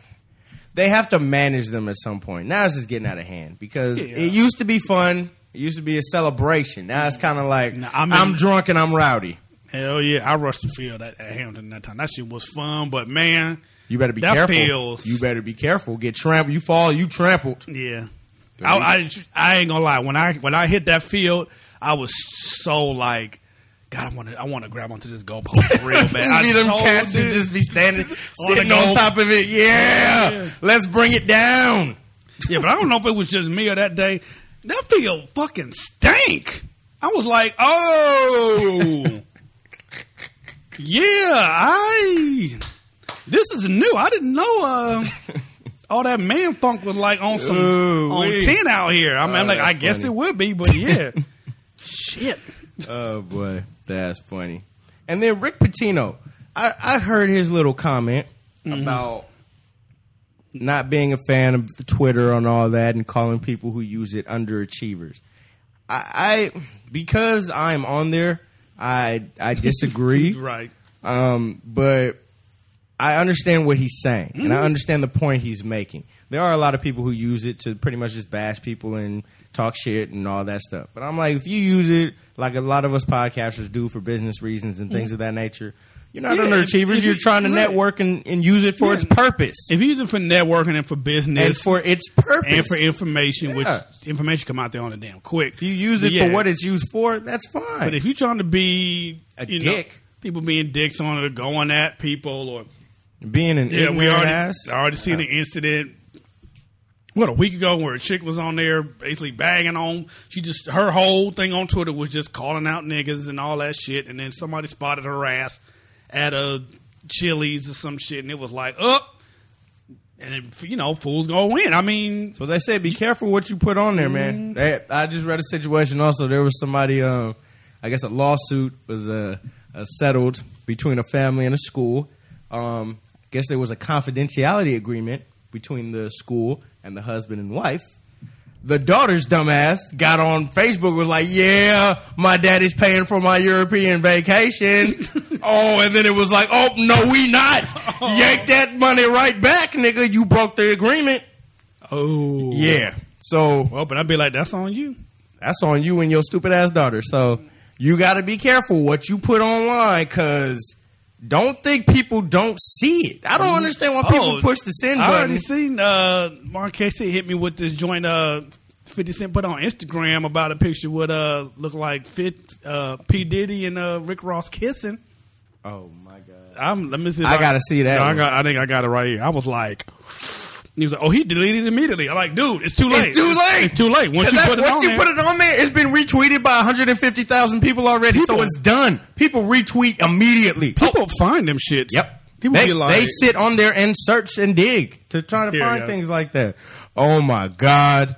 Speaker 4: they have to manage them at some point. Now it's just getting out of hand because yeah. it used to be fun. It used to be a celebration. Now it's kind of like now, I mean, I'm drunk and I'm rowdy.
Speaker 1: Hell yeah, I rushed the field at, at Hampton that time. That shit was fun, but man,
Speaker 4: you better be
Speaker 1: that
Speaker 4: careful.
Speaker 1: Feels,
Speaker 4: you better be careful. Get trampled. You fall, you trampled.
Speaker 1: Yeah, I, I, I ain't gonna lie. When I when I hit that field, I was so like, God, I want to I want to grab onto this goalpost real bad. I
Speaker 4: see them cats who just be standing, sitting on top of it. Yeah, yeah, let's bring it down.
Speaker 1: Yeah, but I don't know if it was just me or that day. That field fucking stank. I was like, oh. Yeah, I. This is new. I didn't know uh, all that man funk was like on some Ooh, on wait. ten out here. I mean, oh, I'm like, I funny. guess it would be, but yeah, shit.
Speaker 4: Oh boy, that's funny. And then Rick Pitino, I, I heard his little comment mm-hmm. about not being a fan of the Twitter and all that, and calling people who use it underachievers. I, I because I'm on there. I I disagree.
Speaker 1: Right.
Speaker 4: Um, but I understand what he's saying, mm-hmm. and I understand the point he's making. There are a lot of people who use it to pretty much just bash people and talk shit and all that stuff. But I'm like, if you use it like a lot of us podcasters do for business reasons and things mm-hmm. of that nature, you're not yeah, underachievers. If, if you're you, trying to right. network and, and use it for yeah. its purpose.
Speaker 1: If you use it for networking and for business.
Speaker 4: And for its purpose.
Speaker 1: And for information, yeah. which information come out there on the damn quick.
Speaker 4: If you use it yeah. for what it's used for, that's fine.
Speaker 1: But if you're trying to be
Speaker 4: a
Speaker 1: you
Speaker 4: dick.
Speaker 1: Know, people being dicks on it or going at people or
Speaker 4: Being an
Speaker 1: yeah, we already
Speaker 4: ass.
Speaker 1: already seen the incident. What, a week ago, where a chick was on there basically bagging on. She just her whole thing on Twitter was just calling out niggas and all that shit. And then somebody spotted her ass at a Chili's or some shit, and it was like, up. And it, you know, fools gonna win. I mean,
Speaker 4: so they say be careful what you put on there, man. They, I just read a situation. Also, there was somebody. Um, I guess a lawsuit was uh, uh, settled between a family and a school. Um, I guess there was a confidentiality agreement between the school and the husband and wife. The daughter's dumbass got on Facebook, was like, yeah, my daddy's paying for my European vacation. Oh, and then it was like, oh, no, we not. Oh. Yank that money right back, nigga. You broke the agreement.
Speaker 1: Oh.
Speaker 4: Yeah. So.
Speaker 1: Well, but I'd be like, that's on you.
Speaker 4: That's on you and your stupid ass daughter. So you got to be careful what you put online, because don't think people don't see it. I don't understand why people
Speaker 1: oh,
Speaker 4: push the send button.
Speaker 1: I already seen uh, Marquez hit me with this joint uh, fifty Cent put on Instagram about a picture with uh, look like Fit, uh, P. Diddy and uh, Rick Ross kissing.
Speaker 4: Oh, my God.
Speaker 1: I'm, let me see.
Speaker 4: I, I got to see that.
Speaker 1: No, I, got, I think I got it right here. I was like... He was like, oh, he deleted it immediately. I'm like, dude, it's too late.
Speaker 4: It's too late.
Speaker 1: It's too late. Once you put it
Speaker 4: once
Speaker 1: on
Speaker 4: you
Speaker 1: there.
Speaker 4: put it on there, it's been retweeted by one hundred fifty thousand people already, people, so it's done. People retweet immediately.
Speaker 1: People oh. find them shits.
Speaker 4: Yep.
Speaker 1: People
Speaker 4: they,
Speaker 1: be like,
Speaker 4: they sit on there and search and dig to try to
Speaker 1: Here,
Speaker 4: find
Speaker 1: yeah.
Speaker 4: things like that. Oh, my God.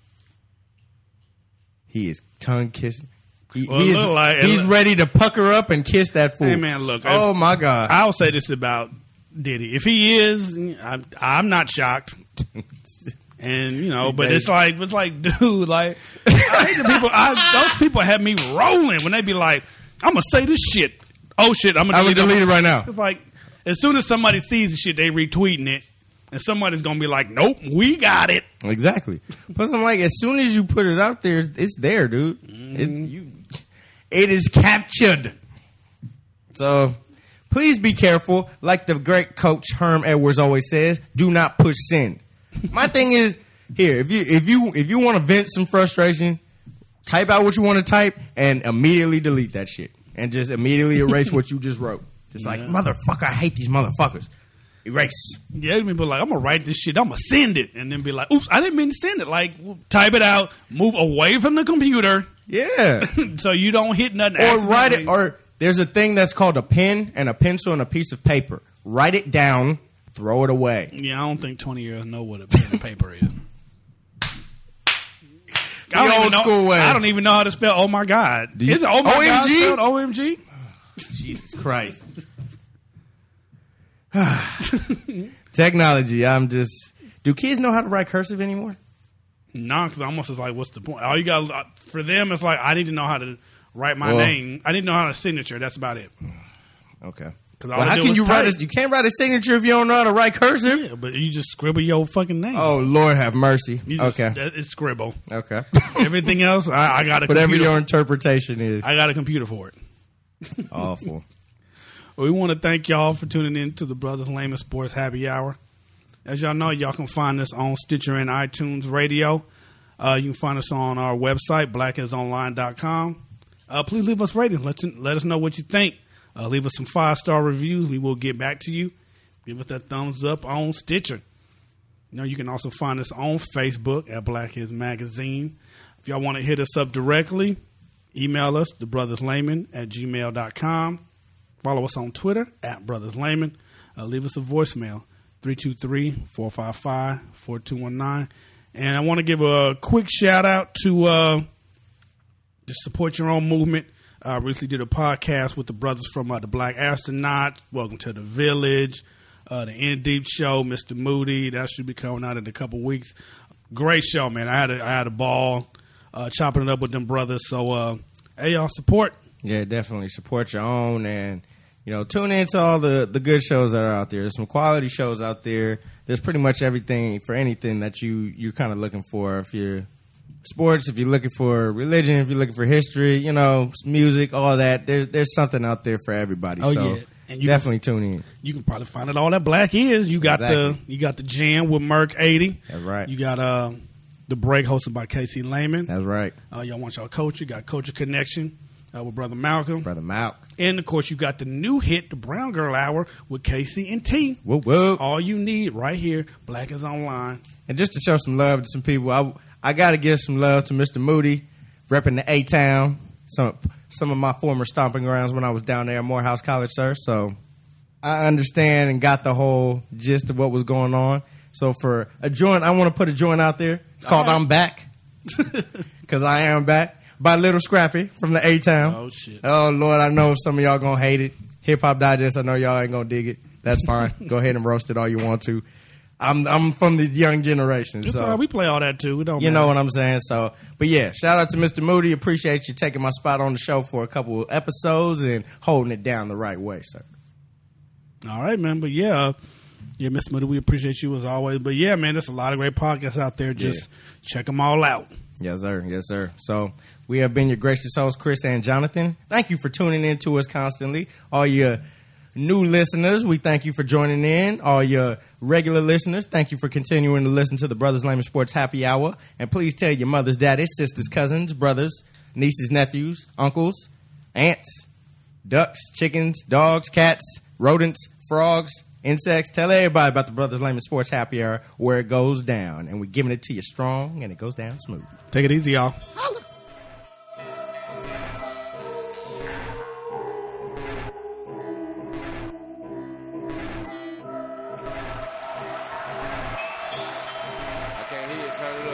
Speaker 4: He is tongue kissing. He,
Speaker 1: well,
Speaker 4: he is,
Speaker 1: like,
Speaker 4: he's ready to pucker up and kiss that fool.
Speaker 1: Hey, man, look.
Speaker 4: Oh,
Speaker 1: if,
Speaker 4: my God.
Speaker 1: I'll say this about Diddy. If he is, I'm, I'm not shocked. And, you know, but it's like, it's like, dude, like, I hate the people, I, those people have me rolling when they be like, I'm going to say this shit. Oh, shit, I'm going to delete,
Speaker 4: delete it right now.
Speaker 1: It's like, as soon as somebody sees the shit, they retweeting it. And somebody's going to be like, nope, we got it.
Speaker 4: Exactly. Plus, I'm like, as soon as you put it out there, it's there, dude. Mm-hmm. It, you, it is captured. So, please be careful. Like the great coach Herm Edwards always says, do not push send. My thing is, here, if you if you if you want to vent some frustration, type out what you want to type and immediately delete that shit. And just immediately erase what you just wrote. Just yeah. like, motherfucker, I hate these motherfuckers. Erase.
Speaker 1: Yeah, people like, I'm going to write this shit, I'm going to send it. And then be like, oops, I didn't mean to send it. Like, type it out, move away from the computer.
Speaker 4: Yeah.
Speaker 1: So you don't hit nothing.
Speaker 4: Or write it, or there's a thing that's called a pen and a pencil and a piece of paper. Write it down. Throw it away.
Speaker 1: Yeah, I don't think twenty year olds know what a pen and paper is.
Speaker 4: The old
Speaker 1: know,
Speaker 4: school way.
Speaker 1: I don't even know how to spell oh my God.
Speaker 4: You,
Speaker 1: is it oh my
Speaker 4: O M G?
Speaker 1: God spelled O M G?
Speaker 4: Jesus Christ. Technology, I'm just... Do kids know how to write cursive anymore?
Speaker 1: No, because almost is like, what's the point? All you got... For them, it's like, I need to know how to write my well, name. I need to know how to signature. That's about it.
Speaker 4: Okay.
Speaker 1: Well,
Speaker 4: how can you type. write a, you can't write a signature if you don't know how to write cursive?
Speaker 1: Yeah, but you just scribble your fucking name.
Speaker 4: Oh, Lord have mercy.
Speaker 1: Just,
Speaker 4: okay.
Speaker 1: It's scribble.
Speaker 4: Okay.
Speaker 1: Everything else, I, I got a
Speaker 4: Whatever
Speaker 1: computer.
Speaker 4: your interpretation is.
Speaker 1: I got a computer for it.
Speaker 4: Awful.
Speaker 1: Well, we want to thank y'all for tuning in to the Brothers Layman Sports Happy Hour. As y'all know, y'all can find us on Stitcher and iTunes Radio. Uh, you can find us on our website, black is online dot com. Uh, please leave us ratings. Let, let us know what you think. Uh, leave us some five-star reviews. We will get back to you. Give us that thumbs up on Stitcher. You know, you can also find us on Facebook at Black Is Magazine. If y'all want to hit us up directly, email us, thebrotherslayman at gmail dot com. Follow us on Twitter, at brotherslayman. Uh, leave us a voicemail, three two three, four five five, four two one nine. And I want to give a quick shout-out to uh, just support your own movement. I uh, recently did a podcast with the brothers from uh, the Black Astronauts. Welcome to the Village. Uh, the In Deep Show, Mister Moody. That should be coming out in a couple weeks. Great show, man. I had a, I had a ball uh, chopping it up with them brothers. So, uh, hey, y'all, support.
Speaker 4: Yeah, definitely. Support your own and, you know, tune into all the, the good shows that are out there. There's some quality shows out there. There's pretty much everything for anything that you, you're kind of looking for. If you're sports, if you're looking for religion, if you're looking for history, you know, music, all that. There's there's something out there for everybody.
Speaker 1: Oh,
Speaker 4: so
Speaker 1: yeah. And you
Speaker 4: definitely
Speaker 1: can,
Speaker 4: tune in.
Speaker 1: You can probably find it all that Black is. You got exactly. the you got the Jam with Merc eighty.
Speaker 4: That's right.
Speaker 1: You got uh, the Break hosted by Casey Layman.
Speaker 4: That's right.
Speaker 1: Uh, y'all want y'all coach. You got Culture Connection. uh, with Brother Malcolm.
Speaker 4: Brother Malk.
Speaker 1: And, of course, you got the new hit, the Brown Girl Hour with Casey and T.
Speaker 4: Whoop, whoop.
Speaker 1: All you need right here, Black is Online.
Speaker 4: And just to show some love to some people, I, I got to give some love to Mister Moody, repping the A-Town, some, some of my former stomping grounds when I was down there at Morehouse College, sir. So I understand and got the whole gist of what was going on. So for a joint, I want to put a joint out there. It's called right. I'm Back, because I am back. By Little Scrappy from the A-Town.
Speaker 1: Oh, shit.
Speaker 4: Oh, Lord, I know some of y'all going to hate it. Hip Hop Digest, I know y'all ain't going to dig it. That's fine. Go ahead and roast it all you want to. I'm I'm from the young generation.
Speaker 1: It's
Speaker 4: so
Speaker 1: all right. We play all that, too. We don't
Speaker 4: You
Speaker 1: matter.
Speaker 4: know what I'm saying? So, but yeah, shout out to Mister Moody. Appreciate you taking my spot on the show for a couple of episodes and holding it down the right way, sir.
Speaker 1: All right, man. But yeah, yeah, Mister Moody, we appreciate you as always. But yeah, man, there's a lot of great podcasts out there. Just yeah. check them all out.
Speaker 4: Yes, sir. Yes, sir. So we have been your gracious hosts, Chris and Jonathan. Thank you for tuning in to us constantly. All your new listeners, we thank you for joining in. All your regular listeners, thank you for continuing to listen to the Brothers Layman Sports Happy Hour. And please tell your mothers, daddies, sisters, cousins, brothers, nieces, nephews, uncles, aunts, ducks, chickens, dogs, cats, rodents, frogs, insects. Tell everybody about the Brothers Layman Sports Happy Hour, where it goes down. And we're giving it to you strong, and it goes down smooth.
Speaker 1: Take it easy, y'all.
Speaker 2: Holla. I can't hear it. Turn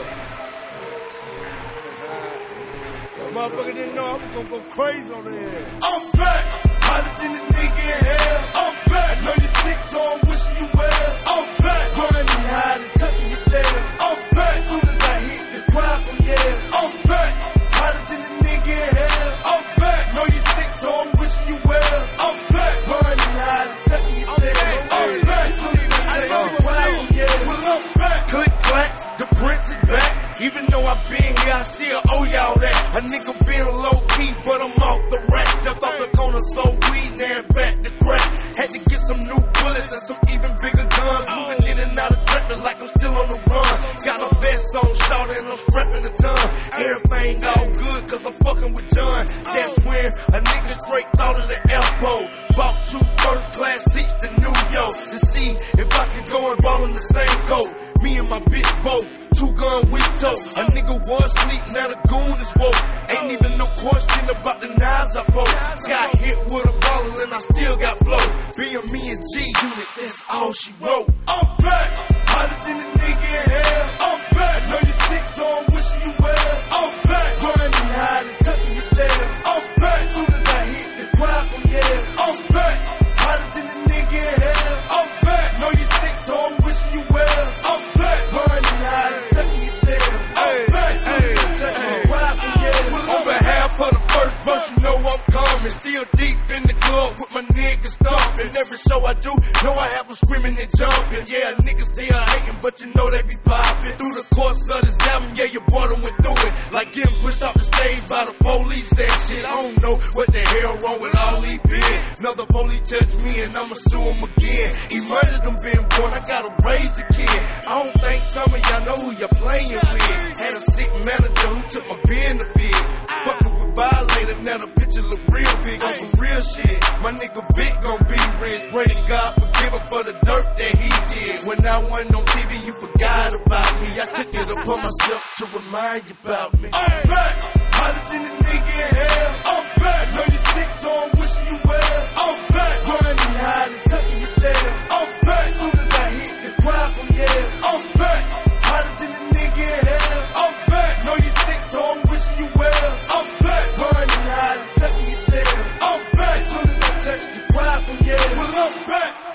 Speaker 2: it up. Motherfucker didn't know I was gonna go crazy on the air. I'm back. Hotter than a nigga in hell. I'm back. I know you're sick, so I'm wishing you well. I'm back. Grinding hard and tucking your tail. I'm back. As soon as I hit the crowd from Yale. I'm back. Hotter than a nigga in hell. I'm back. Know you're sick, so I'm wishing you well. I'm back. Grinding hard and tucking your tail. I'm back. As soon as I hit the crowd from Yale. Well, I'm back. Click, clack. The prince is back. Even though I've been here, I still owe y'all that. A nigga been low key, but I'm off the rack. Jumped off the corner, so weed, now back to crack. Had to get some new bullets and some even bigger guns. Moving in and out of traffic like I'm still on the run. Got a vest on, short and I'm strapping a ton. Everything all good, cause I'm fucking with John. That's when a nigga straight thought of the airport. Bought two first class seats to New York to see if I could go and ball in the same coat. Me and my bitch both. Two gun we tote. A nigga was sleep, now the goon is woke. Ain't even no question about the knives I broke. Got hit with a bottle and I still got flow. Being me and G Unit, that's all she wrote. I'm back, hotter than a nigga in hell. I'm back, know you're sick, so I'm wishing you well. I'm back, grinding hard and tucking your tail. I'm back, soon as I hit the crowd from Yale. I'm back, hotter than a nigga in hell. I'm back, know you're sick, so I'm wishing you well. I'm back, grinding hard and tucking your tail. I'm back, soon as I touch the crowd from Yale. On behalf of the first verse, you know I'm coming. Still deep in the club with my niggas stomping. Every show I do, know I have them screaming and jumping. Yeah, niggas still hating, but you know they be popping. Through the course of this album, yeah, your boy done went through it. Like getting pushed off the stage by the police and shit. I don't know what the hell wrong with all these been. Another police touch me and I'ma sue him again. He murdered them being born, I gotta raise the kid. I don't think some of y'all know who you're playing with. Had a sick manager who took my benefit. Fucking with violator, now the picture look real big on some real shit. My nigga Vic gon' be rich. Pray to God forgive him for the dirt that he did. When I wasn't on T V, you forgot about me. I took it upon myself to remind you about me. I'm back, hotter than a nigga in hell. I'm back, know you're sick, so I'm wishing you well. I'm back, grinding hard and tucking your tail. I'm back, soon as I hit the crowd from Yale. I'm back, hotter than a nigga in hell. I'm back, know you're sick, so I'm wishing you well. I'm back, grinding hard and tucking your tail. I'm back, soon as I touch the crowd from Yale. Well, I'm back.